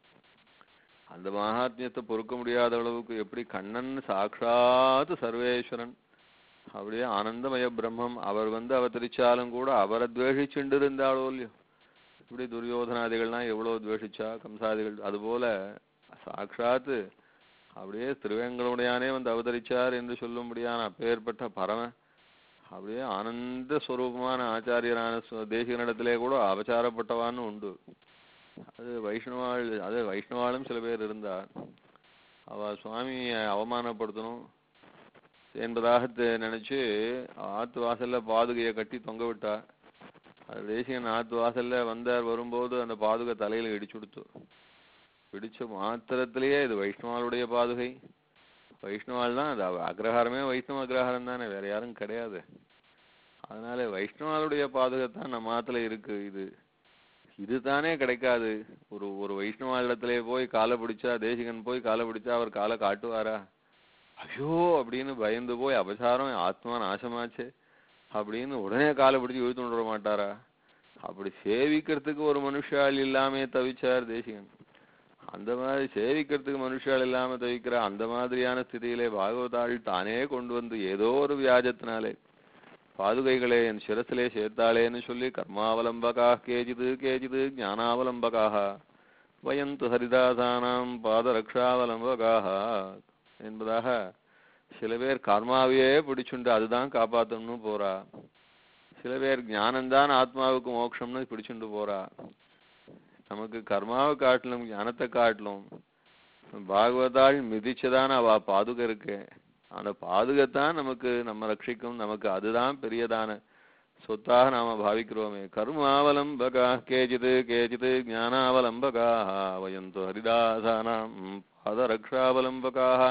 S2: அந்த மகாத்மியத்தை பொறுக்க முடியாத அளவுக்கு எப்படி கண்ணன் சாட்சாத் சர்வேஸ்வரன் அப்படியே ஆனந்தமய பிரம்மம் அவர் வந்து அவதரிச்சாலும் கூட அவரை துவேஷிச்சுண்டு இருந்தாலோ இல்லையோ. இப்படி துரியோதனாதிகள்லாம் எவ்வளவு துவேஷிச்சா கம்சாதிகள், அதுபோல சாட்சாத்து அப்படியே திருவேங்கடமுடையானே வந்து அவதரிச்சார் என்று சொல்லும்படியான அப்பேற்பட்ட பரம அப்படியே ஆனந்த ஸ்வரூபமான ஆச்சாரியரான தேசிகனிடத்திலே கூட அபச்சாரப்பட்டவான்னு உண்டு. அது வைஷ்ணவாள் அது வைஷ்ணவாளும் சில பேர் இருந்தார். அவ சுவாமியை அவமானப்படுத்தணும் என்பதாக நினைச்சு ஆத்து வாசல்ல பாதுகையை கட்டி தொங்க விட்டா. அது தேசிகன் ஆத்து வாசல்ல வந்தார். வரும்போது அந்த பாதுகை தலையில இடிச்சு கொடுத்து பிடிச்ச மாத்திரத்திலேயே இது வைஷ்ணவாளுடைய பாதுகை, வைஷ்ணவாள் தான். அது அக்ரஹாரமே வைஷ்ணவ அக்ரஹாரம் தானே, வேற யாரும் கிடையாது. அதனால வைஷ்ணவாளுடைய பாதுகை தான் நம்ம ஆத்துல இருக்கு. இது இதுதானே கிடைக்காது. ஒரு ஒரு வைஷ்ணவாளிடத்திலே போய் காலை பிடிச்சா தேசிகன் போய் காலை பிடிச்சா அவர் காலை காட்டுவாரா? ஐயோ அப்படின்னு பயந்து போய் அபசாரம் ஆத்மா நாசமாச்சு அப்படின்னு உடனே காலை பிடிச்சி இழுத்து விட மாட்டாரா? அப்படி சேவிக்கிறதுக்கு ஒரு மனுஷாள் இல்லாமே தவிச்சார் தேசிகன். அந்த மாதிரி சேவிக்கிறதுக்கு மனுஷாள் இல்லாம தவிக்கிற அந்த மாதிரியான ஸ்திதியிலே பாகவதாள் தானே கொண்டு வந்து ஏதோ ஒரு வியாஜத்தினாலே பாதுகைகளே என் சிரசிலே சேர்த்தாளேன்னு சொல்லி கர்மாவலம்பகாக கேஜிது கேஜிது ஞானாவலம்பகாக வயந்து ஹரிதாசானாம் பாதரக்ஷாவலம்பகாக என்பதாக சில பேர் கர்மாவையே பிடிச்சுண்டு அதுதான் காப்பாற்றணும்னு போறா. சில பேர் ஞானம்தான் ஆத்மாவுக்கு மோட்சம்னு பிடிச்சுட்டு போறா. நமக்கு கர்மாவை காட்டிலும் ஞானத்தை காட்டிலும் பாகவதாள் மிதிச்சதான அவ பாதுகை இருக்கு. அந்த பாதுகைத்தான் நமக்கு நம்ம ரட்சிக்கும். நமக்கு அதுதான் பெரியதான சொத்தாக நாம பாவிக்கிறோமே. கர்மாவலம்பகா கேஜித் கேஜித் ஞானாவலம்பகா வயந்து ஹரிதாசானாம் பாதரக்ஷாவலம்பகாக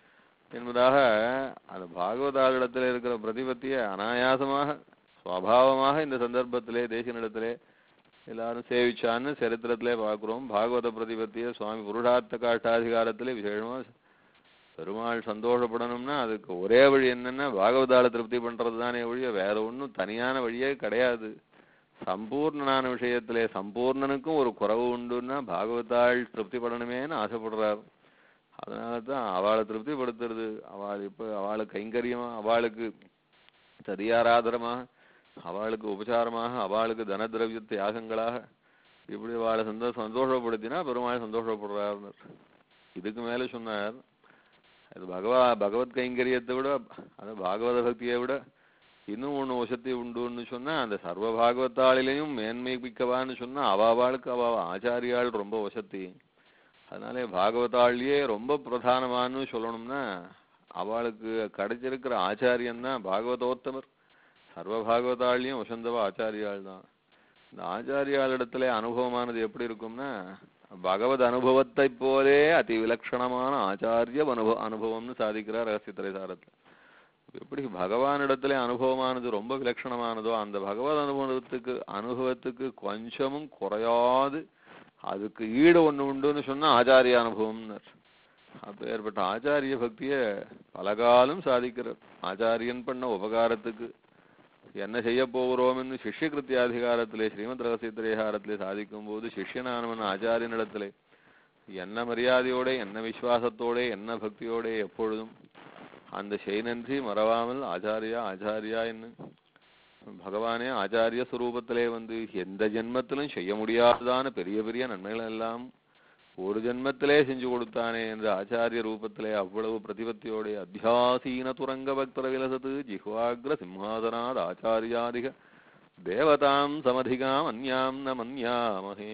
S2: என்பதாக அந்த பாகவதாளிடத்தில் இருக்கிற பிரதிபத்தியை அனாயாசமாக சுவாபாவமாக இந்த சந்தர்ப்பத்திலே தேசியனிடத்திலே எல்லாரும் சேவிச்சான்னு சரித்திரத்திலே பார்க்கிறோம். பாகவத பிரதிபத்தியை சுவாமி புருஷார்த்த காஷ்டாதிகாரத்திலே விசேஷமா பெருமாள் சந்தோஷப்படணும்னா அதுக்கு ஒரே வழி என்னன்னா பாகவதால திருப்தி பண்றது தானே வழிய வேற ஒன்றும் தனியான வழியே கிடையாது. சம்பூர்ணனான விஷயத்திலே சம்பூர்ணனுக்கும் ஒரு குறவு உண்டுன்னா பாகவதாள் திருப்தி படணுமேன்னு ஆசைப்படுறார். அதனாலதான் அவளை திருப்திப்படுத்துறது, அவள் இப்ப அவளுக்கு கைங்கரியமா, அவளுக்கு சதியாராதரமாக, அவளுக்கு உபசாரமாக, அவளுக்கு தன திரவிய தியாகங்களாக இப்படி அவளை சந்தோ சந்தோஷப்படுத்தினா பெருமாள் சந்தோஷப்படுறார். இதுக்கு மேல சொன்னார், அது பகவா பகவத் கைங்கரியத்தை விட அந்த பாகவத பக்தியை விட இன்னும் ஒண்ணு வசதி உண்டுன்னு சொன்னா அந்த சர்வ பாகவத்தாளிலையும் மேன்மை மிக்கவான்னு சொன்னா அவ அவளுக்கு அவ ஆச்சாரியாள் ரொம்ப வசதி. அதனாலே பாகவதாளியே ரொம்ப பிரதானமானு சொல்லணும்னா அவளுக்கு கிடைச்சிருக்கிற ஆச்சாரியன் தான் பாகவதோத்தமர். சர்வ பாகவதாளியும் வசந்தவா ஆச்சாரியாள் தான். இந்த ஆச்சாரியாளிடத்துல அனுபவமானது எப்படி இருக்கும்னா பகவத் அனுபவத்தை போலே அதி விலட்சணமான ஆச்சாரிய அனுபவ அனுபவம்னு சாதிக்கிறார் ரகசியத்திரைசாரத்தில். எப்படி பகவானிடத்துல அனுபவமானது ரொம்ப விலட்சணமானதோ அந்த பகவத் அனுபவத்துக்கு அனுபவத்துக்கு கொஞ்சமும் குறையாது அதுக்கு ஈடு ஒண்ணு உண்டுன்னு சொன்னா ஆச்சாரிய அனுபவம்னு. அப்ப ஏற்பட்ட ஆச்சாரிய பக்திய பலகாலம் சாதிக்கிறார். ஆச்சாரியன் பண்ண உபகாரத்துக்கு என்ன செய்ய போகிறோம்னு சிஷ்யகிருத்தியாதிகாரத்திலே ஸ்ரீமத் ரகசியத்திரேகாரத்திலே சாதிக்கும் போது சிஷ்யனானவன் ஆச்சாரியனிடத்திலே என்ன மரியாதையோட என்ன விசுவாசத்தோட என்ன பக்தியோட எப்பொழுதும் அந்த செய் நன்றி மறவாமல் ஆச்சாரியா ஆச்சாரியா என்ன பகவானே ஆச்சாரிய சுரூபத்திலே வந்து எந்த ஜென்மத்திலும் செய்ய முடியாததான பெரிய பெரிய நன்மைகள் எல்லாம் ஒரு ஜென்மத்திலே செஞ்சு கொடுத்தானே என்ற ஆச்சாரிய ரூபத்திலே அவ்வளவு பிரதிபத்தியோட அத்தியாசீன துரங்க பக்தர விலசத்து ஜிஹ்வாக்ர சிம்ஹாசனாத் ஆச்சாரியாதிக தேவதாம் சமதிகாம் அந்யாம் ந மன்யாமஹே.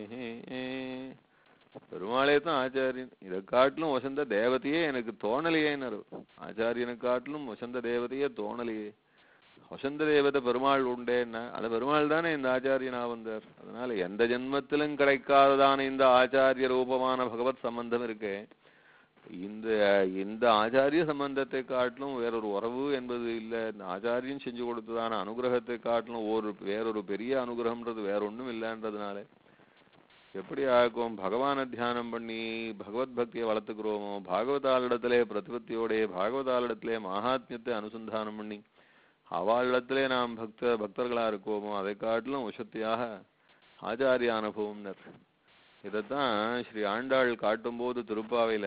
S2: பெருமாளே தான் ஆச்சாரியன். இதை காட்டிலும் வசந்த தேவதையே எனக்கு தோணலையேன்னு ஆச்சாரியனை காட்டிலும் வசந்த தேவதையே தோணலையே. வசந்த தேவதை பெருமாள் உண்டேன்னா அந்த பெருமாள் தானே இந்த ஆச்சாரியனா வந்தார். அதனால எந்த ஜென்மத்திலும் கிடைக்காததான இந்த ஆச்சாரிய ரூபமான பகவத் சம்பந்தம் இருக்கு. இந்த இந்த ஆச்சாரிய சம்பந்தத்தை காட்டிலும் வேறொரு உறவு என்பது இல்லை. இந்த ஆச்சாரியன் செஞ்சு கொடுத்ததான அனுகிரகத்தை காட்டிலும் ஒரு வேறொரு பெரிய அனுகிரகம்ன்றது வேற ஒன்றும் இல்லைன்றதுனால எப்படி ஆகும் பகவானை தியானம் பண்ணி பகவத் பக்தியை வளர்த்துக்கிறோமோ பாகவதாளிடத்திலே பிரதிபத்தியோட பாகவதாளிடத்திலே மகாத்மியத்தை அனுசந்தானம் பண்ணி அவளிடத்திலே நாம் பக்த பக்தர்களா இருக்கோமோ அதை காட்டிலும் உசத்தியாக ஆச்சாரிய அனுபவம்னர். இதைத்தான் ஸ்ரீ ஆண்டாள் காட்டும் போது திருப்பாவையில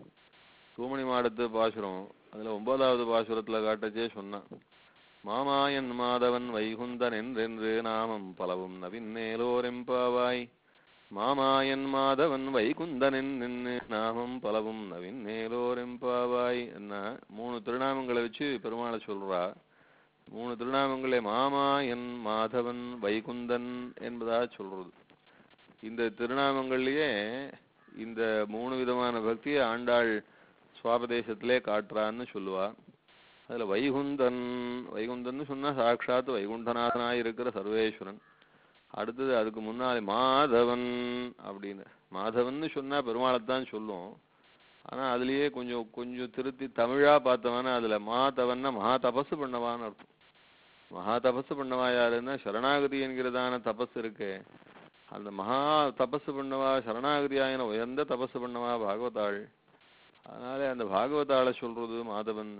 S2: தூமணி மாடத்து பாசுரம் அதுல ஒன்பதாவது பாசுரத்துல காட்டச்சே சொன்னான். மாமாயன் மாதவன் வைகுந்தன் என்றென்று நாமம் பலவும் நவின்னேலோரெம்பாவாய். மாமாயன் மாதவன் வைகுந்தன் என்று நாமம் பலவும் நவின்னேலோரெம்பாவாய் என்ன மூணு திருநாமங்களை வச்சு பெருமாளை சொல்றா. மூணு திருநாமங்களே மாமாயன் மாதவன் வைகுந்தன் என்பதா சொல்றது. இந்த திருநாமங்கள்லயே இந்த மூணு விதமான பக்தியை ஆண்டாள் சுவாபதேசத்திலே காட்டுறான்னு சொல்லுவா. அதுல வைகுந்தன் வைகுந்தன் சொன்னா சாட்சாத் வைகுண்டநாதனாய் இருக்கிற சர்வேஸ்வரன். அடுத்தது அதுக்கு முன்னாலே மாதவன் அப்படின்னு மாதவன் சொன்னா பெருமாளைத்தான் சொல்லும். ஆனா அதுலயே கொஞ்சம் கொஞ்சம் திருத்தி தமிழா பார்த்தவனா அதுல மாதவன்னா மகா தபசு பண்ணவான்னு அர்த்தம். மகா தபசு பண்ணவா யாருன்னா சரணாகதி என்கிறதான தபஸ் இருக்கு. அந்த மகா தபசு பண்ணவா சரணாகதியாயின உயர்ந்த தபசு பண்ணவா பாகவதாள். அதனால அந்த பாகவதாளை சொல்றது மாதவன்.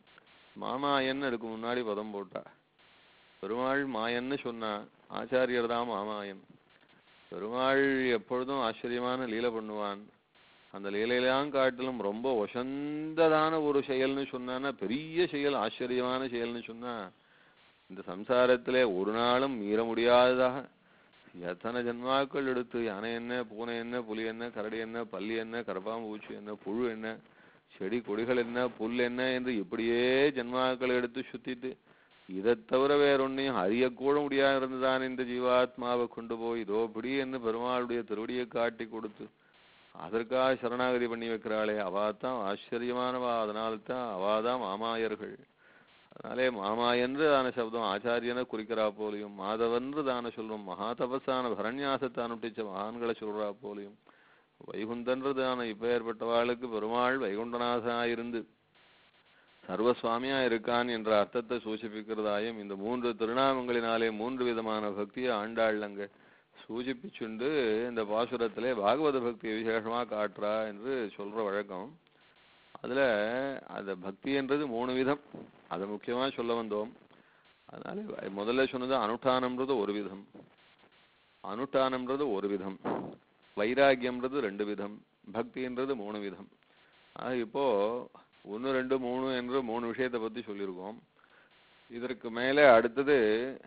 S2: மாமாயன் அதுக்கு முன்னாடி பதம் போட்டா. பெருமாள் மாயன்னு சொன்னா ஆச்சாரியர் தான் மாமாயன். பெருமாள் எப்பொழுதும் ஆச்சரியமான லீலை பண்ணுவான். அந்த லீலையெல்லாம் காட்டிலும் ரொம்ப வசந்ததான ஒரு செயல்னு சொன்னா பெரிய செயல் ஆச்சரியமான செயல்னு சொன்னா இந்த சம்சாரத்திலே ஒரு நாளும் மீற முடியாததாக எத்தனை ஜென்மாக்கள் எடுத்து யானை என்ன பூனை என்ன புலி என்ன கரடி என்ன பல்லி என்ன கரப்பாம்பூச்சி என்ன புழு என்ன செடி கொடிகள் என்ன புல் என்ன என்று இப்படியே ஜென்மாக்கள் எடுத்து சுத்திட்டு இதை தவிர வேறொன்னையும் அறியக்கூட முடியாது இருந்துதான் இந்த ஜீவாத்மாவை கொண்டு போய் இதோ பிடி என்று பெருமாளுடைய திருவடியை காட்டி கொடுத்து அதற்காக சரணாகதி பண்ணி வைக்கிறாளே, அவாதான் ஆச்சரியமானவா. அதனால்தான் அவாதான் மாமாயர்கள். அதனாலே மாமா என்று தான சப்தம் ஆச்சாரியனை குறிக்கிறா போலையும், மாதவன்று தான சொல்லும் மகா தபஸான பரண்யாசத்தை அனுஷ்டிச்ச மகான்களை சொல்றா போலையும், வைகுந்தன்றதான இப்ப ஏற்பட்டவாளுக்கு பெருமாள் வைகுண்டநாதனாயிருந்து சர்வசுவாமியா இருக்கான் என்ற அர்த்தத்தை சூச்சிப்பிக்கிறதாயும் இந்த மூன்று திருநாமங்களினாலே மூன்று விதமான பக்தியை ஆண்டாள் அங்க சூச்சிப்பிச்சுண்டு இந்த பாசுரத்திலே பாகவத பக்தியை விசேஷமா காட்டுறா என்று சொல்ற வழக்கம். அதுல அந்த பக்தி என்றது மூணு விதம், அதை முக்கியமா சொல்ல வந்தோம். அதனால முதல்ல சொன்னது அனுஷ்டானம்ன்றது ஒரு விதம், அனுஷ்டானம்ன்றது ஒரு விதம், வைராகியம்ன்றது ரெண்டு விதம், பக்தின்றது மூணு விதம். ஆக இப்போ ஒன்று ரெண்டு மூணு என்று மூணு விஷயத்தை பத்தி சொல்லியிருக்கோம். இதற்கு மேலே அடுத்தது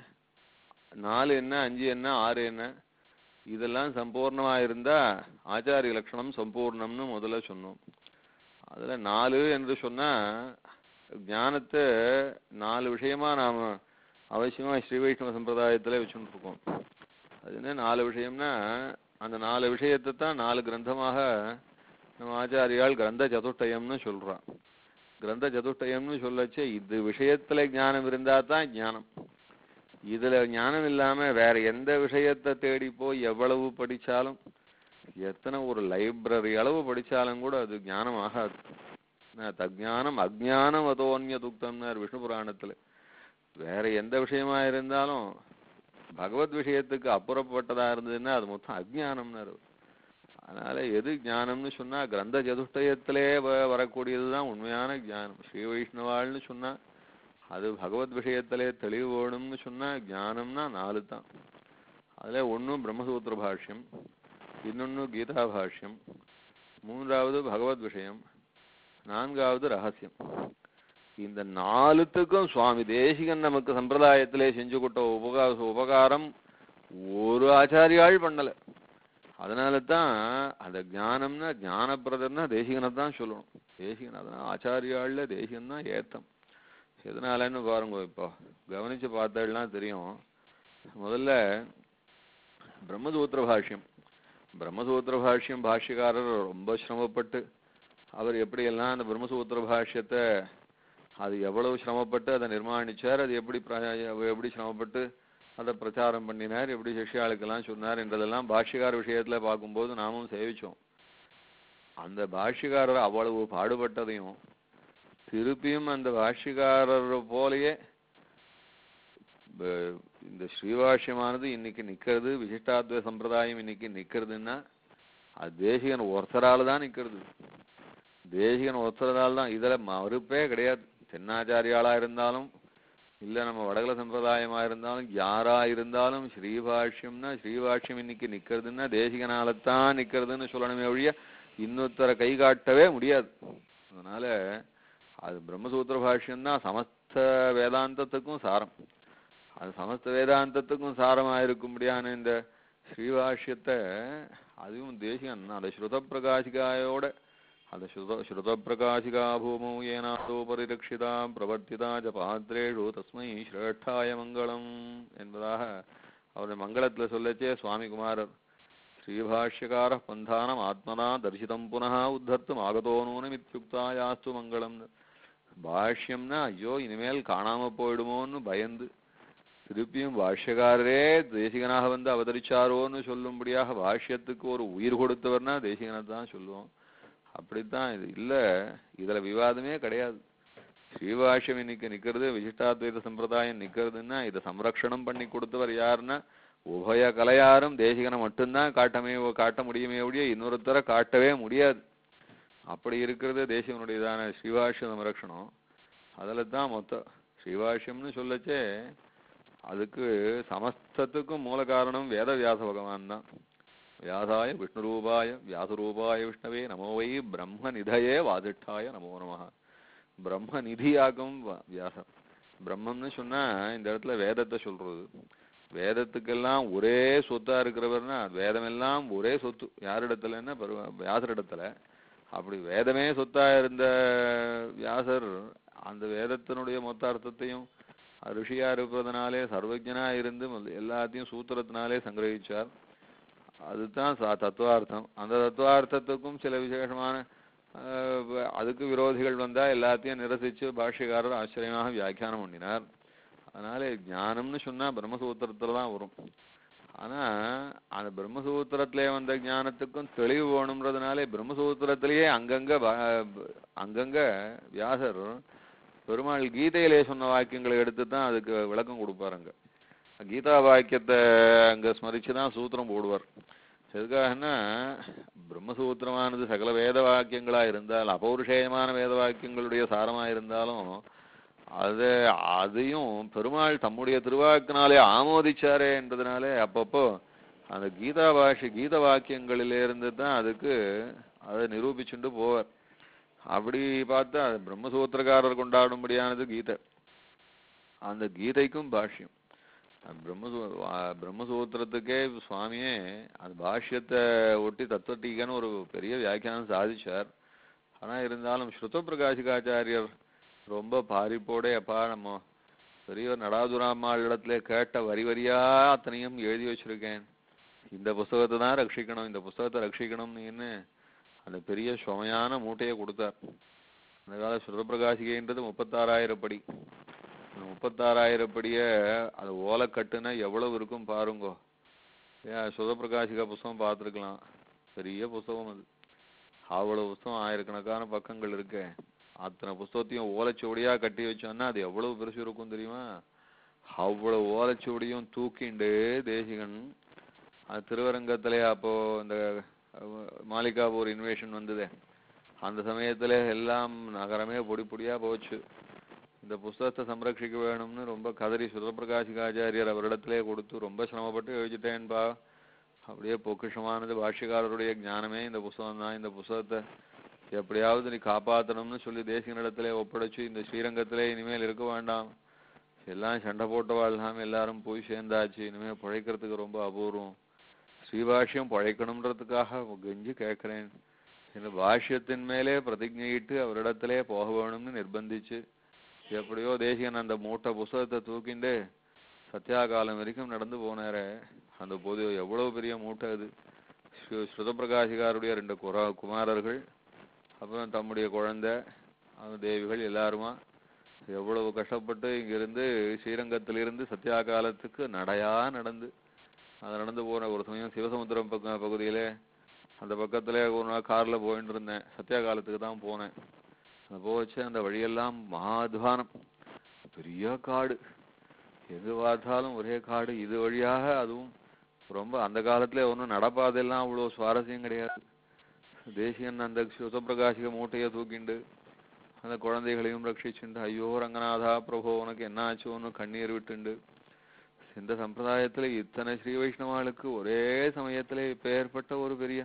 S2: நாலு என்ன, அஞ்சு என்ன, ஆறு என்ன, இதெல்லாம் சம்பூர்ணமா இருந்தா ஆச்சாரிய லட்சணம் சம்பூர்ணம்னு முதல்ல சொன்னோம். அதுல நாலு என்று சொன்னா ஞானத்தை நாலு விஷயமா நாம அவசியமா ஸ்ரீ வைஷ்ணவ சம்பிரதாயத்துல வச்சுட்டு இருக்கோம். அது என்ன நாலு விஷயம்னா, அந்த நாலு விஷயத்தை தான் நாலு கிரந்தமாக நம்ம ஆச்சாரியால் கிரந்த சதுஷ்டயம்னு சொல்றான். கிரந்த சதுஷ்டயம்னு சொல்லச்சு இது விஷயத்துல ஞானம் இருந்தா தான் ஞானம். இதுல ஞானம் இல்லாம வேற எந்த விஷயத்தை தேடி போய் எவ்வளவு படிச்சாலும், எத்தனை ஒரு லைப்ரரி அளவு படிச்சாலும் கூட அது ஞானம் ஆகாது. தஜ்ஞானம் அஜ்ஞானம் அதோன்ய துக்தம்னார் விஷ்ணு புராணத்துல. வேற எந்த விஷயமா இருந்தாலும் பகவத் விஷயத்துக்கு அப்புறப்பட்டதா இருந்ததுன்னா அது மொத்தம் அஜ்ஞானம்னாரு. அதனால எது ஞானம்னு சொன்னா கிரந்த சதுஷ்டயத்திலே வரக்கூடியதுதான் உண்மையான ஞானம். ஸ்ரீ வைஷ்ணவாள்னு சொன்னா அது பகவத் விஷயத்திலே தெளிவு வேணும்னு சொன்னா ஞானம்னா நாலு தான். அதுல ஒன்னும் பிரம்மசூத்திர பாஷ்யம், இன்னொன்னு கீதா பாஷ்யம், மூன்றாவது பகவத் விஷயம், நான்காவது ரகசியம். இந்த நாலுத்துக்கும் சுவாமி தேசிகன் நமக்கு சம்பிரதாயத்திலே செஞ்சு கொடுத்த உபகா உபகாரம் ஒரு ஆச்சாரியாள் பண்ணல. அதனால தான் அந்த ஞானம்னா ஞானப்பிரதம்னா தேசிகனை தான் சொல்லணும். தேசிகன் அதனால ஆச்சாரியாள்ல தேசிகன் தான் ஏத்தம். எதனாலன்னு பாருங்க, இப்போ கவனிச்சு பார்த்தெல்லாம் தெரியும். முதல்ல பிரம்மசூத்திர பாஷ்யம், பிரம்மசூத்திர பாஷ்யம் பாஷ்யக்காரர் ரொம்ப சிரமப்பட்டு அவர் எப்படியெல்லாம் அந்த பிரம்மசூத்திர பாஷ்யத்தை அது எவ்வளவு சிரமப்பட்டு அதை நிர்மாணிச்சார், அது எப்படி எப்படி சிரமப்பட்டு அதை பிரச்சாரம் பண்ணினார், எப்படி சிஷ்யாளுக்கெல்லாம் சொன்னார் என்றதெல்லாம் பாஷ்யக்கார விஷயத்துல பார்க்கும்போது நாமும் சேவிச்சோம். அந்த பாஷ்யக்காரர் அவ்வளவு பாடுபட்டதையும் திருப்பியும் அந்த பாஷ்யக்காரர் போலயே இந்த ஸ்ரீபாஷ்யமானது இன்னைக்கு நிக்கிறது, விசிஷ்டாத்வ சம்பிரதாயம் இன்னைக்கு நிக்கிறதுன்னா அது தேசிகன் ஒருத்தரால தான் நிக்கிறது. தேசிகன் ஒருத்தரால் தான். இதுல மறுப்பே கிடையாது. தென்னாச்சாரியாளா இருந்தாலும் இல்ல நம்ம வடகல சம்பிரதாயமா இருந்தாலும் யாரா இருந்தாலும் ஸ்ரீபாஷ்யம்னா ஸ்ரீபாஷ்யம் இன்னைக்கு நிக்கிறதுன்னா தேசிகனாலத்தான் நிக்கிறதுன்னு சொல்லணுமே ஒழிய இன்னொருத்தரை கை காட்டவே முடியாது. அதனால அது பிரம்மசூத்திர பாஷ்யம்தான் சமஸ்த வேதாந்தத்துக்கும் சாரம். அது சமஸ்த வேதாந்தத்துக்கும் சாரமா இருக்கும்படியான இந்த ஸ்ரீபாஷ்யத்தை அதுவும் தேசிகன் அந்த ஸ்ருத பிரகாசிகாயோட அந்த ஸ்ருத ஸ்ருத பிரகாசிகா பூமௌ ஏனாதோ பரிரக்ஷிதாம் பிரவர்த்திதா ச பாத்ரேஷு தஸ்மை ஸ்ரேஷ்டாய மங்களம் என்பதாக அவருடைய மங்களத்துல சொல்லச்சே சுவாமி குமாரர் ஸ்ரீபாஷ்யக்கார பந்தானம் ஆத்மனா தரிசிதம் புனः உத்தர்த்தும் ஆகதோ நூனமித்யுக்தா யாஸ்து மங்களம். பாஷ்யம்னா ஐயோ இனிமேல் காணாம போயிடுமோன்னு பயந்து திருப்பியும் பாஷ்யக்காரரே தேசிகனாக வந்து அவதரிச்சாரோன்னு சொல்லும்படியாக பாஷ்யத்துக்கு ஒரு உயிர் கொடுத்தவர்னா தேசிகனை தான் சொல்லுவோம். அப்படித்தான் இது இல்ல, இதுல விவாதமே கிடையாது. ஸ்ரீபாஷ்யம் இன்னைக்கு நிக்கிறது, விசிஷ்டாத்வைத சம்பிரதாயம் நிக்கிறதுன்னா இதை சம்ரக்ஷணம் பண்ணி கொடுத்தவர் யாருன்னா உபய கலையாரும் தேசிகனை மட்டும்தான் காட்டமே காட்ட முடியுமே ஒழிய இன்னொருத்தர காட்டவே முடியாது. அப்படி இருக்கிறது தேசிகனுடையதான ஸ்ரீபாஷ்ய சம்ரக்ஷணம். அதுல தான் மொத்த ஸ்ரீபாஷ்யம்னு சொல்லச்சே அதுக்கு சமஸ்தத்துக்கும் மூல காரணம் வேத வியாச பகவான் தான். வியாசாய விஷ்ணுரூபாய வியாசரூபாய விஷ்ணவே நமோ வை பிரம்ம நிதயே வாதிஷ்டாய நமோ நமஹ. பிரம்ம நிதியாகும் வியாசம். பிரம்மம்னு சொன்னா இந்த இடத்துல வேதத்தை சொல்றது. வேதத்துக்கெல்லாம் ஒரே சொத்தா இருக்கிறவர்னா வேதமெல்லாம் ஒரே சொத்து யாரிடத்துலன்னா வியாசரிடத்துல. அப்படி வேதமே சொத்தா இருந்த வியாசர் அந்த வேதத்தினுடைய மொத்த அர்த்தத்தையும் ரிஷியா இருப்பதனாலே சர்வஜனா இருந்து எல்லாத்தையும் சூத்திரத்தினாலே சங்கிரகிச்சார். அதுதான் தத்துவார்த்தம். அந்த தத்துவார்த்தத்துக்கும் சில விசேஷமான அதுக்கு விரோதிகள் வந்தா எல்லாத்தையும் நிரசிச்சு பாஷ்யக்காரர் ஆச்சரியமாக வியாக்கியானம் பண்ணினார். அதனால ஞானம்னு சொன்னா பிரம்மசூத்திரத்துல தான் வரும். ஆனா அந்த பிரம்மசூத்திரத்திலே வந்த ஞானத்துக்கும் தெளிவு வேணும்ன்றதுனாலே பிரம்மசூத்திரத்திலேயே அங்கங்க அங்கங்க வியாசர் பெருமாள் கீதையிலே சொன்ன வாக்கியங்களை எடுத்து தான் அதுக்கு விளக்கம் கொடுப்பாருங்க. கீதா வாக்கியத்தை அங்க ஸ்மரிச்சுதான் சூத்திரம் போடுவார். எதுக்காகன்னா பிரம்மசூத்திரமானது சகல வேத வாக்கியங்களா இருந்தால் அபௌருஷேயமான வேத வாக்கியங்களுடைய சாரமா இருந்தாலும் அது அதையும் பெருமாள் தம்முடைய திருவாக்கினாலே ஆமோதிச்சாரே என்றதுனாலே அப்பப்போ அந்த கீதா பாஷை கீத வாக்கியங்களிலிருந்து தான் அதுக்கு அதை நிரூபிச்சுட்டு போவார். அப்படி பார்த்தா பிரம்மசூத்திரக்காரர் கொண்டாடும்படியானது கீதை. அந்த கீதைக்கும் பாஷ்யம் பிரம்மசூ பிரம்மசூத்திரத்துக்கே சுவாமியே அந்த பாஷ்யத்தை ஒட்டி தத்துவட்டீகன்னு ஒரு பெரிய வியாக்கியானம் சாதிச்சார். ஆனா இருந்தாலும் ஸ்ருத பிரகாசிகாச்சாரியர் ரொம்ப பாரிப்போட அப்பா நம்ம பெரியவர் நடாதுராம்மாள் இடத்துல கேட்ட வரி வரியா அத்தனையும் எழுதி வச்சிருக்கேன், இந்த புஸ்தகத்தை தான் ரட்சிக்கணும், இந்த புஸ்தகத்தை ரட்சிக்கணும்னு அந்த பெரிய சுமையான மூட்டையை கொடுத்தார். அந்த கால ஸ்ருத பிரகாசிகைன்றது முப்பத்தாறாயிரம் படி. முப்பத்தாறாயிரம் படிய அது ஓலை கட்டுனா எவ்வளவு இருக்கும் பாருங்கோ. ஏன் ஸ்ருத பிரகாசிகா புஸ்தகம் பார்த்துருக்கலாம், பெரிய புஸ்தகம் அது. அவ்வளவு புஸ்தகம் ஆயிரக்கணக்கான பக்கங்கள் இருக்கு. அத்தனை புஸ்தகத்தையும் ஓலைச்சுவடியா கட்டி வச்சோன்னா அது எவ்வளவு பெருசு இருக்கும் தெரியுமா? அவ்வளவு ஓலைச்சுவடியும் தூக்கிண்டு தேசிகன் அது திருவரங்கத்திலே அப்போ இந்த மாளிகாபூர் இன்வேஷன் வந்தது. அந்த சமயத்துல எல்லாம் நகரமே பொடி பொடியா போச்சு. இந்த புஸ்தகத்தை சம்ரட்சிக்க வேணும்னு ரொம்ப கதறி சுதப்பிரகாசிகாச்சாரியர் அவரிடத்திலே கொடுத்து ரொம்ப சிரமப்பட்டு எழுதிட்டேன்பா. அப்படியே பொக்கிஷமானது பாஷ்யக்காரருடைய ஞானமே இந்த புஸ்தகம் தான், இந்த புஸ்தகத்தை எப்படியாவது நீ காப்பாற்றணும்னு சொல்லி தேசிகனிடத்திலே ஒப்படைச்சு இந்த ஸ்ரீரங்கத்திலே இனிமேல் இருக்க வேண்டாம், எல்லாம் சண்டை போட்ட வாழ்லாம் எல்லாரும் போய் சேர்ந்தாச்சு, இனிமேல் பழைக்கிறதுக்கு ரொம்ப அபூர்வம், ஸ்ரீபாஷ்யம் பழைக்கணும்ன்றதுக்காக கெஞ்சி கேட்கிறேன் இந்த பாஷ்யத்தின் மேலே பிரதிஜையிட்டு அவரிடத்திலே போக வேணும்னு நிர்பந்திச்சு எப்படியோ தேசிகன் அந்த மூட்டை புஸ்தகத்தை தூக்கிண்டு சத்தியாகாலம் வரைக்கும் நடந்து போனார. அந்த போது எவ்வளவு பெரிய மூட்டை அது. ஸ்ருத பிரகாசிகாருடைய ரெண்டு குரா குமாரர்கள் அப்புறம் தம்முடைய குழந்தை அந்த தேவிகள் எல்லாருமா எவ்வளவு கஷ்டப்பட்டு இங்கிருந்து ஸ்ரீரங்கத்திலிருந்து சத்தியாகாலத்துக்கு நடையா நடந்து அதை நடந்து போன. ஒரு சமயம் சிவசமுத்திரம் பக்க பகுதியிலே அந்த பக்கத்துல ஒரு நாள் கார்ல போயிட்டு இருந்தேன், சத்தியாகாலத்துக்கு தான் போனேன். அந்த போச்சு அந்த வழியெல்லாம் மகாத்வானம், பெரிய காடு, எது பார்த்தாலும் ஒரே காடு. இது வழியாக அதுவும் ரொம்ப அந்த காலத்துல ஒன்றும் நடப்பாதெல்லாம் அவ்வளோ சுவாரஸ்யம் கிடையாது. தேசியன் அந்த சுதப்பிரகாசிக மூட்டையை தூக்கிண்டு அந்த குழந்தைகளையும் ரட்சிச்சுண்டு ஐயோ ரங்கநாதா பிரபோ உனக்கு என்ன ஆச்சோன்னு கண்ணீர் விட்டுண்டு இந்த சம்பிரதாயத்துல இத்தனை ஸ்ரீ வைஷ்ணவாளுக்கு ஒரே சமயத்துல இப்ப ஏற்பட்ட ஒரு பெரிய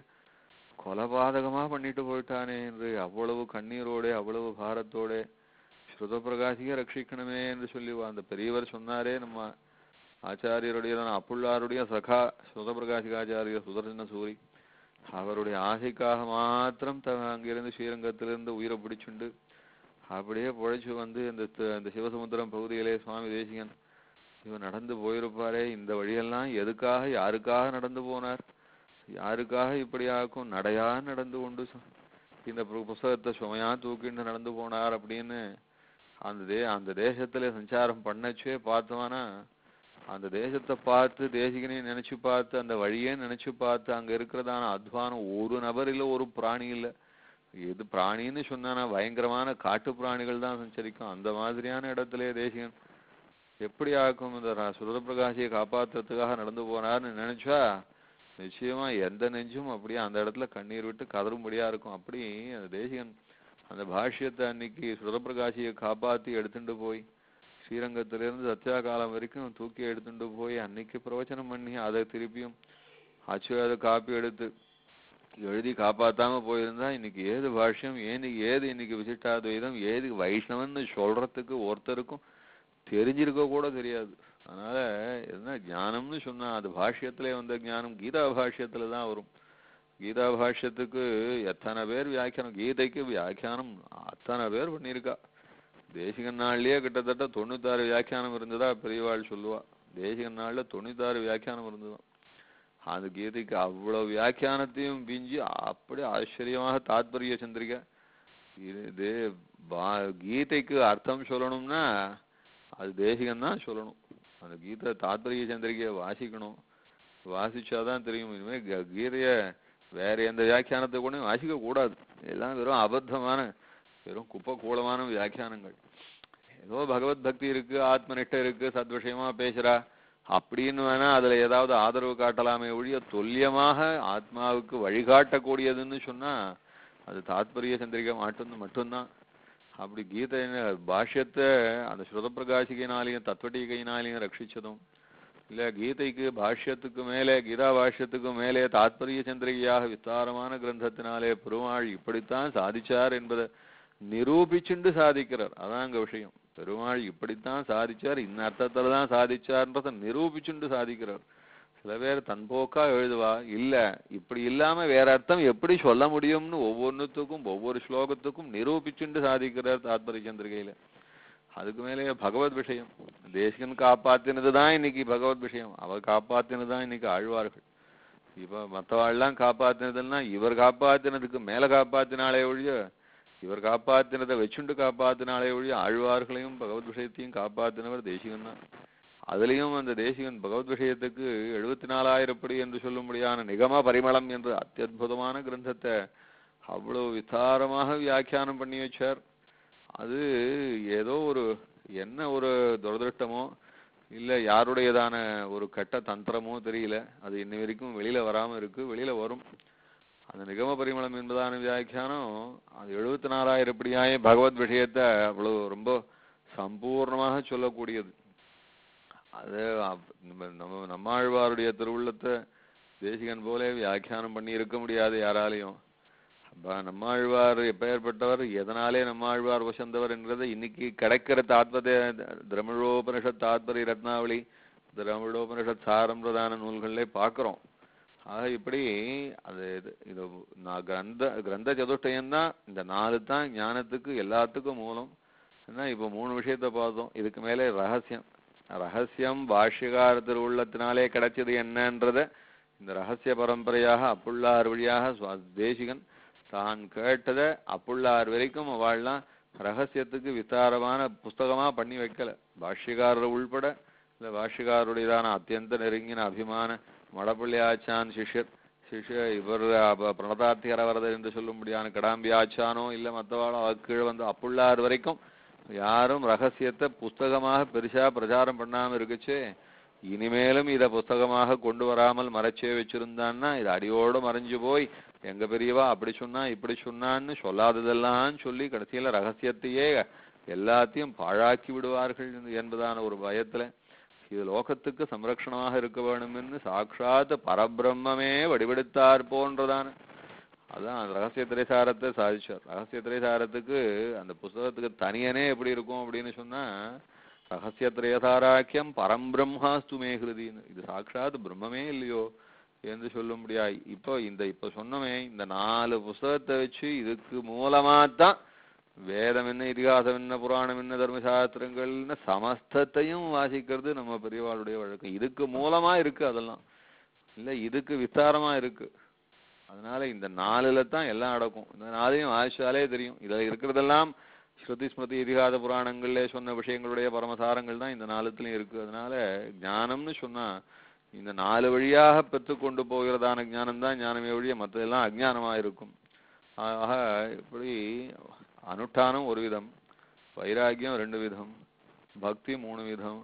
S2: கொலபாதகமா பண்ணிட்டு போயிட்டானே என்று அவ்வளவு கண்ணீரோட அவ்வளவு பாரத்தோட ஸ்ருத பிரகாசிக ரட்சிக்கணுமே என்று சொல்லி அந்த பெரியவர் சொன்னாரே. நம்ம ஆச்சாரியருடைய அப்புள்ளாருடைய சகா ஸ்ருத பிரகாசிகாச்சாரியர் சுதர்சன சூரி அவருடைய ஆசைக்காக மாத்திரம் த அங்கிருந்து ஸ்ரீரங்கத்திலிருந்து உயிரை பிடிச்சுண்டு அப்படியே பொழைச்சு வந்து இந்த இந்த சிவசமுத்திரம் பகுதியிலே சுவாமி தேசிகன் இவன் நடந்து போயிருப்பாரே, இந்த வழியெல்லாம் எதுக்காக யாருக்காக நடந்து போனார், யாருக்காக இப்படி ஆக்கும் நடையா நடந்து கொண்டு இந்த புஸ்தகத்தை சுமையா தூக்கிட்டு நடந்து போனார் அப்படின்னு அந்த தே அந்த தேசத்துல சஞ்சாரம் பண்ணச்சே பார்த்தோம்னா அந்த தேசத்தை பார்த்து தேசிகனையும் நினைச்சு பார்த்து அந்த வழியே நினைச்சு பார்த்து அங்க இருக்கிறதான அத்வானம் ஒரு நபர் இல்லை, ஒரு பிராணி இல்லை. எது பிராணின்னு சொன்னா பயங்கரமான காட்டு பிராணிகள் தான் சஞ்சரிக்கும். அந்த மாதிரியான இடத்துல தேசிகன் எப்படி ஆக்கும் இந்த சுரத பிரகாசியை காப்பாற்றுறதுக்காக நடந்து போனார்னு நினைச்சா நிச்சயமா எந்த நெஞ்சும் அப்படியே அந்த இடத்துல கண்ணீர் விட்டு கதறும்படியா இருக்கும். அப்படி அந்த தேசிகன் அந்த பாஷ்யத்தை அன்னைக்கு சுரத பிரகாசியை காப்பாத்தி எடுத்துட்டு போய் ஸ்ரீரங்கத்திலிருந்து சத்தியாகாலம் வரைக்கும் தூக்கி எடுத்துட்டு போய் அன்னைக்கு பிரவச்சனம் பண்ணி அதை திருப்பியும் அச்சு அதை காப்பி எடுத்து எழுதி காப்பாத்தாம போயிருந்தா இன்னைக்கு ஏது பாஷ்யம் ஏன் ஏது இன்னைக்கு விசிஷ்டாத்வைதம் ஏது வைஷ்ணவன்னு சொல்றதுக்கு ஒருத்தருக்கும் தெரிஞ்சிருக்க கூட தெரியாது. அதனால என்ன ஞானம்னு சொன்னா அது பாஷ்யத்திலே வந்த ஞானம் கீதா பாஷ்யத்துலதான் வரும். கீதா பாஷ்யத்துக்கு எத்தனை பேர் வியாக்கியானம், கீதைக்கு வியாக்கியானம் அத்தனை பேர் பண்ணியிருக்கா. தேசிகன் நாள்லயே கிட்டத்தட்ட தொண்ணூத்தாறு வியாக்கியானம் இருந்ததா பெரியவாள் சொல்லுவா. தேசிகன் நாள்ல தொண்ணூத்தாறு வியாக்கியானம் இருந்ததும். அந்த கீதைக்கு அவ்வளவு வியாக்கியானத்தையும் பிஞ்சு அப்படி ஆச்சரியமாக தாத்பரிய சந்திரிகை. இது கீதைக்கு அர்த்தம் சொல்லணும்னா அது தேசிகன் தான் சொல்லணும். அந்த கீதை தாத்பரிய சந்திரிகையை வாசிக்கணும். வாசிச்சாதான் தெரியும். இனிமே கீதைய வேற எந்த வியாக்கியானத்தை கூட வாசிக்க கூடாது. எல்லாம் வெறும் அபத்தமான வெறும் குப்பை கூலமான வியாக்கியானங்கள். ஏதோ பகவத் பக்தி இருக்கு, ஆத்மனிஷ்டை இருக்கு, சத்விஷயமா பேசுறா அப்படின்னு வேணா அதுல ஏதாவது ஆதரவு காட்டலாமே ஒழிய தொல்லியமாக ஆத்மாவுக்கு வழிகாட்டக்கூடியதுன்னு சொன்னா அது தாத்பரிய சந்திரிகை மட்டும் மட்டும்தான். அப்படி கீதை பாஷ்யத்தை அந்த ஸ்ருத பிரகாசிகையினாலையும் தத்துவட்டீகையினாலையும் ரட்சிச்சதும் இல்ல கீதைக்கு பாஷ்யத்துக்கு மேலே கீதா பாஷ்யத்துக்கு மேலே தாத்பரிய சந்திரிகையாக விஸ்தாரமான கிரந்தத்தினாலே பெருமாள் இப்படித்தான் சாதிச்சார் என்பதை நிரூபிச்சுண்டு சாதிக்கிறார். அதான் அங்க விஷயம். பெருமாள் இப்படித்தான் சாதிச்சார், இந்த அர்த்தத்துல தான் சாதிச்சார்ன்றதை நிரூபிச்சுண்டு சாதிக்கிறார். சில பேர் தன்போக்கா எழுதுவா, இல்ல இப்படி இல்லாம வேற அர்த்தம் எப்படி சொல்ல முடியும்னு ஒவ்வொன்றுத்துக்கும் ஒவ்வொரு ஸ்லோகத்துக்கும் நிரூபிச்சுண்டு சாதிக்கிறார் தாத்பரிய சந்திரிகையில. அதுக்கு மேலே பகவத் விஷயம். தேசிகன் காப்பாத்தினதுதான் இன்னைக்கு பகவத் விஷயம். அவர் காப்பாத்தினதுதான் இன்னைக்கு ஆழ்வார்கள். இப்ப மற்றவாள்லாம் காப்பாத்தினதுன்னா இவர் காப்பாத்தினதுக்கு மேல காப்பாத்தினாலே ஒழிய இவர் காப்பாத்தினதை வச்சுண்டு காப்பாத்தினாலே ஒழிய ஆழ்வார்களையும் பகவத் விஷயத்தையும் காப்பாத்தினவர் தேசிகன் தான். அதுலயும் அந்த தேசிகன் பகவத் விஷயத்துக்கு எழுபத்தி நாலாயிரப்படி என்று சொல்லும்படியான நிகம பரிமளம் என்ற அத்தியுதமான கிரந்தத்தை அவ்வளவு விஸ்தாரமாக வியாக்கியானம் பண்ணி வச்சார். அது ஏதோ ஒரு என்ன ஒரு துரதிருஷ்டமோ இல்ல யாருடையதான ஒரு கட்ட தந்திரமோ தெரியல, அது இன்ன வரைக்கும் வெளியில வராம இருக்கு. வெளியில வரும். அந்த நிகம பரிமளம் என்பதான வியாக்கியானம் அது எழுபத்தி நாலாயிரப்படியாய பகவத் விஷயத்தை அவ்வளவு ரொம்ப சம்பூர்ணமாக சொல்லக்கூடியது. அது நம்ம நம்மாழ்வாருடைய திருவுள்ளத்தை தேசிகன் போல வியாக்கியானம் பண்ணி இருக்க முடியாது யாராலையும். நம்மாழ்வார் எப்பேற்பட்டவர், எதனாலே நம்மாழ்வார் வசந்தவர் என்கிறத இன்னைக்கு கிடைக்கிற தாத்பரிய திரமிழோபனிஷத் தாத்பரிய ரத்னாவளி திரமிழோபனிஷத் சாரம்பிரதான நூல்களிலே பார்க்கிறோம். ஆக இப்படி அது இது கிரந்த கிரந்த சதுஷ்டயம்தான். இந்த நாலு தான் ஞானத்துக்கு எல்லாத்துக்கும் மூலம். ஏன்னா இப்ப மூணு விஷயத்த பார்த்தோம். இதுக்கு மேலே ரகசியம். ரகசியம் பாஷ்யகார திருவுள்ளத்தினாலே கிடைச்சது என்னன்றத இந்த ரகசிய பரம்பரையாக அப்புள்ளார் வழியாக தேசிகன் தான் கேட்டதை அப்புள்ளார் வரைக்கும் அவள்லாம் ரகசியத்துக்கு விஸ்தாரமான புஸ்தகமா பண்ணி வைக்கல. பாஷ்யகாரர் உள்பட இந்த பாஷ்யகாரருடையதான அத்தியந்த நெருங்கின அபிமான மடப்பள்ளி ஆச்சான் சிஷ்யர் சிஷ்ய இவர் பிரணதார்த்திகர வரதர் என்று சொல்லும்படியான கடாம்பி ஆச்சானோ இல்ல மற்றவாளோ கீழே வந்து அப்புள்ளார் வரைக்கும் யாரும் ரகசியத்தை புஸ்தகமாக பெருசா பிரச்சாரம் பண்ணாம இருக்குச்சே. இனிமேலும் இத புஸ்தகமாக கொண்டு வராமல் மறைச்சே வச்சிருந்தான்னா இது அடியோடு மறைஞ்சு போய் எங்க பெரியவா அப்படி சொன்னா இப்படி சொன்னான்னு சொல்லாததெல்லாம் சொல்லி கடைசியில ரகசியத்தையே எல்லாத்தையும் பாழாக்கி விடுவார்கள் என்பதான ஒரு பயத்துல இது லோகத்துக்கு சம்ரக்ஷணமாக இருக்க வேணும்னு சாட்சாத் பரபிரம்மே வடிவெடுத்தார் போன்றதான அதான் ரகசிய திரைசாரத்தை சாதிச்சார். ரகசிய திரைசாரத்துக்கு அந்த புஸ்தகத்துக்கு தனியனே எப்படி இருக்கும் அப்படின்னு சொன்னா ரகசிய திரையசாராக்கியம் பரம்பிரம்மாஸ்து மே ஹிருதின்னு, இது சாட்சாத் பிரம்மமே இல்லையோ என்று சொல்ல முடியாது. இப்போ இந்த இப்ப சொன்னமே இந்த நாலு புஸ்தகத்தை வச்சு இதுக்கு மூலமாத்தான் வேதம் என்ன இதிகாசம் என்ன புராணம் என்ன தர்மசாஸ்திரங்கள்னு சமஸ்தத்தையும் வாசிக்கிறது நம்ம பெரியவாளுடைய வழக்கம். இதுக்கு மூலமா இருக்கு அதெல்லாம் இல்ல, இதுக்கு விஸ்தாரமா இருக்கு. அதனால இந்த நாலுல தான் எல்லாம் அடக்கும். இந்த நாளையும் ஆச்சாலே தெரியும். இதுல இருக்கிறதெல்லாம் ஸ்ருதி ஸ்மிருதி இதிகாத புராணங்கள்ல சொன்ன விஷயங்களுடைய பரமசாரங்கள் தான் இந்த நாலுத்துலயும் இருக்கு. அதனால ஞானம்னு சொன்னா இந்த நாலு வழியாக பெற்று கொண்டு போகிறதான ஞானம் தான் ஞானமே வழிய மற்றதெல்லாம் அஜ்ஞானமா இருக்கும். ஆக இப்படி அனுஷ்டானம் ஒரு விதம், வைராகியம் ரெண்டு விதம், பக்தி மூணு விதம்,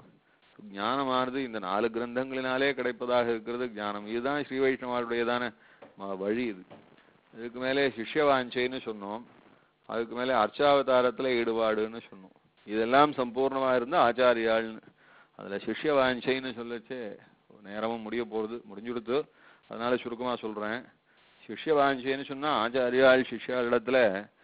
S2: ஞானமானது இந்த நாலு கிரந்தங்களினாலே கிடைப்பதாக இருக்கிறது ஞானம். இதுதான் ஸ்ரீ வைஷ்ணவருடையதான வழி. இது இதுக்கு மேலே சிஷ்யவாஞ்சைன்னு சொன்னோம். அதுக்கு மேலே அர்ச்சாவதாரத்துல ஈடுபாடுன்னு சொன்னோம். இதெல்லாம் சம்பூர்ணமா இருந்த ஆச்சாரியாள்னு. அதுல சிஷ்யவாஞ்சைன்னு சொல்லச்சே நேரமும் முடிய போறது, முடிஞ்சுடுத்து. அதனால சுருக்கமா சொல்றேன். சிஷ்யவாஞ்சைன்னு சொன்னா ஆச்சாரியாள் சிஷ்யாளிடத்துல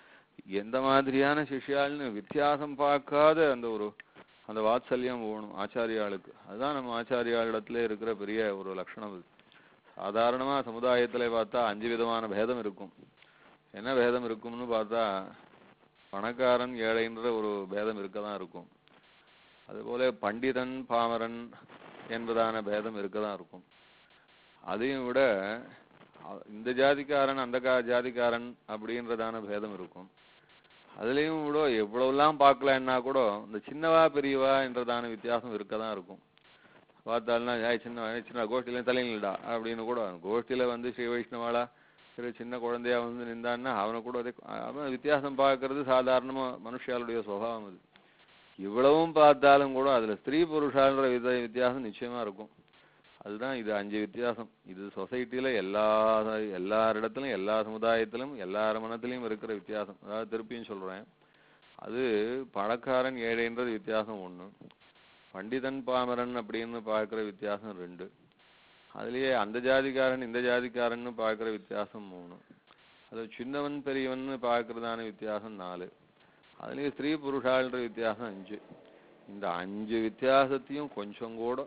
S2: எந்த மாதிரியான சிஷ்யாள்னு வித்தியாசம் பார்க்காத அந்த ஒரு அந்த வாத்சல்யம் போகணும் ஆச்சாரியாளுக்கு. அதுதான் நம்ம ஆச்சாரியாளிடத்துல இருக்கிற பெரிய ஒரு லட்சணம். இது சாதாரணமா சமுதாயத்துல பார்த்தா அஞ்சு விதமான பேதம் இருக்கும். என்ன பேதம் இருக்கும்னு பார்த்தா பணக்காரன் ஏழைன்ற ஒரு பேதம் இருக்கதான் இருக்கும். அதுபோல பண்டிதன் பாமரன் என்பதான பேதம் இருக்கதான் இருக்கும். அதையும் விட இந்த ஜாதிக்காரன் அந்த கா ஜாதிக்காரன் அப்படின்றதான பேதம் இருக்கும். அதுலேயும் கூட எவ்வளவுலாம் பார்க்கலன்னா கூட இந்த சின்னவா பெரியவா என்றதான வித்தியாசம் இருக்கதான் இருக்கும். பார்த்தாலும்னா ஏய் சின்ன சின்ன கோஷ்டியில தலையில்டா அப்படின்னு கூட, கோஷ்டியில வந்து ஸ்ரீ வைஷ்ணவாளா சரி சின்ன குழந்தையா வந்து நின்றான்னா அவனை கூட அவன் வித்தியாசம் பார்க்கறது சாதாரணமா மனுஷாளுடைய சுபாவம். அது இவ்வளவும் பார்த்தாலும் கூட அதுல ஸ்திரீ புருஷான்ற வித வித்தியாசம் நிச்சயமா இருக்கும். அதுதான் இது அஞ்சு வித்தியாசம். இது சொசைட்டில எல்லா எல்லாரிடத்திலும் எல்லா சமுதாயத்திலும் எல்லார் மனத்திலையும் இருக்கிற வித்தியாசம். அதாவது திருப்பியும் சொல்றேன், அது பணக்காரன் ஏழைன்றது வித்தியாசம் ஒண்ணு, பண்டிதன் பாமரன் அப்படின்னு பார்க்கிற வித்தியாசம் ரெண்டு, அதுலயே அந்த ஜாதிக்காரன் இந்த ஜாதிக்காரன் பார்க்கிற வித்தியாசம் மூணு, அது சின்னவன் பெரியவன் பார்க்கறதான வித்தியாசம் நாலு, அதுலயே ஸ்திரீ புருஷான்ற வித்தியாசம் அஞ்சு. இந்த அஞ்சு வித்தியாசத்தையும் கொஞ்சம் கூட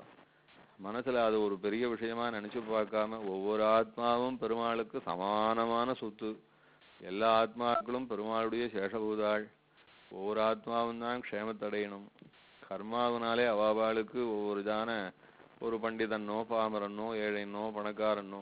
S2: மனசுல அது ஒரு பெரிய விஷயமா நினைச்சு பார்க்காம ஒவ்வொரு ஆத்மாவும் பெருமாளுக்கு சமானமான சொத்து, எல்லா ஆத்மாக்களும் பெருமாளுடைய சேஷபூதாள், ஒவ்வொரு ஆத்மாவும் தான் க்ஷேமத்தடையணும். கர்மாவினாலே அவாபாளுக்கு ஒவ்வொரு தான ஒரு பண்டிதனோ பாமரனோ ஏழைனோ பணக்காரனோ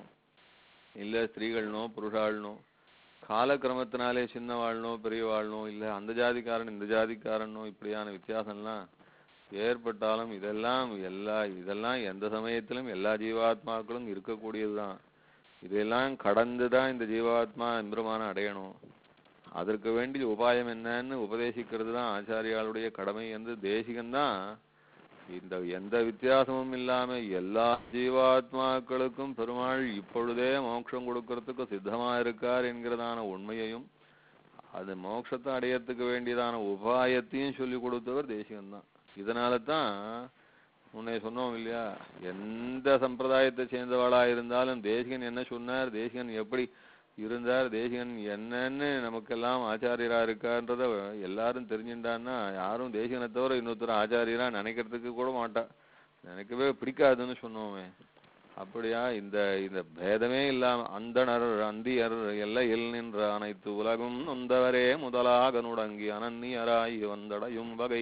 S2: இல்ல ஸ்திரீகள்னோ புருஷாள்னோ காலக்கிரமத்தினாலே சின்னவாழ்னோ பெரியவாழ்னோ இல்ல அந்த ஜாதிக்காரன் இந்த ஜாதிக்காரனோ இப்படியான வித்தியாசம்லாம் ஏற்பட்டாலும் இதெல்லாம் எல்லா இதெல்லாம் எந்த சமயத்திலும் எல்லா ஜீவாத்மாக்களும் இருக்கக்கூடியதுதான். இதெல்லாம் கடந்துதான் இந்த ஜீவாத்மா எம்பெருமான அடையணும். அதற்கு வேண்டிய உபாயம் என்னன்னு உபதேசிக்கிறது தான் ஆச்சாரியாளுடைய கடமை என்று தேசிகன்தான் இந்த எந்த வித்தியாசமும் இல்லாம எல்லா ஜீவாத்மாக்களுக்கும் பெருமாள் இப்பொழுதே மோட்சம் கொடுக்கறதுக்கு சித்தமா இருக்கார் என்கிறதான உண்மையையும் அது மோட்சத்தை அடையறதுக்கு வேண்டியதான உபாயத்தையும் சொல்லி கொடுத்தவர் தேசிகன்தான். இதனால தான் முன்னே சொன்னோம் இல்லையா, எந்த சம்பிரதாயத்தை சேர்ந்தவாளா இருந்தாலும் தேசிகன் என்ன சொன்னார், தேசிகன் எப்படி இருந்தார், தேசிகன் என்னன்னு நமக்கெல்லாம் ஆச்சாரியரா இருக்கான்றத எல்லாரும் தெரிஞ்சுட்டான்னா யாரும் தேசிகனை தவிர இன்னொருத்தர் ஆச்சாரியரா நினைக்கிறதுக்கு கூட மாட்டா, நினைக்கவே பிடிக்காதுன்னு சொன்னோமே. அப்படியா இந்த இந்த பேதமே இல்லாம அந்தணர் அந்தியர் எல்லையில் நின்ற அனைத்து உலகும் நொந்தவரே முதலாக நுடங்கி அனன்னியராய் வந்தடையும் வகை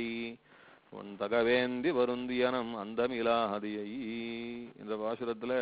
S2: உன் தகவேந்தி வருந்தியனம் அந்தமிலாதியை. இந்த பாசுரத்துல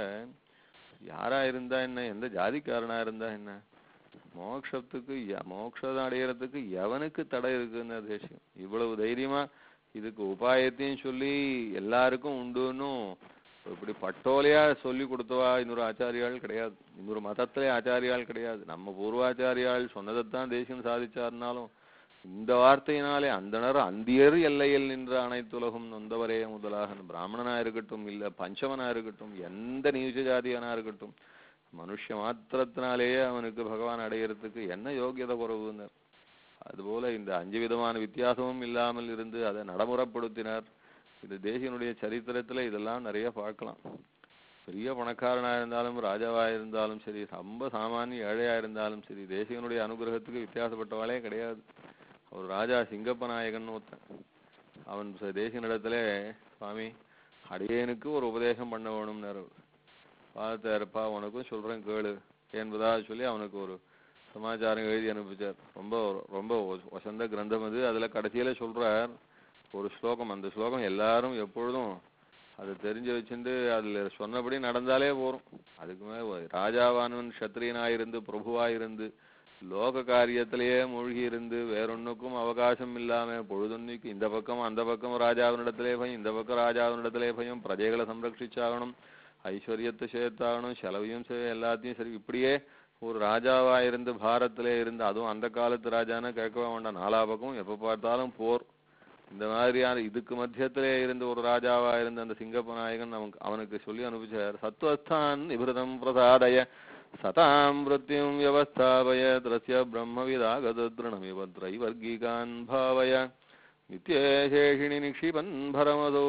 S2: யாரா இருந்தா என்ன, எந்த ஜாதிக்காரனா இருந்தா என்ன, மோட்சத்துக்கு மோட்சம் அடையறதுக்கு எவனுக்கு தடை இருக்குன்னு தேசியம் இவ்வளவு தைரியமா இதுக்கு உபாயத்தையும் சொல்லி எல்லாருக்கும் உண்டுன்னு இப்படி பட்டோலையா சொல்லி கொடுத்தவா இன்னொரு ஆச்சாரியால் கிடையாது, இன்னொரு மதத்திலே ஆச்சாரியால் கிடையாது. நம்ம பூர்வாச்சாரியால் சொன்னதைத்தான் தேசியம் சாதிச்சாருனாலும் இந்த வார்த்தையினாலே அந்தனர் அந்தியர் எல்லையில் நின்ற அனைத்துலகும் நொந்தவரே முதலாக பிராமணனா இருக்கட்டும் இல்ல பஞ்சவனா இருக்கட்டும் எந்த நீச்ச ஜாதியனா இருக்கட்டும் மனுஷ மாத்திரத்தினாலேயே அவனுக்கு பகவான் அடையறதுக்கு என்ன யோகியதை குறைவுன்னு. அதுபோல இந்த அஞ்சு விதமான வித்தியாசமும் இல்லாமல் இருந்து அதை நடைமுறைப்படுத்தினார். இது தேசியனுடைய சரித்திரத்துல இதெல்லாம் நிறைய பார்க்கலாம். பெரிய பணக்காரனா இருந்தாலும் ராஜாவா இருந்தாலும் சரி, ரொம்ப சாமானிய ஏழையா இருந்தாலும் சரி, தேசிகனுடைய அனுகிரகத்துக்கு வித்தியாசப்பட்டவாளே கிடையாது. ஒரு ராஜா சிங்கப்ப நாயகன் ஒருத்தன், அவன் தேசிகனிடத்துல சுவாமி அடியேனுக்கு ஒரு உபதேசம் பண்ண வேணும்னு பார்த்தாருப்பா, உனக்கும் சொல்றேன் கேளு என்பதா சொல்லி அவனுக்கு ஒரு சமாச்சாரம் எழுதி அனுப்பிச்சார். ரொம்ப ரொம்ப வசந்த கிரந்தம் அது. அதுல கடைசியில சொல்றார் ஒரு ஸ்லோகம், அந்த ஸ்லோகம் எல்லாரும் எப்பொழுதும் அதை தெரிஞ்சு வச்சுட்டு அதுல சொன்னபடி நடந்தாலே போறோம். அதுக்கு மேல ராஜாவானவன் சத்திரியனாயிருந்து பிரபுவாயிருந்து லோக காரியத்திலேயே மூழ்கி இருந்து வேறொன்னுக்கும் அவகாசம் இல்லாம பொழுதுன்னைக்கு இந்த பக்கம் அந்த பக்கம் ராஜாவினிடத்திலே பயம், இந்த பக்கம் ராஜாவினிடத்திலே பயம், பிரஜைகளை சம்ரட்சிச்சாகணும், ஐஸ்வர்யத்தை சேர்த்தாகணும், செலவையும் எல்லாத்தையும் சரி, இப்படியே ஒரு ராஜாவா இருந்து பாரத்திலே இருந்து, அதுவும் அந்த காலத்து ராஜான்னு கேட்கவே வேண்டாம், நாலா பக்கம் எப்ப பார்த்தாலும் போர், இந்த மாதிரியான இதுக்கு மத்தியத்திலே இருந்து ஒரு ராஜாவா இருந்து அந்த சிங்கப்ப நாயகன் அவனுக்கு அவனுக்கு சொல்லி அனுப்பிச்சார். சத்வஸ்தான் நிபிருதம் பிரசாதய சதாம் மிருத்யும் வியவஸ்தாபய திரஸ்ய பிரம்மவிதாகதத்ருணமிவ த்ரைவர்கிகான் பாவய நித்யேஷேஷிணி நிக்ஷிபன் பரமதோ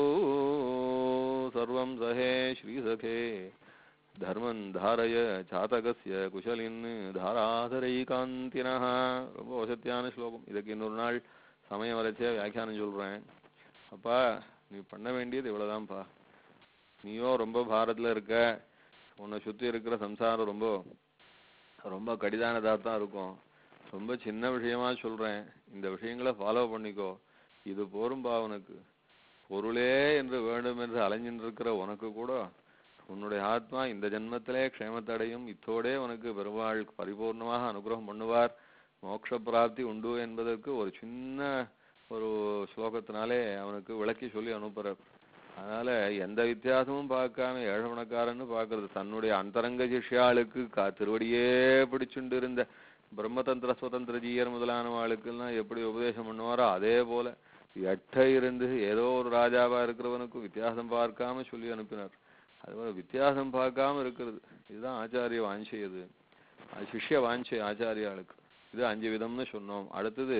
S2: சர்வம் சஹே ஸ்ரீசகே தர்மன் தாரய சாதகஸ்ய குஷலின் தாராதரைகாந்தினஹ. ரொம்ப வசத்தியான ஸ்லோகம். இதுக்கு இன்னொரு நாள் சமயம் வரைச்சே வியாக்கியானம் சொல்றேன். அப்பா நீ பண்ண வேண்டியது இவ்வளவுதான்ப்பா. நீயோ ரொம்ப பாரத்துல இருக்க, உன்னை சுத்தி இருக்கிற சம்சாரம் ரொம்ப ரொம்ப கடிதானதா தான் இருக்கும். ரொம்ப சின்ன விஷயமா சொல்றேன், இந்த விஷயங்களை ஃபாலோ பண்ணிக்கோ, இது போரும்பா உனக்கு. பொருளே என்று வேண்டும் என்று அலைஞ்சின்னு இருக்கிற உனக்கு கூட உன்னுடைய ஆத்மா இந்த ஜென்மத்திலே க்ஷேமத்தடையும், இத்தோடே உனக்கு பெருமாள் பரிபூர்ணமாக அனுகிரகம் பண்ணுவார், மோட்ச பிராப்தி உண்டு என்பதற்கு ஒரு சின்ன ஒரு ஸ்லோகத்தினாலே அவனுக்கு விளக்கி சொல்லி அனுப்புறார். அதனால எந்த வித்தியாசமும் பார்க்காம ஏழவனக்காரன்னு பார்க்கறது, தன்னுடைய அந்தரங்க சிஷ்யாளுக்கு கா திருவடியே பிடிச்சுண்டு இருந்த பிரம்மதந்திர சுதந்திர ஜீயர் முதலானவாளுக்கெல்லாம் எப்படி உபதேசம் பண்ணுவாரோ அதே போல எட்ட இருந்து ஏதோ ஒரு ராஜாவா இருக்கிறவனுக்கும் வித்தியாசம் பார்க்காம சொல்லி அனுப்பினார். அதுபோல வித்தியாசம் பார்க்காம இருக்கிறது, இதுதான் ஆச்சாரிய வாஞ்சை. அது அது சிஷ்ய வாஞ்சை ஆச்சாரியாளுக்கு. இது அஞ்சு விதம்னு சொன்னோம். அடுத்தது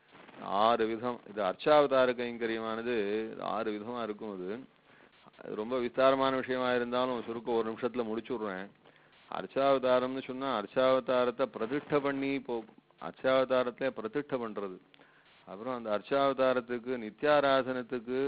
S2: ஆறு விதம். இது அர்ச்சாவதார கைங்கரியமானது ஆறு விதமா இருக்கும். அது ரொம்ப விஸ்தாரமான விஷயமா இருந்தாலும் சுருக்க ஒரு நிமிஷத்துல முடிச்சு விடுறேன். அர்ச்சாவதாரம்னு சொன்னா அர்ச்சாவதாரத்தை பிரதிஷ்ட பண்ணி போ அர்ச்சாவதாரத்திலே பிரதிஷ்ட பண்றது. அப்புறம் அந்த அர்ச்சாவதாரத்துக்கு நித்தியாராதனத்துக்கு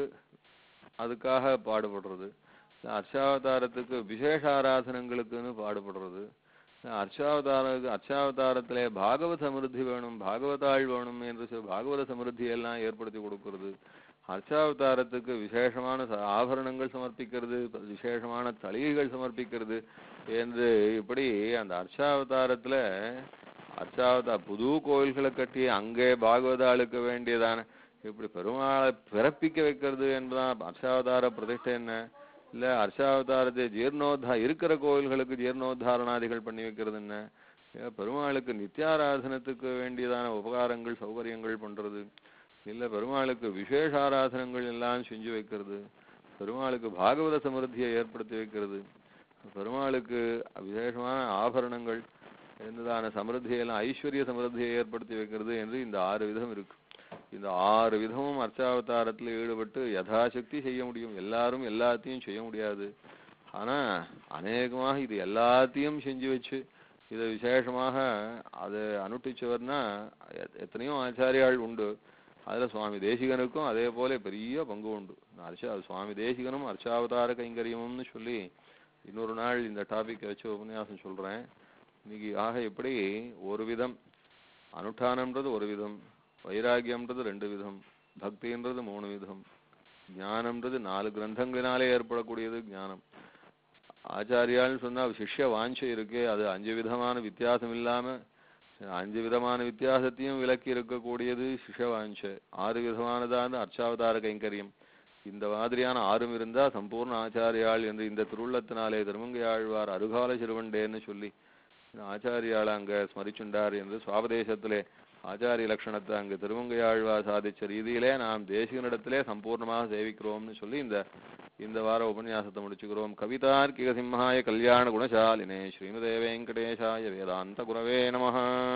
S2: அதுக்காக பாடுபடுறது, அர்ச்சாவதாரத்துக்கு விசேஷ ஆராதனங்களுக்குன்னு பாடுபடுறது, அர்ச்சாவதார அர்ச்சாவதாரத்திலே பாகவத சமிருத்தி வேணும், பாகவதாள் வேணும் என்று பாகவத சமிருத்தியெல்லாம் ஏற்படுத்தி கொடுக்கறது, அர்ச்சாவதாரத்துக்கு விசேஷமான ஆபரணங்கள் சமர்ப்பிக்கிறது, விசேஷமான தளிகைகள் சமர்ப்பிக்கிறது என்று இப்படி அந்த அர்ச்சாவதாரத்துல அர்ச்சாவதார புது கோயில்களை கட்டி அங்கே பாகவதாளுக்கு வேண்டியதான இப்படி பெருமாளை பிறப்பிக்க வைக்கிறது என்பதான் அர்ச்சாவதார பிரதிஷ்டை. என்ன இல்ல அர்ச்சாவதாரத்தை ஜீர்ணோத்தா இருக்கிற கோயில்களுக்கு ஜீர்ணோத்தாரணாதிகள் பண்ணி வைக்கிறது என்ன, பெருமாளுக்கு நித்தியாராதனத்துக்கு வேண்டியதான உபகாரங்கள் சௌகரியங்கள் பண்றது, இல்ல பெருமாளுக்கு விசேஷ ஆராதனங்கள் எல்லாம் செஞ்சு வைக்கிறது, பெருமாளுக்கு பாகவத சமிருத்தியை ஏற்படுத்தி வைக்கிறது, பெருமாளுக்கு விசேஷமான ஆபரணங்கள் என்னதான சமிருத்தியெல்லாம் ஐஸ்வர்ய சமிருத்தியை ஏற்படுத்தி வைக்கிறது என்று இந்த ஆறு விதம் இருக்கு. இந்த ஆறு விதமும் அர்ச்சாவதாரத்தில் ஈடுபட்டு யதாசக்தி செய்ய முடியும். எல்லாரும் எல்லாத்தையும் செய்ய முடியாது. ஆனா அநேகமாக இது எல்லாத்தையும் செஞ்சு வச்சு இதை விசேஷமாக அதை அனுஷ்டிச்சவர்னா எத்தனையோ ஆச்சாரியாள் உண்டு. அதுல சுவாமி தேசிகனுக்கும் அதே போல பெரிய பங்கு உண்டு. அர்ச்சா சுவாமி தேசிகனும் அர்ச்சாவதார கைங்கரியம்னு சொல்லி இன்னொரு நாள் இந்த டாபிக் வச்சு உபன்யாசம் சொல்றேன். இன்னைக்கு ஆக எப்படி ஒரு விதம் அனுஷ்டானம்ன்றது ஒரு விதம், வைராகியம்ன்றது ரெண்டு விதம், பக்தின்றது மூணு விதம், ஞானம்ன்றது நாலு கிரந்தங்களினாலே ஏற்படக்கூடியது ஞானம். ஆச்சாரியால்னு சொன்னா சிஷ்ய வாஞ்சை இருக்கு, அது அஞ்சு விதமான வித்தியாசம் இல்லாம அஞ்சு விதமான வித்தியாசத்தையும் விலக்கி இருக்கக்கூடியது சிஷ்ய வாஞ்சை. ஆறு விதமானதான அர்ச்சாவதார கைங்கரியம். இந்த மாதிரியான ஆறும் இருந்தா சம்பூர்ண ஆச்சாரியாள் என்று இந்த திருவுள்ளத்தினாலே திருமங்கை ஆழ்வார் அருகால சிறுவண்டேன்னு சொல்லி ஆச்சாரியாளை அங்க ஸ்மரிச்சுண்டார் என்று சுவாபதேசத்திலே ஆச்சாரிய லட்சணத்தை அங்கு திருமங்கை ஆழ்வார் சாதிச்ச ரீதியிலே நாம் தேசிகனிடத்திலே சம்பூர்ணமாக சேவிக்கிறோம்னு சொல்லி இந்த இந்த வார உபன்யாசத்தை முடிச்சுக்கிறோம். கவிதார்க்கிக சிம்ஹாய கல்யாண குணசாலினே ஸ்ரீமதே வெங்கடேஷாய வேதாந்த குரவே நமஹ.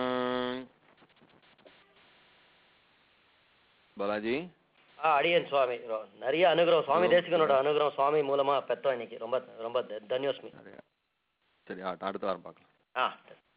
S2: பாலாஜி
S3: அடியன் சுவாமி நிறைய அனுகிரகம், சுவாமி தேசிகனோட அனுகிரகம் சுவாமி மூலமா பெற்றோம் இன்னைக்கு. ரொம்ப ரொம்ப தன்யோஸ்மி.
S2: சரி, அடுத்த வாரம் பார்க்கலாம்.
S3: ஆ.